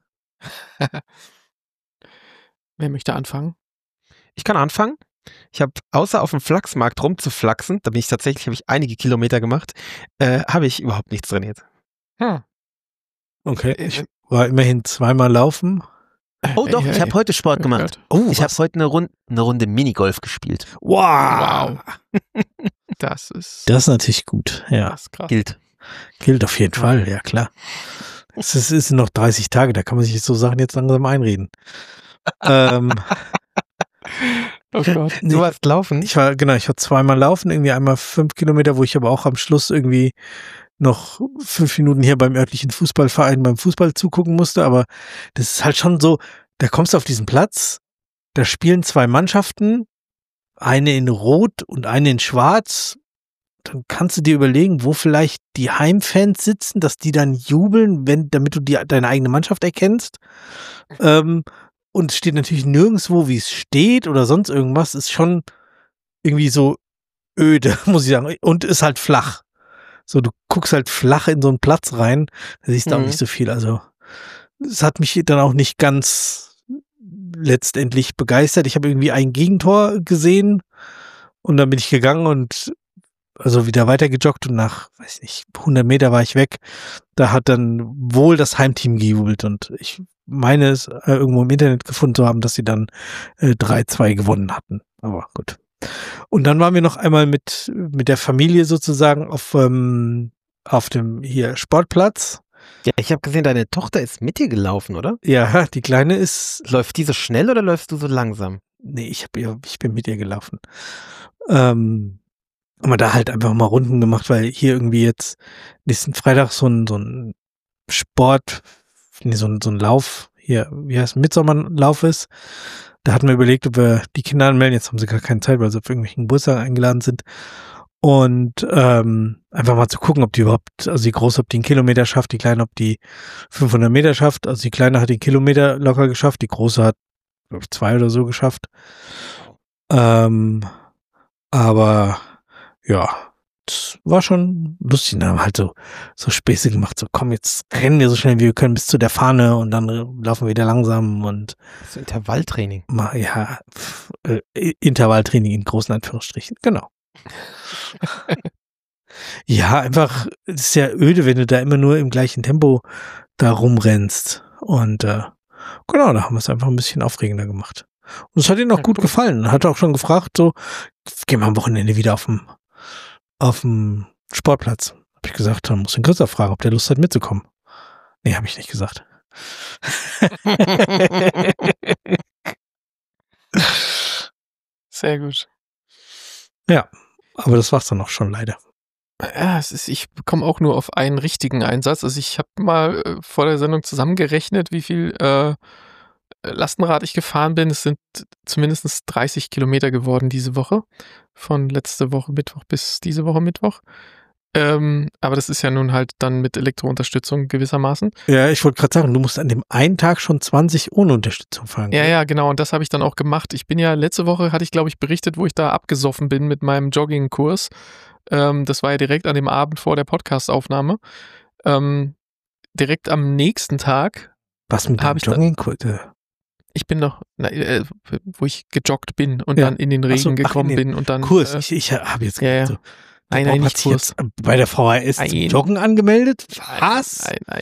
Wer möchte anfangen? Ich kann anfangen. Ich habe, außer auf dem Flachsmarkt rumzuflaxen, da bin ich tatsächlich, habe ich einige Kilometer gemacht, äh, habe ich überhaupt nichts trainiert. Hm. Okay, ich war immerhin zweimal laufen. Oh doch, ich habe heute Sport gemacht. Oh, Ich habe heute eine Runde, eine Runde Minigolf gespielt. Wow. Das ist, Das ist natürlich gut, ja. das ist krass. Gilt. Gilt auf jeden Fall, ja klar. Es ist, es sind noch dreißig Tage, da kann man sich so Sachen jetzt langsam einreden. ähm, Oh Gott. Du warst laufen? ich war, genau, ich war zweimal laufen, irgendwie einmal fünf Kilometer, wo ich aber auch am Schluss irgendwie noch fünf Minuten hier beim örtlichen Fußballverein beim Fußball zugucken musste, aber das ist halt schon so, da kommst du auf diesen Platz, da spielen zwei Mannschaften, eine in Rot und eine in Schwarz, dann kannst du dir überlegen, wo vielleicht die Heimfans sitzen, dass die dann jubeln, wenn, damit du die, deine eigene Mannschaft erkennst. Ähm, und es steht natürlich nirgendwo, wie es steht oder sonst irgendwas. Ist schon irgendwie so öde, muss ich sagen. Und ist halt flach. So, du guckst halt flach in so einen Platz rein, da siehst du Mhm. auch nicht so viel. Also, es hat mich dann auch nicht ganz letztendlich begeistert. Ich habe irgendwie ein Gegentor gesehen und dann bin ich gegangen und also wieder weiter gejoggt und nach, weiß nicht, hundert Meter war ich weg. Da hat dann wohl das Heimteam gejubelt und ich meine es äh, irgendwo im Internet gefunden zu haben, dass sie dann äh, drei zwei gewonnen hatten. Aber gut. Und dann waren wir noch einmal mit, mit der Familie sozusagen auf, ähm, auf dem hier Sportplatz. Ja, ich habe gesehen, deine Tochter ist mit dir gelaufen, oder? Ja, die Kleine ist, Läuft die so schnell oder läufst du so langsam? nee, ich hab ihr, ich bin mit ihr gelaufen. Ähm, haben wir da halt einfach mal Runden gemacht, weil hier irgendwie jetzt nächsten Freitag so ein, so ein Sport, nee, so ein, so ein Lauf, hier, wie heißt Mitsommerlauf ist. Da hatten wir überlegt, ob wir die Kinder anmelden. Jetzt haben sie gar keine Zeit, weil sie auf irgendwelchen Geburtstagen eingeladen sind. Und ähm, einfach mal zu gucken, ob die überhaupt, also die Große, ob die einen Kilometer schafft, die Kleine, ob die fünfhundert Meter schafft. Also die Kleine hat den Kilometer locker geschafft, die Große hat, glaube ich, zwei oder so geschafft. Ähm, aber ja, das war schon lustig. Dann haben wir halt so, so Späße gemacht, so komm, jetzt rennen wir so schnell wie wir können bis zu der Fahne und dann laufen wir wieder langsam und Das ist Intervalltraining. mal, ja, pf, äh, Intervalltraining in großen Anführungsstrichen, genau. Ja, einfach, es ist ja öde, wenn du da immer nur im gleichen Tempo da rumrennst. Und äh, genau, da haben wir es einfach ein bisschen aufregender gemacht. Und es hat ihm auch Ja, gut cool. gefallen. Er hat auch schon gefragt, so, gehen wir am Wochenende wieder auf dem auf dem Sportplatz. Hab ich gesagt, dann muss den Christoph fragen, ob der Lust hat mitzukommen. Nee, habe ich nicht gesagt. Sehr gut. Ja, aber das war's dann auch schon leider. Ja, es ist, ich komme auch nur auf einen richtigen Einsatz. Also ich habe mal äh, vor der Sendung zusammengerechnet, wie viel äh, Lastenrad ich gefahren bin. Es sind zumindest dreißig Kilometer geworden diese Woche. Von letzte Woche Mittwoch bis diese Woche Mittwoch. Ähm, aber das ist ja nun halt dann mit Elektrounterstützung gewissermaßen. Ja, ich wollte gerade sagen, du musst an dem einen Tag schon zwanzig ohne Unterstützung fahren. Ja, ja, genau. Und das habe ich dann auch gemacht. Ich bin ja, letzte Woche hatte ich, glaube ich, berichtet, wo ich da abgesoffen bin mit meinem Joggingkurs. Ähm, das war ja direkt an dem Abend vor der Podcast-Aufnahme. Ähm, direkt am nächsten Tag, Was mit Hab dem ich da- Joggingkurs? Äh, ich bin noch, na, äh, wo ich gejoggt bin und Ja. dann in den Ach Regen so, ach, gekommen in den bin und dann. Kurs. Äh, Ich, ich habe jetzt ja, ja. so, Nein, der nein, Bob nicht hat sich Kurs. jetzt bei der V H S zum Nein. Joggen angemeldet? Was? Nein, nein.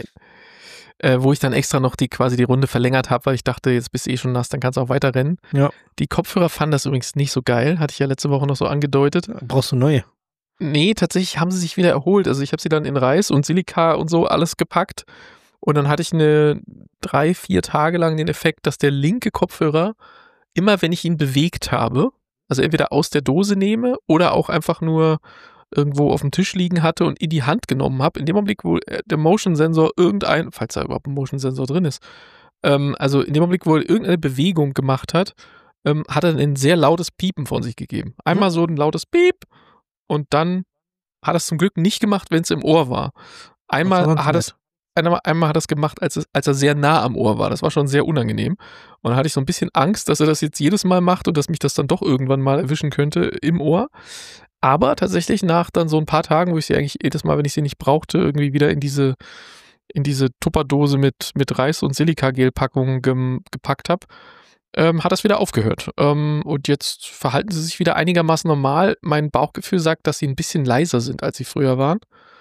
Äh, wo ich dann extra noch die quasi die Runde verlängert habe, weil ich dachte, jetzt bist du eh schon nass, dann kannst du auch weiter rennen. Ja. Die Kopfhörer fanden das übrigens nicht so geil, hatte ich ja letzte Woche noch so angedeutet. Brauchst du neue? Nee, tatsächlich haben sie sich wieder erholt. Also ich habe sie dann in Reis und Silika und so alles gepackt. Und dann hatte ich eine drei, vier Tage lang den Effekt, dass der linke Kopfhörer, immer wenn ich ihn bewegt habe, also entweder aus der Dose nehme oder auch einfach nur irgendwo auf dem Tisch liegen hatte und in die Hand genommen habe, in dem Augenblick, wo der Motion-Sensor irgendein, falls da überhaupt ein Motion-Sensor drin ist, ähm, also in dem Augenblick, wo er irgendeine Bewegung gemacht hat, ähm, hat er ein sehr lautes Piepen von sich gegeben. Einmal so ein lautes Piep und dann hat er es zum Glück nicht gemacht, wenn es im Ohr war. Einmal Das war ganz hat es Einmal, einmal hat er es gemacht, als, es, als er sehr nah am Ohr war. Das war schon sehr unangenehm. Und dann hatte ich so ein bisschen Angst, dass er das jetzt jedes Mal macht und dass mich das dann doch irgendwann mal erwischen könnte im Ohr. Aber tatsächlich nach dann so ein paar Tagen, wo ich sie eigentlich jedes Mal, wenn ich sie nicht brauchte, irgendwie wieder in diese, in diese Tupperdose mit, mit Reis- und Silikagel-Packungen gem, gepackt habe, ähm, hat das wieder aufgehört. Ähm, und jetzt verhalten sie sich wieder einigermaßen normal. Mein Bauchgefühl sagt, dass sie ein bisschen leiser sind, als sie früher waren.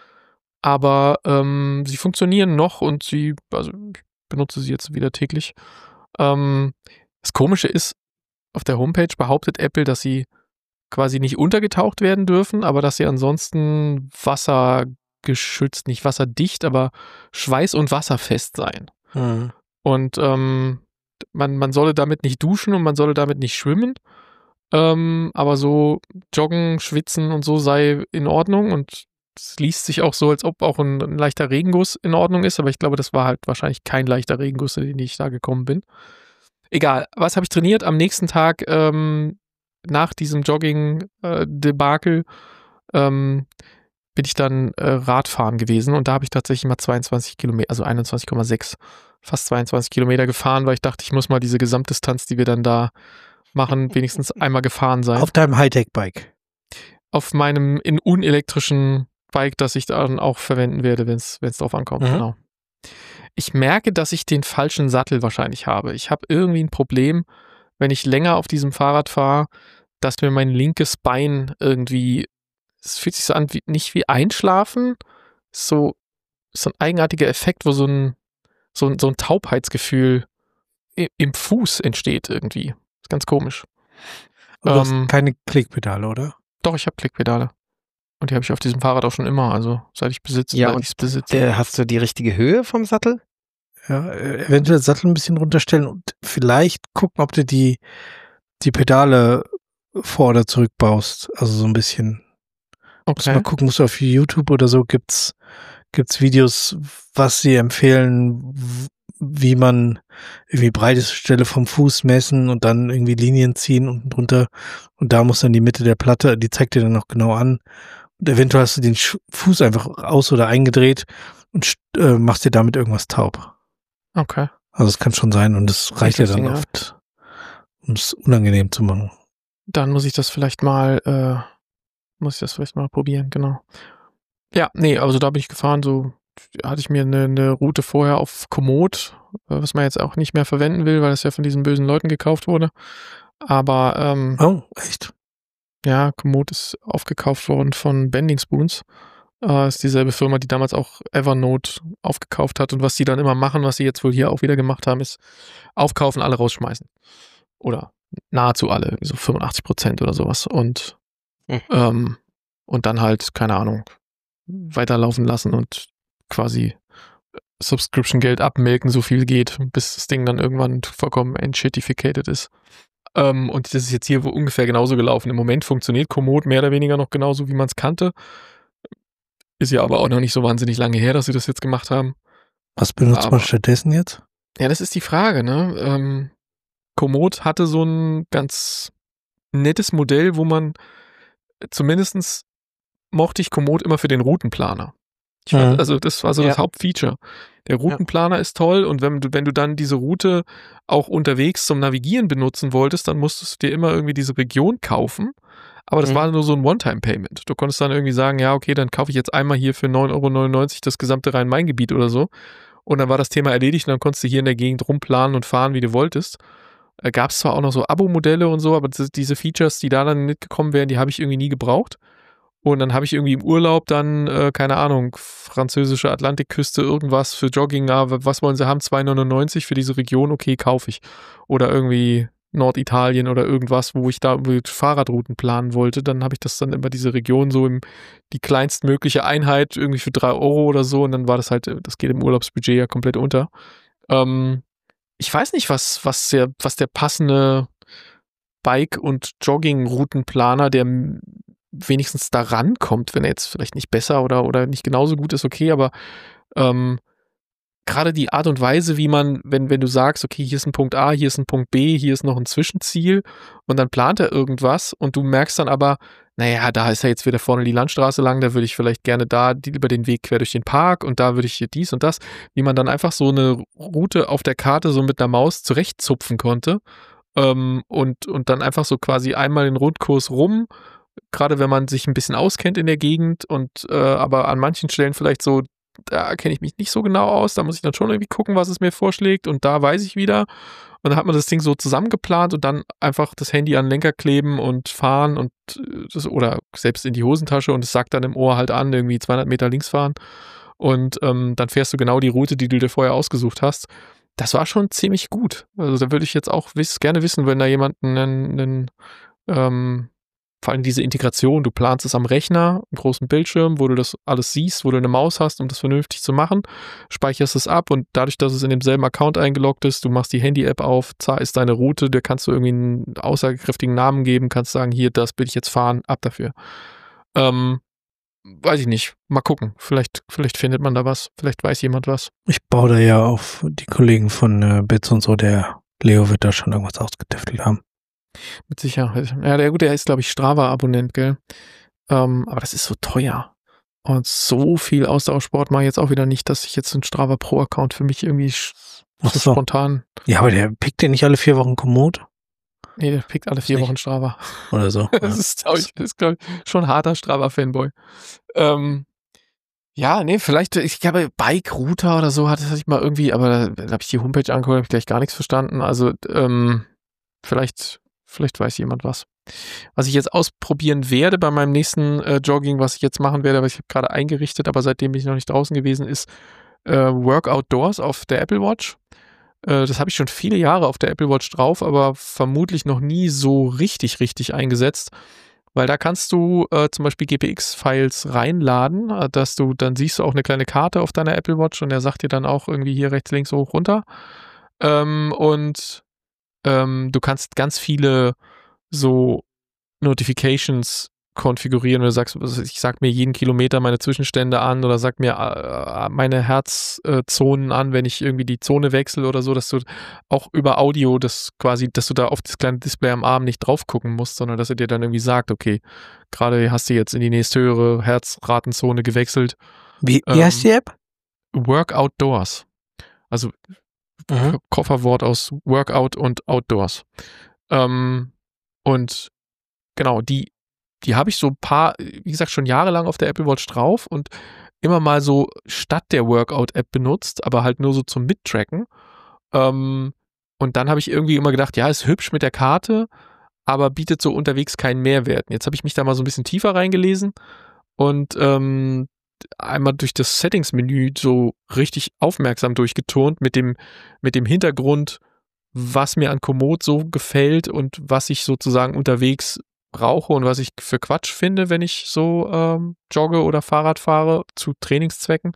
Aber ähm, sie funktionieren noch und sie, also ich benutze sie jetzt wieder täglich. Ähm, das Komische ist, auf der Homepage behauptet Apple, dass sie quasi nicht untergetaucht werden dürfen, aber dass sie ansonsten wassergeschützt, nicht wasserdicht, aber schweiß- und wasserfest seien. Mhm. Und ähm, man, man solle damit nicht duschen und man solle damit nicht schwimmen. Ähm, aber so joggen, schwitzen und so sei in Ordnung und es liest sich auch so, als ob auch ein, ein leichter Regenguss in Ordnung ist, aber ich glaube, das war halt wahrscheinlich kein leichter Regenguss, in den ich da gekommen bin. Egal, was habe ich trainiert? Am nächsten Tag ähm, nach diesem Jogging-Debakel ähm, bin ich dann äh, Radfahren gewesen und da habe ich tatsächlich mal zweiundzwanzig Kilometer, also einundzwanzig Komma sechs, fast zweiundzwanzig Kilometer gefahren, weil ich dachte, ich muss mal diese Gesamtdistanz, die wir dann da machen, wenigstens einmal gefahren sein. Auf deinem Hightech-Bike. auf meinem in unelektrischen Bike, das ich dann auch verwenden werde, wenn es drauf ankommt. Mhm. Genau. Ich merke, dass ich den falschen Sattel wahrscheinlich habe. Ich habe irgendwie ein Problem, wenn ich länger auf diesem Fahrrad fahre, dass mir mein linkes Bein irgendwie, es fühlt sich so an, wie, nicht wie Einschlafen, so, so ein eigenartiger Effekt, wo so ein, so ein, so ein Taubheitsgefühl i- im Fuß entsteht irgendwie. Ist ganz komisch. Aber du Ähm, hast keine Klickpedale, oder? Doch, ich habe Klickpedale. Und die habe ich auf diesem Fahrrad auch schon immer, also seit ich besitze, Ja, seit und ich es besitze. Äh, hast du die richtige Höhe vom Sattel? Ja, äh, eventuell Sattel ein bisschen runterstellen und vielleicht gucken, ob du die, die Pedale vor- oder zurück baust. Also so ein bisschen. Musst Okay. mal gucken, musst du auf YouTube oder so, gibt's, gibt's Videos, was sie empfehlen, w- wie man irgendwie breiteste Stelle vom Fuß messen und dann irgendwie Linien ziehen unten drunter. Und da muss dann die Mitte der Platte, die zeigt dir dann noch genau an. Und eventuell hast du den Sch- Fuß einfach aus- oder eingedreht und st- äh, machst dir damit irgendwas taub. Okay. Also es kann schon sein und es reicht ja dann Interesting, ja. oft, um es unangenehm zu machen. Dann muss ich das vielleicht mal, äh, muss ich das vielleicht mal probieren, genau. Ja, nee, also da bin ich gefahren, so hatte ich mir eine, eine Route vorher auf Komoot, äh, was man jetzt auch nicht mehr verwenden will, weil es ja von diesen bösen Leuten gekauft wurde. Aber ähm, Oh, echt? ja, Komoot ist aufgekauft worden von Bending Spoons. Äh, ist dieselbe Firma, die damals auch Evernote aufgekauft hat. Und was die dann immer machen, was sie jetzt wohl hier auch wieder gemacht haben, ist aufkaufen, alle rausschmeißen. Oder nahezu alle, so fünfundachtzig Prozent oder sowas. Und, Hm. ähm, und dann halt, keine Ahnung, weiterlaufen lassen und quasi Subscription-Geld abmelken, so viel geht, bis das Ding dann irgendwann vollkommen entshittificated ist. Ähm, und das ist jetzt hier wo ungefähr genauso gelaufen. Im Moment funktioniert Komoot mehr oder weniger noch genauso, wie man es kannte. Ist ja aber auch noch nicht so wahnsinnig lange her, dass sie das jetzt gemacht haben. Was benutzt Aber- man stattdessen jetzt? Ja, das ist die Frage, ne? Ähm, Komoot hatte so ein ganz nettes Modell, wo man zumindestens mochte ich Komoot immer für den Routenplaner. Ich fand, Mhm. also das war so Ja. das Hauptfeature. Der Routenplaner ist toll und wenn du, wenn du dann diese Route auch unterwegs zum Navigieren benutzen wolltest, dann musstest du dir immer irgendwie diese Region kaufen. Aber das Mhm. war nur so ein One-Time-Payment. Du konntest dann irgendwie sagen, ja, okay, dann kaufe ich jetzt einmal hier für neun Euro neunundneunzig das gesamte Rhein-Main-Gebiet oder so. Und dann war das Thema erledigt und dann konntest du hier in der Gegend rumplanen und fahren, wie du wolltest. Äh, Gab es zwar auch noch so Abo-Modelle und so, aber das, diese Features, die da dann mitgekommen wären, die habe ich irgendwie nie gebraucht. Und dann habe ich irgendwie im Urlaub dann, äh, keine Ahnung, französische Atlantikküste, irgendwas für Jogging, ah, was wollen sie haben, zwei neunundneunzig für diese Region, okay, kaufe ich. Oder irgendwie Norditalien oder irgendwas, wo ich da mit Fahrradrouten planen wollte, dann habe ich das dann immer diese Region so im, die kleinstmögliche Einheit irgendwie für drei Euro oder so und dann war das halt, das geht im Urlaubsbudget ja komplett unter. Ähm, ich weiß nicht, was, was der, was der passende Bike- und Jogging-Routenplaner, der m- wenigstens da rankommt, wenn er jetzt vielleicht nicht besser oder, oder nicht genauso gut ist, okay, aber ähm, gerade die Art und Weise, wie man, wenn, wenn du sagst, okay, hier ist ein Punkt A, hier ist ein Punkt B, hier ist noch ein Zwischenziel und dann plant er irgendwas und du merkst dann aber, naja, da ist ja jetzt wieder vorne die Landstraße lang, da würde ich vielleicht gerne da die, über den Weg quer durch den Park und da würde ich hier dies und das, wie man dann einfach so eine Route auf der Karte so mit einer Maus zurechtzupfen konnte ähm, und, und dann einfach so quasi einmal den Rundkurs rum, gerade wenn man sich ein bisschen auskennt in der Gegend und äh, aber an manchen Stellen vielleicht so, da kenne ich mich nicht so genau aus, da muss ich dann schon irgendwie gucken, was es mir vorschlägt und da weiß ich wieder. Und dann hat man das Ding so zusammengeplant und dann einfach das Handy an den Lenker kleben und fahren und äh, das, oder selbst in die Hosentasche und es sagt dann im Ohr halt an, irgendwie zweihundert Meter links fahren und ähm, dann fährst du genau die Route, die du dir vorher ausgesucht hast. Das war schon ziemlich gut. Also da würde ich jetzt auch wiss, gerne wissen, wenn da jemand einen, einen ähm, vor allem diese Integration, du planst es am Rechner, im großen Bildschirm, wo du das alles siehst, wo du eine Maus hast, um das vernünftig zu machen, speicherst es ab und dadurch, dass es in demselben Account eingeloggt ist, du machst die Handy-App auf, zahl ist deine Route, der kannst du irgendwie einen aussagekräftigen Namen geben, kannst sagen, hier, das will ich jetzt fahren, ab dafür. Ähm, weiß ich nicht, mal gucken, vielleicht, vielleicht findet man da was, vielleicht weiß jemand was. Ich baue da ja auf die Kollegen von äh, Bits und so, der Leo wird da schon irgendwas ausgetüftelt haben. Mit Sicherheit. Ja, der gut, der ist, glaube ich, Strava-Abonnent, gell? Ähm, aber das ist so teuer. Und so viel Ausdauersport mache ich jetzt auch wieder nicht, dass ich jetzt einen Strava Pro-Account für mich irgendwie sch- Ach so so. spontan. Ja, aber der pickt dir nicht alle vier Wochen Komoot? Nee, der pickt alle vier Nicht. Wochen Strava. Oder so. Das Ja. ist, glaube ich, das ist, glaub ich, schon ein harter Strava-Fanboy. Ähm, ja, nee, vielleicht, ich glaube, Bike-Router oder so hatte ich mal irgendwie, aber da habe ich die Homepage angeguckt, habe ich gleich gar nichts verstanden. Also, ähm, vielleicht, vielleicht weiß jemand was. Was ich jetzt ausprobieren werde bei meinem nächsten äh, Jogging, was ich jetzt machen werde, was ich habe gerade eingerichtet, aber seitdem bin ich noch nicht draußen gewesen, ist äh, Work Outdoors auf der Apple Watch. Äh, das habe ich schon viele Jahre auf der Apple Watch drauf, aber vermutlich noch nie so richtig, richtig eingesetzt. Weil da kannst du äh, zum Beispiel G P X-Files reinladen, äh, dass du, dann siehst du auch eine kleine Karte auf deiner Apple Watch und er sagt dir dann auch irgendwie hier rechts, links, hoch, runter. Ähm, und ähm, du kannst ganz viele so Notifications konfigurieren, wenn du sagst, ich sag mir jeden Kilometer meine Zwischenstände an oder sag mir äh, meine Herzzonen an, wenn ich irgendwie die Zone wechsle oder so, dass du auch über Audio das quasi, dass du da auf das kleine Display am Arm nicht drauf gucken musst, sondern dass er dir dann irgendwie sagt, okay, gerade hast du jetzt in die nächsthöhere Herzratenzone gewechselt. Wie, wie Ähm, heißt die App? Work Outdoors. Also Mhm. Kofferwort aus Workout und Outdoors. Ähm, und genau, die, die habe ich so ein paar, wie gesagt, schon jahrelang auf der Apple Watch drauf und immer mal so statt der Workout-App benutzt, aber halt nur so zum Mittracken. Ähm, und dann habe ich irgendwie immer gedacht, ja, ist hübsch mit der Karte, aber bietet so unterwegs keinen Mehrwert. Jetzt habe ich mich da mal so ein bisschen tiefer reingelesen und ähm, einmal durch das Settings-Menü so richtig aufmerksam durchgeturnt mit dem, mit dem Hintergrund, was mir an Komoot so gefällt und was ich sozusagen unterwegs brauche und was ich für Quatsch finde, wenn ich so ähm, jogge oder Fahrrad fahre zu Trainingszwecken.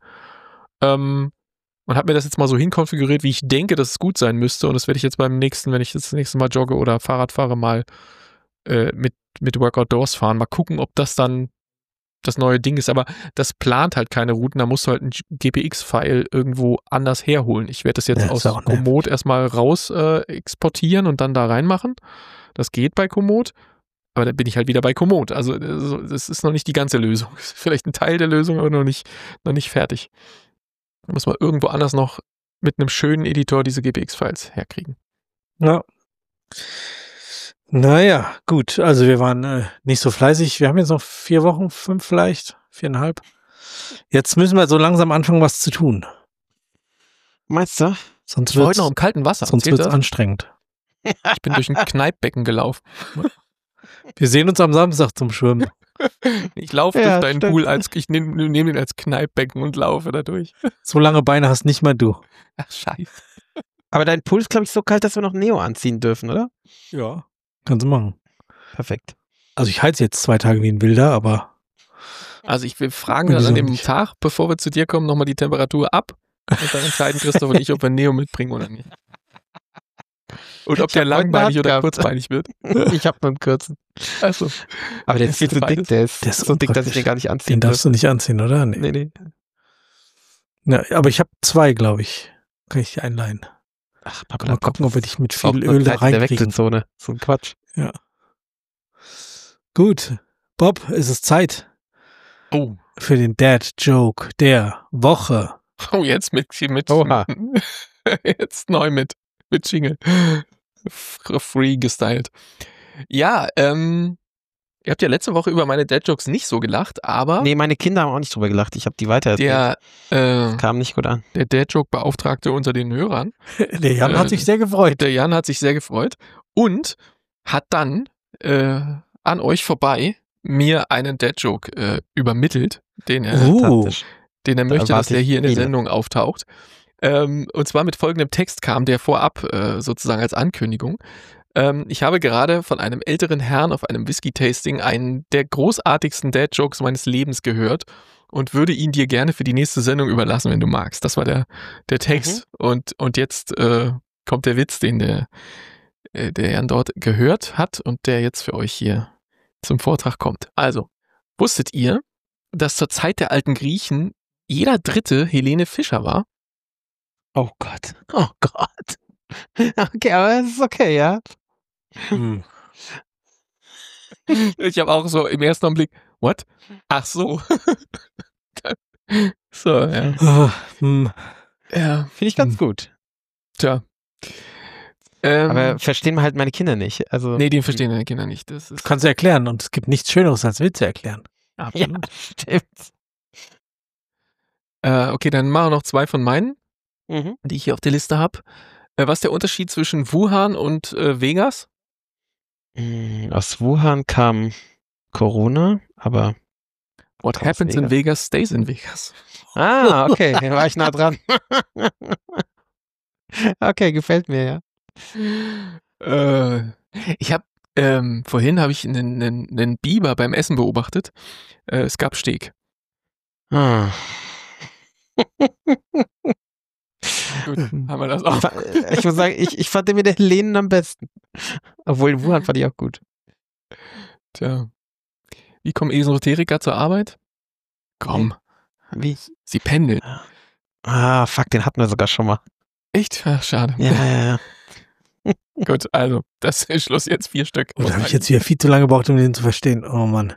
Ähm, und habe mir das jetzt mal so hinkonfiguriert, wie ich denke, dass es gut sein müsste. Und das werde ich jetzt beim nächsten, wenn ich das nächste Mal jogge oder Fahrrad fahre, mal äh, mit, mit Work Outdoors fahren. Mal gucken, ob das dann das neue Ding ist. Aber das plant halt keine Routen. Da musst du halt ein G P X-File irgendwo anders herholen. Ich werde das jetzt Ja, aus ist auch nervig. Komoot erstmal raus äh, exportieren und dann da reinmachen. Das geht bei Komoot. Aber dann bin ich halt wieder bei Komoot. Also das ist noch nicht die ganze Lösung. Vielleicht ein Teil der Lösung, aber noch nicht, noch nicht fertig. Da muss man irgendwo anders noch mit einem schönen Editor diese G P X-Files herkriegen. Ja. Naja, gut. Also wir waren äh, nicht so fleißig. Wir haben jetzt noch vier Wochen, fünf vielleicht, viereinhalb. Jetzt müssen wir so langsam anfangen, was zu tun. Meinst du? Sonst Ich war wird's, heute noch im kalten Wasser. sonst Zählt wird's das? anstrengend. Ich bin durch ein Kneippbecken gelaufen. Wir sehen uns am Samstag zum Schwimmen. Ich laufe Ja, durch deinen stimmt. Pool, als ich nehme nehm ihn als Kneippbecken und laufe da durch. So lange Beine hast nicht mal du. Ach, scheiße. Aber dein Pool ist, glaube ich, so kalt, dass wir noch Neo anziehen dürfen, oder? Ja. Kannst du machen. Perfekt. Also ich heiz jetzt zwei Tage wie ein Wilder, aber Also ich will fragen Ja, dann wieso an dem nicht? Tag, bevor wir zu dir kommen, nochmal die Temperatur ab. Und dann entscheiden Christoph und ich, ob wir Neo mitbringen oder nicht. Und ob Ich der hab heute langbeinig Nacht oder gehabt. kurzbeinig wird. Ich habe nur einen kurzen. Achso. Aber der ist viel zu dick. Der ist, Der ist so dick, dass ich unpraktisch. den gar nicht anziehen den darfst du nicht anziehen, oder? Nee. Nee, nee. Ja, aber ich habe zwei, glaube ich. Kann ich die einleihen. Ach, Mal gucken, ob wir dich mit Auch viel nur Öl da Zeit in der reinkriegen. Wechselzone. So ein Quatsch. Gut. Bob, es ist Zeit Oh. für den Dad-Joke der Woche. Oh, jetzt mit, mit Oha. jetzt neu mit, mit Jingle. F- Free gestylt. Ja, ähm, ihr habt ja letzte Woche über meine Dad-Jokes nicht so gelacht, aber Nee, meine Kinder haben auch nicht drüber gelacht. Ich habe die weitererzählt. der, äh, Kam nicht gut an. der Dad-Joke-Beauftragte unter den Hörern, Der Jan Äh, hat sich sehr gefreut. der Jan hat sich sehr gefreut und hat dann äh, an euch vorbei mir einen Dad-Joke äh, übermittelt, den er, Uh, Fantastisch. den er da möchte, dass erwarte der ich hier in der viele. Sendung auftaucht. Ähm, und zwar mit folgendem Text kam der vorab äh, sozusagen als Ankündigung. Ähm, ich habe gerade von einem älteren Herrn auf einem Whisky-Tasting einen der großartigsten Dad-Jokes meines Lebens gehört und würde ihn dir gerne für die nächste Sendung überlassen, wenn du magst. Das war der, der Text. Und, und jetzt äh, kommt der Witz, den der, äh, der Jan dort gehört hat und der jetzt für euch hier zum Vortrag kommt. Also, wusstet ihr, dass zur Zeit der alten Griechen jeder Dritte Helene Fischer war? Oh Gott. Oh Gott. Okay, aber es ist okay, ja. hm. Ich habe auch so im ersten Augenblick, what? Ach so. So, ja. Ah, hm. Ja, Finde ich ganz Hm. gut. tja. Ähm, Aber verstehen halt meine Kinder nicht. Also, nee, die verstehen deine Kinder nicht. Das Du ist kannst erklären und es gibt nichts Schöneres als Witze erklären. absolut. stimmt. Äh, okay, dann machen wir noch zwei von meinen, Mhm. die ich hier auf der Liste habe. Äh, was ist der Unterschied zwischen Wuhan und äh, Vegas? Mm, Aus Wuhan kam Corona, aber What Aus happens in Vegas. Vegas stays in Vegas. ah, okay, da war ich nah dran. Okay, gefällt mir, ja. Äh, ich habe ähm, vorhin habe ich einen, einen, einen Biber beim Essen beobachtet. Äh, es gab Steak. Ah. Gut, haben wir das auch. Ich muss sagen, ich, ich fand den mit den Lehnen am besten. Obwohl Wuhan fand ich auch gut. Tja. Wie kommen Esoteriker zur Arbeit? Komm, Wie? sie pendeln. Ah, fuck, den hatten wir sogar schon mal. Echt? Ach, schade. Ja, ja, ja. Gut, also, das ist Schluss jetzt vier Stück. Oh, da habe ich jetzt wieder viel zu lange gebraucht, um den zu verstehen. Oh Mann.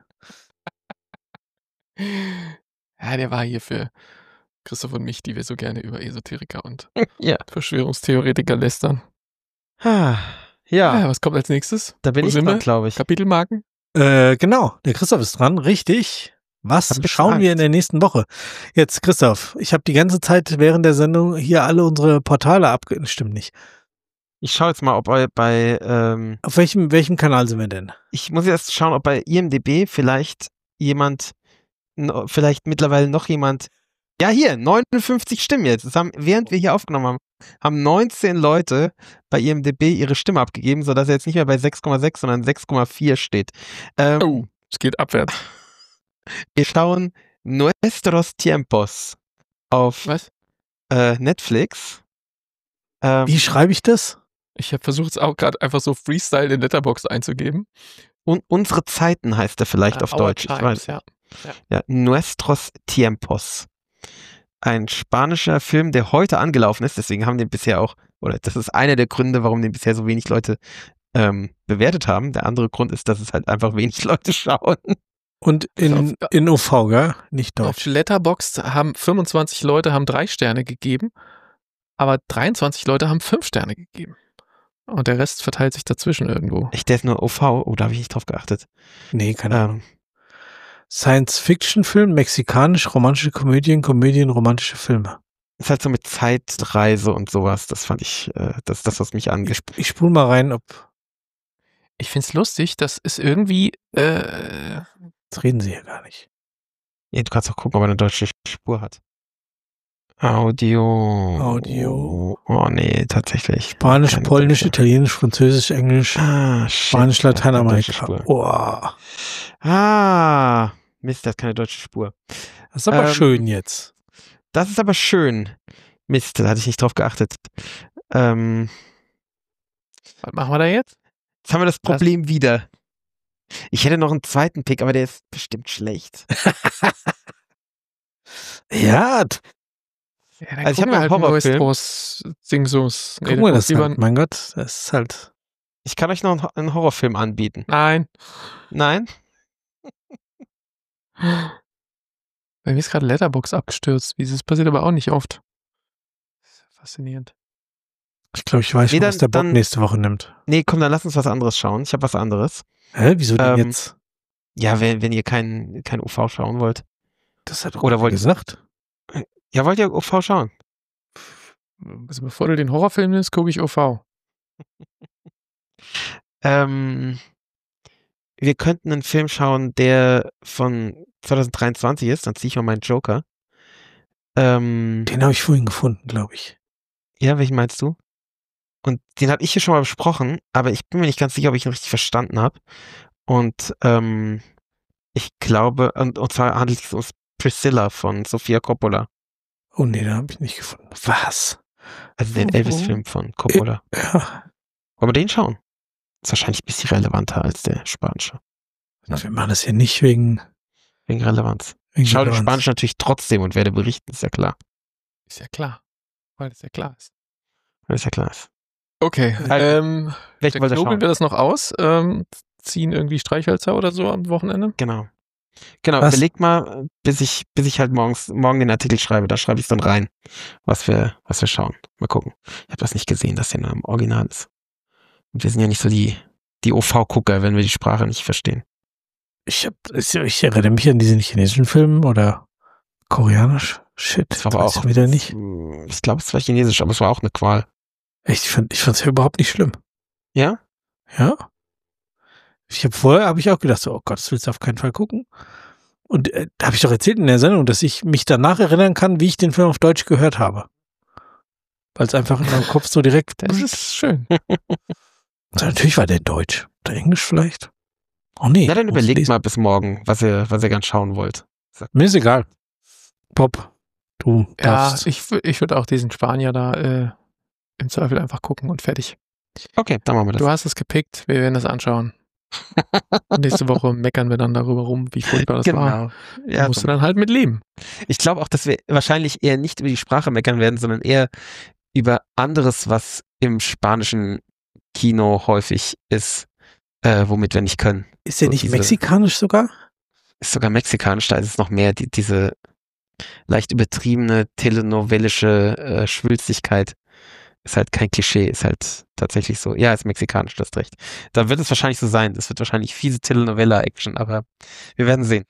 Ja, der war hier für Christoph und mich, die wir so gerne über Esoteriker und Ja. Verschwörungstheoretiker lästern. Ah, Ja, ja, was kommt als nächstes? da bin Wo ich sind dran, wir? glaube ich. Kapitelmarken? Äh, genau, der Christoph ist dran, richtig. Was Hab ein bisschen schauen wir in Angst. der nächsten Woche? Jetzt, Christoph, ich habe die ganze Zeit während der Sendung hier alle unsere Portale abge... Stimmt nicht. Ich schaue jetzt mal, ob bei, bei ähm, Auf welchem, welchem Kanal sind wir denn? ich muss jetzt schauen, ob bei I M D B vielleicht jemand, no, vielleicht mittlerweile noch jemand, ja hier, neunundfünfzig Stimmen jetzt. Das haben, während wir hier aufgenommen haben, haben neunzehn Leute bei I M D B ihre Stimme abgegeben, sodass er jetzt nicht mehr bei sechs Komma sechs, sondern sechs Komma vier steht. Ähm, Oh, es geht abwärts. Wir schauen Nuestros Tiempos auf Was? äh, Netflix. Ähm, Wie schreibe ich das? Ich habe versucht, es auch gerade einfach so Freestyle in Letterboxd einzugeben. und unsere Zeiten heißt er vielleicht Ah, auf Our Deutsch. Ich Times, weiß. ja. Ja, Nuestros Tiempos. Ein spanischer Film, der heute angelaufen ist, deswegen haben den bisher auch, oder das ist einer der Gründe, warum den bisher so wenig Leute ähm, bewertet haben. Der andere Grund ist, dass es halt einfach wenig Leute schauen. Und in, Auf- in O V, gell? Nicht Auf Deutsch. Letterboxd haben fünfundzwanzig Leute haben drei Sterne gegeben, aber dreiundzwanzig Leute haben fünf Sterne gegeben. Und der Rest verteilt sich dazwischen irgendwo. Echt, der ist nur O V? Oh, da habe ich nicht drauf geachtet. Nee, keine Ahnung. Ähm, Science-Fiction-Film, mexikanisch, romantische Komödien, Komödien, romantische Filme. ist halt so mit Zeitreise und sowas. Das fand ich, äh, das ist das, was mich Ich, angeht. ich spule mal rein, ob... Ich find's lustig, dass es irgendwie äh, Jetzt reden sie hier gar nicht. Ja, du kannst auch gucken, ob er eine deutsche Spur hat. Audio. Audio. Oh nee, tatsächlich. Spanisch, Keine Polnisch, deutsche. Italienisch, Französisch, Englisch, Ah, shit. Spanisch, Er hat keine deutsche Lateinamerika. Spur. Boah, Ah, Mist, der hat keine deutsche Spur. das ist aber Ähm, schön jetzt. Das ist aber schön. Mist, da hatte ich nicht drauf geachtet. Ähm, was machen wir da jetzt? jetzt haben wir das Problem wieder. Ich hätte noch einen zweiten Pick, aber der ist bestimmt schlecht. Ja, t- Ja, dann Also ich hab gucken wir noch halt einen Horrorfilm. Westeros Singsos. Nee, gucken dann wir guck das lieber- halt. Mein Gott, das ist halt... Ich kann euch noch einen, einen Horrorfilm anbieten. Nein. Nein? Bei mir ist gerade Letterboxd abgestürzt. Das passiert aber auch nicht oft. Faszinierend. Ich glaube, ich weiß Nee, schon, was dann- der Bock dann- nächste Woche nimmt. Nee, komm, dann lass uns was anderes schauen. Ich habe was anderes. Hä, wieso denn Ähm, jetzt? Ja, wenn, wenn ihr kein, kein U V schauen wollt. Das hat doch oder keiner wollt- gesagt. Ja, wollt ihr U V schauen? Also bevor du den Horrorfilm nimmst, gucke ich O V. Ähm, wir könnten einen Film schauen, der von zwanzig dreiundzwanzig ist. Dann ziehe ich mal meinen Joker. Ähm, Den habe ich vorhin gefunden, glaube ich. ja, welchen meinst du? Und den habe ich hier schon mal besprochen, aber ich bin mir nicht ganz sicher, ob ich ihn richtig verstanden habe. Und ähm, ich glaube, und, und zwar handelt es sich um Priscilla von Sofia Coppola. Oh nee, den habe ich nicht gefunden. Was? Also den Oh, Elvis-Film von Coppola. Ja, Aber den schauen. Ist wahrscheinlich ein bisschen relevanter als der spanische. wir machen das ja nicht wegen... Wegen Relevanz. wegen Ich schaue den Relevanz. Spanisch natürlich trotzdem und werde berichten, ist ja klar. Ist ja klar. Weil das ja klar ist. Weil es ja klar ist. Okay. Also, ähm, Welchen der wollt ihr knobeln schauen? wir das noch aus. Ähm, ziehen irgendwie Streichhölzer oder so am Wochenende. Genau. Genau, Was? überlegt mal, bis ich, bis ich halt morgens, morgen den Artikel schreibe, da schreibe ich es dann rein, was wir, was wir schauen. Mal gucken. Ich habe das nicht gesehen, dass der nur im Original ist. Und wir sind ja nicht so die, die O V-Gucker, wenn wir die Sprache nicht verstehen. Ich, hab, ich erinnere mich an diese chinesischen Filme oder koreanisch. Shit, das war aber auch wieder nicht. Ich glaube, es war chinesisch, aber es war auch eine Qual. Echt, ich fand, ich fand es ja überhaupt nicht schlimm. Ja? Ja. Ich habe vorher, habe ich auch gedacht, so, oh Gott, das willst du auf keinen Fall gucken. Und äh, da habe ich doch erzählt in der Sendung, dass ich mich danach erinnern kann, wie ich den Film auf Deutsch gehört habe. Weil es einfach in meinem Kopf so direkt. Das ist schön. Also, natürlich war der Deutsch. Oder Englisch vielleicht. Oh nee. Na, dann überlegt mal bis morgen, was ihr, was ihr gern schauen wollt. Mir ist egal. Pop. Du Ja, darfst. ich, ich würde auch diesen Spanier da äh, im Zweifel einfach gucken und fertig. Okay, dann machen wir das. Du hast es gepickt, wir werden das anschauen. Und nächste Woche meckern wir dann darüber rum, wie furchtbar das genau. war. Da Ja, musst du dann halt mit leben. Ich glaube auch, dass wir wahrscheinlich eher nicht über die Sprache meckern werden, sondern eher über anderes, was im spanischen Kino häufig ist, äh, womit wir nicht können. Ist der so nicht diese, mexikanisch sogar? Ist sogar mexikanisch, da ist es noch mehr die, diese leicht übertriebene telenovelische äh, Schwülstigkeit. Ist halt kein Klischee, ist halt tatsächlich so. Ja, ist mexikanisch, du hast recht. Da wird es wahrscheinlich so sein. Das wird wahrscheinlich fiese Telenovela-Action, aber wir werden sehen.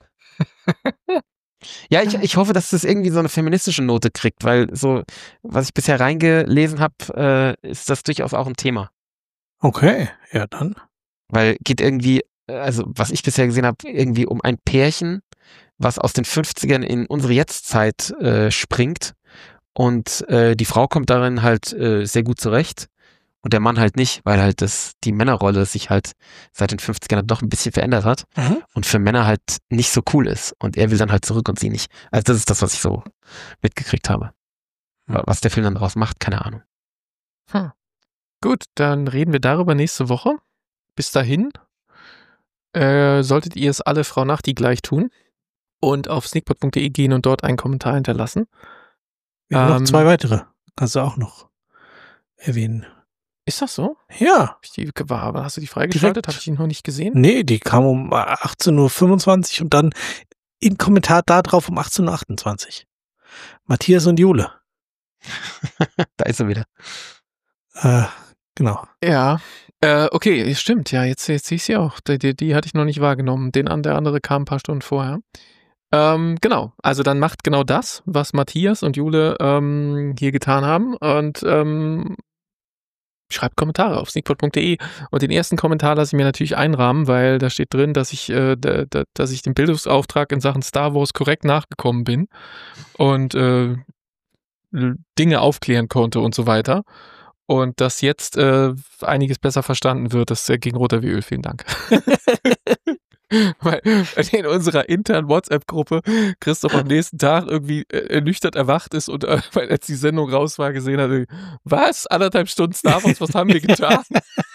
Ja, ich, ich hoffe, dass das irgendwie so eine feministische Note kriegt, weil so, was ich bisher reingelesen habe, äh, ist das durchaus auch ein Thema. Okay, ja dann. Weil geht irgendwie, also was ich bisher gesehen habe, irgendwie um ein Pärchen, was aus den fünfzigern in unsere Jetztzeit äh, springt und äh, die Frau kommt darin halt äh, sehr gut zurecht und der Mann halt nicht, weil halt das die Männerrolle sich halt seit den fünfzigern doch ein bisschen verändert hat Mhm. und für Männer halt nicht so cool ist und er will dann halt zurück und sie nicht. Also das ist das, was ich so mitgekriegt habe. Mhm. Was der Film dann daraus macht, keine Ahnung. Hm. Gut, dann reden wir darüber nächste Woche. Bis dahin äh, solltet ihr es alle Frau Nachti gleich tun und auf sneakpot punkt de gehen und dort einen Kommentar hinterlassen. Wir haben Ähm, noch zwei weitere. Kannst du auch noch erwähnen. Ist das so? Ja. Hab ich die, war, hast du die freigeschaltet? Direkt. Habe ich die noch nicht gesehen? Nee, die kam um achtzehn Uhr fünfundzwanzig und dann im Kommentar da drauf um achtzehn Uhr achtundzwanzig. Matthias und Jule. Da ist er wieder. Äh, genau. Ja. Äh, okay, stimmt. Ja, jetzt, jetzt sehe ich sie auch. Die, die, die hatte ich noch nicht wahrgenommen. Den an der andere kam ein paar Stunden vorher. Ähm, genau. Also dann macht genau das, was Matthias und Jule ähm, hier getan haben und ähm, schreibt Kommentare auf sneakpot punkt de und den ersten Kommentar lasse ich mir natürlich einrahmen, weil da steht drin, dass ich, äh, da, da, dass ich dem Bildungsauftrag in Sachen Star Wars korrekt nachgekommen bin und äh, Dinge aufklären konnte und so weiter. Und dass jetzt äh, einiges besser verstanden wird, das äh, ging runter wie Öl. Vielen Dank. Weil in unserer internen WhatsApp-Gruppe Christoph am nächsten Tag irgendwie äh, ernüchtert erwacht ist und äh, weil als die Sendung raus war, gesehen hat, äh, was? Anderthalb Stunden Star Wars, was haben wir getan?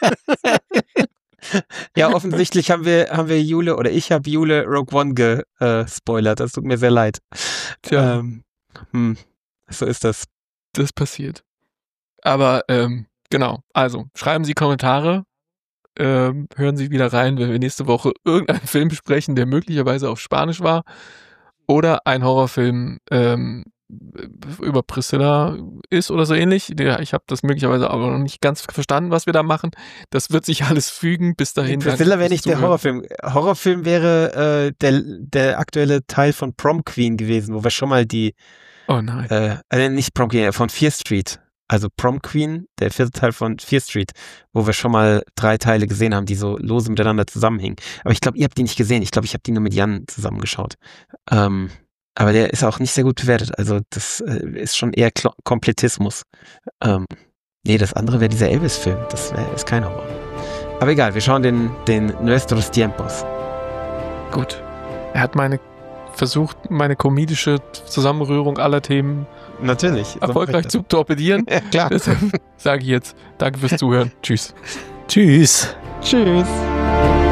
Ja, offensichtlich haben wir, haben wir Jule oder ich habe Jule Rogue One gespoilert. Das tut mir sehr leid. Tja, Ähm, hm, so ist das. das passiert. Aber ähm, genau, also schreiben Sie Kommentare, ähm, hören Sie wieder rein, wenn wir nächste Woche irgendeinen Film besprechen, der möglicherweise auf Spanisch war oder ein Horrorfilm ähm, über Priscilla ist oder so ähnlich. Ja, ich habe das möglicherweise aber noch nicht ganz verstanden, was wir da machen. Das wird sich alles fügen. Bis dahin. Priscilla wäre nicht der Horrorfilm. Horrorfilm wäre äh, der, der aktuelle Teil von Prom Queen gewesen, wo wir schon mal die Oh nein. Äh, äh, nicht Prom Queen, von Fear Street. Also Prom Queen, der vierte Teil von Fear Street, wo wir schon mal drei Teile gesehen haben, die so lose miteinander zusammenhängen. Aber ich glaube, ihr habt die nicht gesehen. Ich glaube, ich habe die nur mit Jan zusammengeschaut. Ähm, aber der ist auch nicht sehr gut bewertet. Also das äh, ist schon eher Klo- Komplettismus. Ähm, nee, das andere wäre dieser Elvis-Film. Das wär, ist kein Horror. Aber egal, wir schauen den, den Nuestros Tiempos. Gut. Er hat meine versucht, meine komedische Zusammenrührung aller Themen Natürlich. erfolgreich zu torpedieren. Ja, klar. Deshalb sage ich jetzt, danke fürs Zuhören. Tschüss. Tschüss. Tschüss.